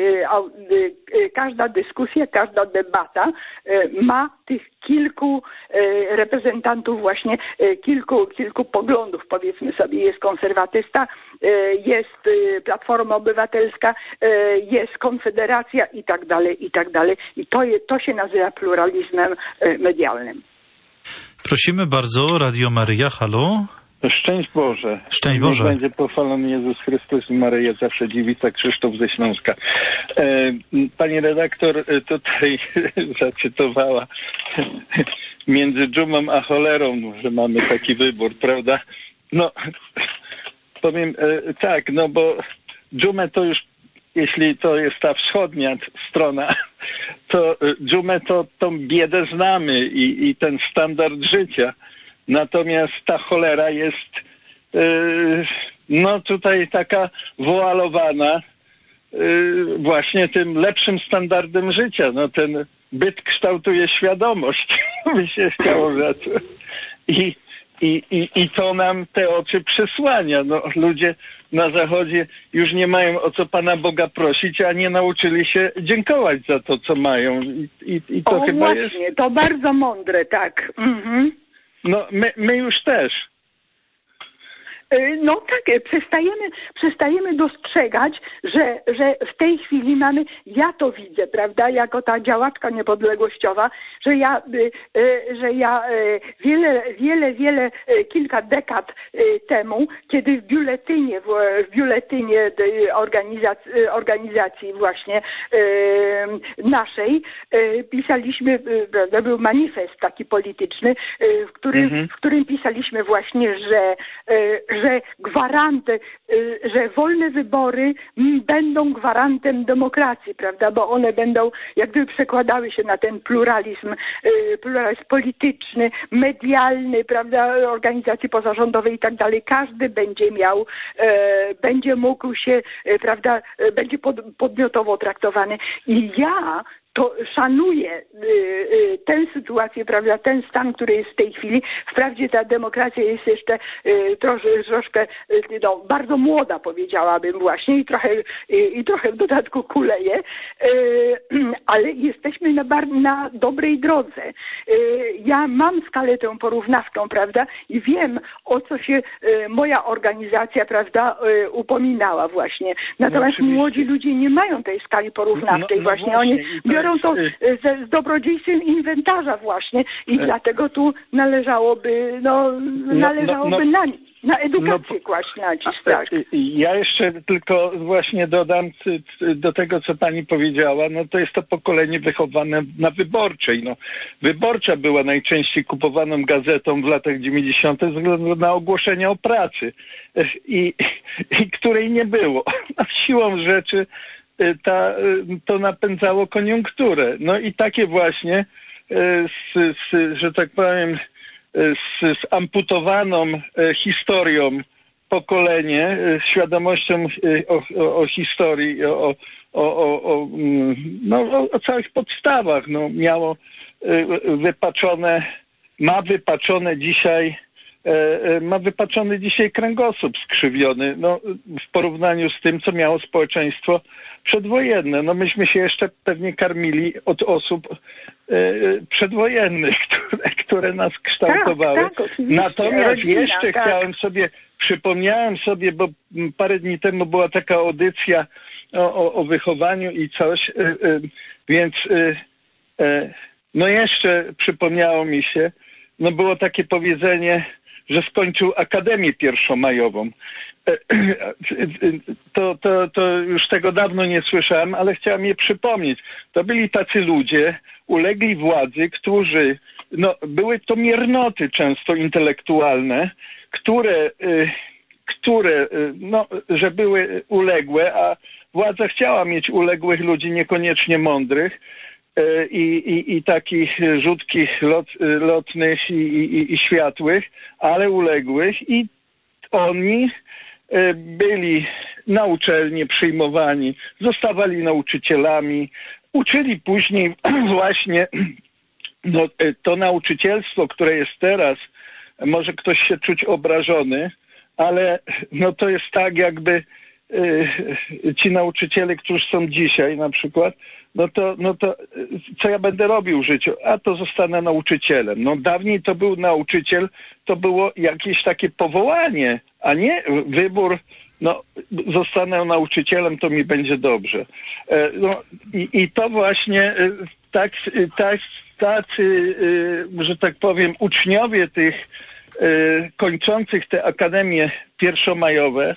Speaker 2: każda dyskusja, każda debata ma tych kilku reprezentantów właśnie, kilku, kilku poglądów, powiedzmy sobie, jest konserwatysta, jest Platforma Obywatelska, jest Konfederacja i tak dalej, i tak dalej. I to, je, to się nazywa pluralizmem medialnym.
Speaker 1: Prosimy bardzo, Radio Maryja, halo.
Speaker 10: Szczęść Boże.
Speaker 1: Szczęść Boże.
Speaker 10: Niech będzie pochwalony Jezus Chrystus i Maryja zawsze dziewica, Krzysztof ze Śląska. E, pani redaktor tutaj zacytowała między dżumą a cholerą, że mamy taki wybór, prawda? No, powiem e, tak, no bo dżumę to już, jeśli to jest ta wschodnia strona, to dżumę to tą biedę znamy i, i ten standard życia. Natomiast ta cholera jest yy, no tutaj taka woalowana yy, właśnie tym lepszym standardem życia. No ten byt kształtuje świadomość, by się chciało rzec. I, i, i, I to nam te oczy przysłania. No, ludzie na Zachodzie już nie mają o co Pana Boga prosić, a nie nauczyli się dziękować za to, co mają. I, i, i to
Speaker 2: o,
Speaker 10: chyba
Speaker 2: właśnie,
Speaker 10: jest...
Speaker 2: to bardzo mądre, tak. Mhm.
Speaker 10: No, my, my już też.
Speaker 2: No tak, przestajemy, przestajemy dostrzegać, że, że w tej chwili mamy, ja to widzę, prawda, jako ta działaczka niepodległościowa, że ja, że ja wiele, wiele, wiele, kilka dekad temu, kiedy w biuletynie, w biuletynie organizacji, organizacji właśnie naszej pisaliśmy, prawda, był manifest taki polityczny, w którym, mhm. w którym pisaliśmy właśnie, że że gwarantem, że wolne wybory będą gwarantem demokracji, prawda, bo one będą jak gdyby przekładały się na ten pluralizm, pluralizm polityczny, medialny, prawda, organizacji pozarządowej i tak dalej. Każdy będzie miał, będzie mógł się, prawda, będzie pod, podmiotowo traktowany. I ja to szanuję y, y, tę sytuację, prawda, ten stan, który jest w tej chwili. Wprawdzie ta demokracja jest jeszcze y, trosz, troszkę, y, no, bardzo młoda, powiedziałabym właśnie, i trochę, y, i trochę w dodatku kuleje, y, ale jesteśmy na, bar, na dobrej drodze. Y, ja mam skalę tę porównawczą, prawda, i wiem, o co się y, moja organizacja, prawda, y, upominała właśnie. Natomiast no, młodzi ludzie nie mają tej skali porównawczej no, no właśnie. właśnie. Oni biorą to z, z dobrodziejstwem inwentarza właśnie i e... dlatego tu należałoby, no, należałoby no, no, no. na Na edukację no, kłaść nacisk, tak.
Speaker 10: Ja jeszcze tylko właśnie dodam do tego, co pani powiedziała, no to jest to pokolenie wychowane na Wyborczej. No, Wyborcza była najczęściej kupowaną gazetą w latach dziewięćdziesiątych ze względu na ogłoszenia o pracy i, i której nie było. No, siłą rzeczy ta, to napędzało koniunkturę. No i takie właśnie, z, z, że tak powiem, z, z amputowaną historią pokolenie, świadomością o, o, o historii, o, o, o, o, no, o, o całych podstawach. No, miało wypaczone, ma wypaczone dzisiaj ma wypaczony dzisiaj kręgosłup skrzywiony, no, w porównaniu z tym, co miało społeczeństwo przedwojenne. No myśmy się jeszcze pewnie karmili od osób e, przedwojennych, które, które nas kształtowały. Tak, tak, Natomiast Rodzina, jeszcze tak. chciałem sobie, przypomniałem sobie, bo parę dni temu była taka audycja o, o, o wychowaniu i coś, e, e, więc e, e, no jeszcze przypomniało mi się, no było takie powiedzenie, że skończył Akademię Pierwszomajową. To, to, to już tego dawno nie słyszałem, ale chciałem je przypomnieć. To byli tacy ludzie, ulegli władzy, którzy, no, były to miernoty często intelektualne, które, które, no, że były uległe, a władza chciała mieć uległych ludzi, niekoniecznie mądrych, I, i, i takich rzutkich, lot, lotnych i, i, i światłych, ale uległych, i oni byli na uczelni przyjmowani, zostawali nauczycielami, uczyli później właśnie no, to nauczycielstwo, które jest teraz, może ktoś się czuć obrażony, ale no, to jest tak, jakby y, ci nauczyciele, którzy są dzisiaj na przykład, no to, no to co ja będę robił w życiu? A to zostanę nauczycielem. No dawniej to był nauczyciel, to było jakieś takie powołanie, a nie wybór, no zostanę nauczycielem, to mi będzie dobrze. No i, i to właśnie tak, tak, tacy, że tak powiem, uczniowie tych kończących te akademie pierwszomajowe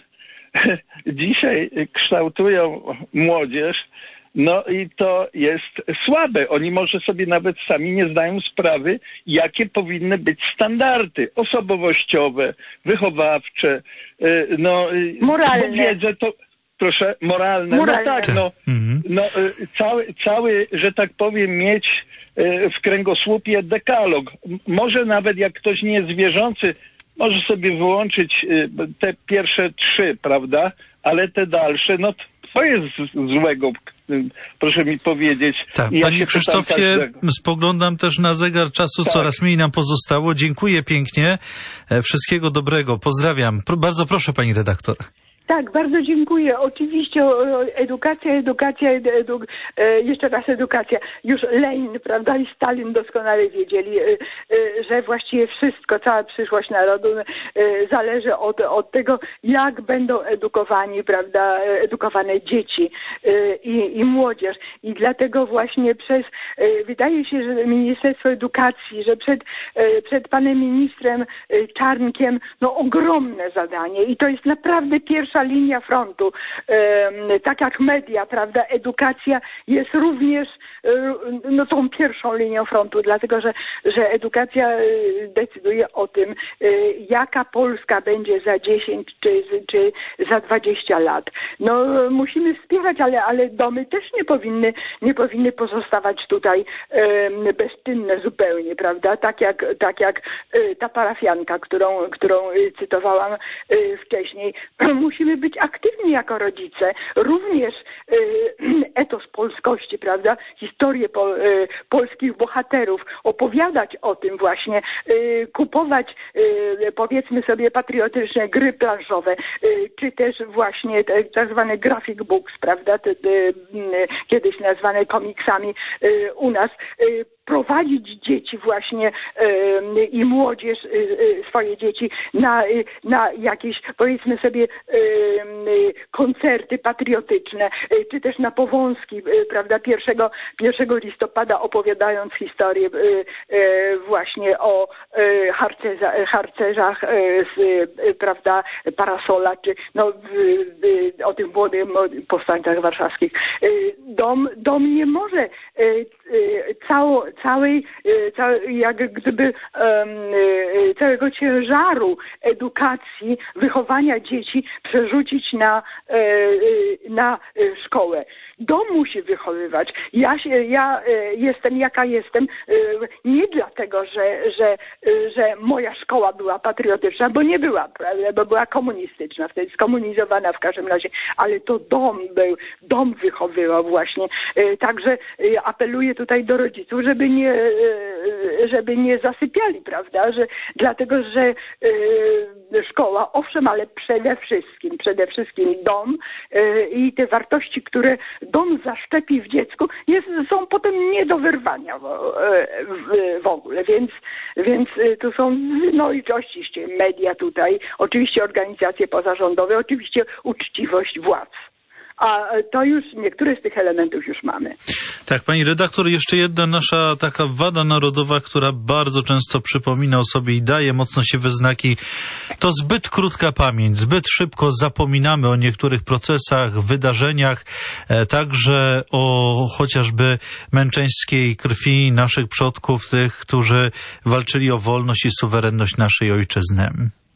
Speaker 10: dzisiaj kształtują młodzież. No i to jest słabe. Oni może sobie nawet sami nie zdają sprawy, jakie powinny być standardy osobowościowe, wychowawcze, no
Speaker 2: moralne.
Speaker 10: Bo wiedzę to, proszę, moralne. moralne. No tak, no, no cały, cały, że tak powiem, mieć w kręgosłupie dekalog. Może nawet jak ktoś nie jest wierzący, może sobie wyłączyć te pierwsze trzy, prawda? Ale te dalsze, no to jest złego, proszę mi powiedzieć.
Speaker 1: Tak, ja panie Krzysztofie, spoglądam też na zegar czasu, tak. Coraz mniej nam pozostało. Dziękuję pięknie, wszystkiego dobrego, pozdrawiam. Bardzo proszę, pani redaktor.
Speaker 2: Tak, bardzo dziękuję. Oczywiście edukacja, edukacja, edu, jeszcze raz edukacja. Już Lenin, prawda, i Stalin doskonale wiedzieli, że właściwie wszystko, cała przyszłość narodu zależy od, od tego, jak będą edukowani, prawda, edukowane dzieci i, i młodzież. I dlatego właśnie przez, wydaje się, że Ministerstwo Edukacji, że przed, przed panem ministrem Czarnkiem, no ogromne zadanie i to jest naprawdę pierwsza linia frontu, tak jak media, prawda, edukacja jest również no, tą pierwszą linią frontu, dlatego że, że edukacja decyduje o tym, jaka Polska będzie za dziesięć czy, czy za dwadzieścia lat. No musimy wspierać, ale, ale domy też nie powinny, nie powinny pozostawać tutaj bezczynne zupełnie, prawda, tak jak, tak jak ta parafianka, którą, którą cytowałam wcześniej. Musi musimy być aktywni jako rodzice. Również etos polskości, prawda? Historię po, polskich bohaterów, opowiadać o tym właśnie, kupować powiedzmy sobie patriotyczne gry planszowe, czy też właśnie tak zwane graphic books, prawda? Te, te, kiedyś nazwane komiksami u nas, prowadzić dzieci właśnie y, i młodzież, y, y, swoje dzieci na, y, na jakieś, powiedzmy sobie, y, y, koncerty patriotyczne, y, czy też na powązki, y, prawda, pierwszego listopada opowiadając historię y, y, właśnie o y, harcerza, harcerzach y, z, y, prawda, Parasola, czy no, y, y, o tych młodych powstańcach warszawskich. Y, dom, dom nie może y, y, cało całej, całej jak gdyby um, całego ciężaru edukacji, wychowania dzieci przerzucić na, na szkołę. Dom musi wychowywać. Ja, się, ja jestem jaka jestem nie dlatego, że, że, że moja szkoła była patriotyczna, bo nie była, prawda, bo była komunistyczna, wtedy skomunizowana w każdym razie, ale to dom był, dom wychowywał właśnie. Także apeluję tutaj do rodziców, żeby nie, żeby nie zasypiali, prawda, że, dlatego, że szkoła, owszem, ale przede wszystkim, przede wszystkim dom i te wartości, które dom zaszczepi w dziecku, jest, są potem nie do wyrwania w, w, w ogóle, więc, więc tu są no i oczywiście media tutaj, oczywiście organizacje pozarządowe, oczywiście uczciwość władz. A to już, niektóre z tych elementów już mamy.
Speaker 1: Tak, pani redaktor, jeszcze jedna nasza taka wada narodowa, która bardzo często przypomina o sobie i daje mocno się we znaki, to zbyt krótka pamięć. Zbyt szybko zapominamy o niektórych procesach, wydarzeniach, także o chociażby męczeńskiej krwi naszych przodków, tych, którzy walczyli o wolność i suwerenność naszej ojczyzny.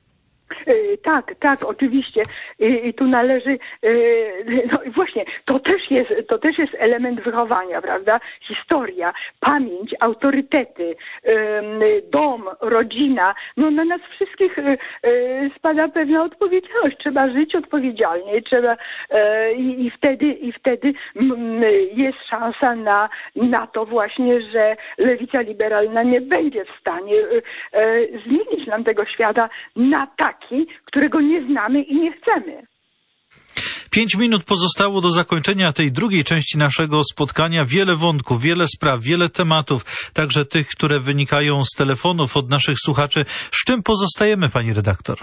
Speaker 2: Tak, tak, oczywiście. I, i tu należy, no i właśnie, to też jest, to też jest element wychowania, prawda? Historia, pamięć, autorytety, dom, rodzina, no na nas wszystkich spada pewna odpowiedzialność. Trzeba żyć odpowiedzialnie, trzeba i, i wtedy, i wtedy jest szansa na, na to właśnie, że lewica liberalna nie będzie w stanie zmienić nam tego świata na taki, którego nie znamy i nie chcemy.
Speaker 1: Pięć minut pozostało do zakończenia tej drugiej części naszego spotkania. Wiele wątków, wiele spraw, wiele tematów, także tych, które wynikają z telefonów od naszych słuchaczy. Z czym pozostajemy, pani redaktor?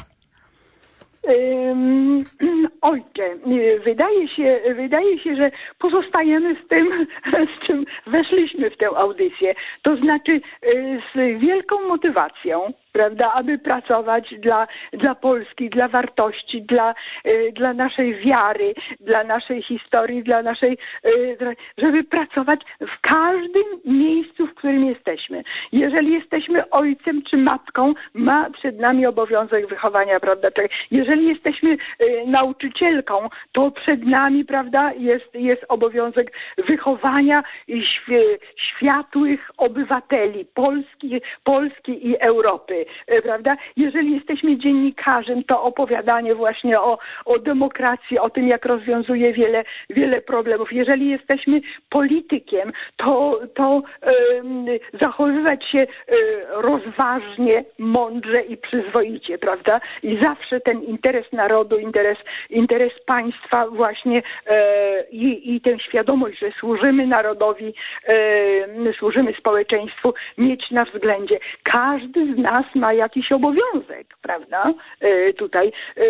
Speaker 2: Um, ojcze, wydaje się, wydaje się, że pozostajemy z tym, z czym weszliśmy w tę audycję. To znaczy z wielką motywacją, prawda, aby pracować dla, dla Polski, dla wartości, dla, dla naszej wiary, dla naszej historii, dla naszej, żeby pracować w każdym miejscu, w którym jesteśmy. Jeżeli jesteśmy ojcem czy matką, ma przed nami obowiązek wychowania, prawda, jeżeli jesteśmy nauczycielką, to przed nami, prawda, jest, jest obowiązek wychowania światłych obywateli Polski, Polski i Europy. Prawda? Jeżeli jesteśmy dziennikarzem, to opowiadanie właśnie o, o demokracji, o tym, jak rozwiązuje wiele, wiele problemów. Jeżeli jesteśmy politykiem, to, to um, zachowywać się um, rozważnie, mądrze i przyzwoicie, prawda? I zawsze ten interes narodu, interes, interes państwa właśnie e, i, i tę świadomość, że służymy narodowi, e, służymy społeczeństwu, mieć na względzie. Każdy z nas ma jakiś obowiązek, prawda? Tutaj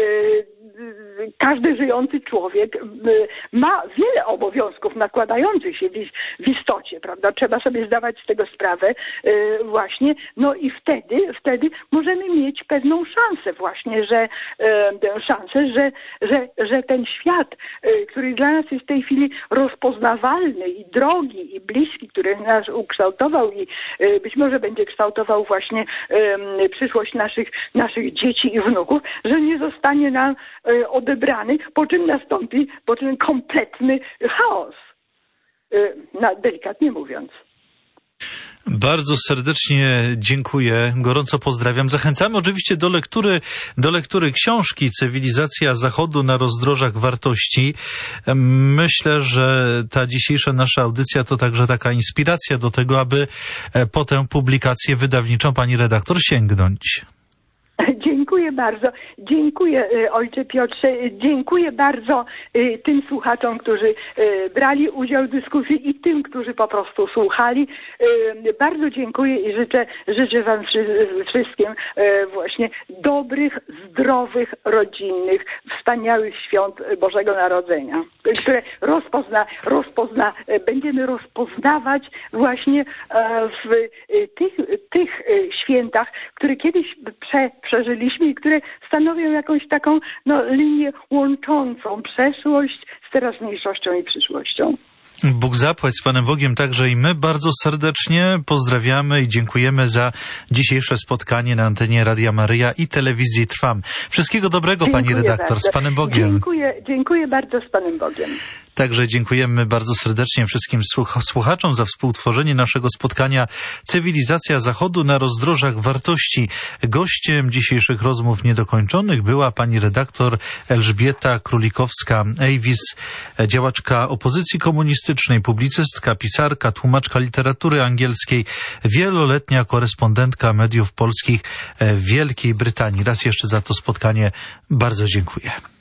Speaker 2: każdy żyjący człowiek ma wiele obowiązków nakładających się w istocie, prawda? Trzeba sobie zdawać z tego sprawę właśnie, no i wtedy, wtedy możemy mieć pewną szansę właśnie, że szansę, że, że, że ten świat, który dla nas jest w tej chwili rozpoznawalny i drogi i bliski, który nas ukształtował i być może będzie kształtował właśnie przyszłość naszych, naszych dzieci i wnuków, że nie zostanie nam e, odebrany, po czym nastąpi po czym kompletny chaos, e, na, delikatnie mówiąc.
Speaker 1: Bardzo serdecznie dziękuję, gorąco pozdrawiam. Zachęcamy oczywiście do lektury, do lektury książki Cywilizacja Zachodu na rozdrożach wartości. Myślę, że ta dzisiejsza nasza audycja to także taka inspiracja do tego, aby po tę publikację wydawniczą pani redaktor sięgnąć.
Speaker 2: Dziękuję bardzo. Dziękuję ojcze Piotrze. Dziękuję bardzo tym słuchaczom, którzy brali udział w dyskusji i tym, którzy po prostu słuchali. Bardzo dziękuję i życzę, życzę wam wszystkim właśnie dobrych, zdrowych, rodzinnych, wspaniałych świąt Bożego Narodzenia, które rozpozna, rozpozna, będziemy rozpoznawać właśnie w tych, tych świętach, które kiedyś prze, przeżyliśmy i które stanowią jakąś taką no, linię łączącą przeszłość z teraźniejszością i przyszłością.
Speaker 1: Bóg zapłać z Panem Bogiem także i my bardzo serdecznie pozdrawiamy i dziękujemy za dzisiejsze spotkanie na antenie Radia Maryja i telewizji Trwam. Wszystkiego dobrego, dziękuję pani redaktor. Bardzo. Z Panem Bogiem.
Speaker 2: Dziękuję, dziękuję bardzo, z Panem Bogiem.
Speaker 1: Także dziękujemy bardzo serdecznie wszystkim słuchaczom za współtworzenie naszego spotkania Cywilizacja Zachodu na rozdrożach wartości. Gościem dzisiejszych rozmów niedokończonych była pani redaktor Elżbieta Królikowska-Ejwis, działaczka opozycji komunistycznej, publicystka, pisarka, tłumaczka literatury angielskiej, wieloletnia korespondentka mediów polskich w Wielkiej Brytanii. Raz jeszcze za to spotkanie bardzo dziękuję.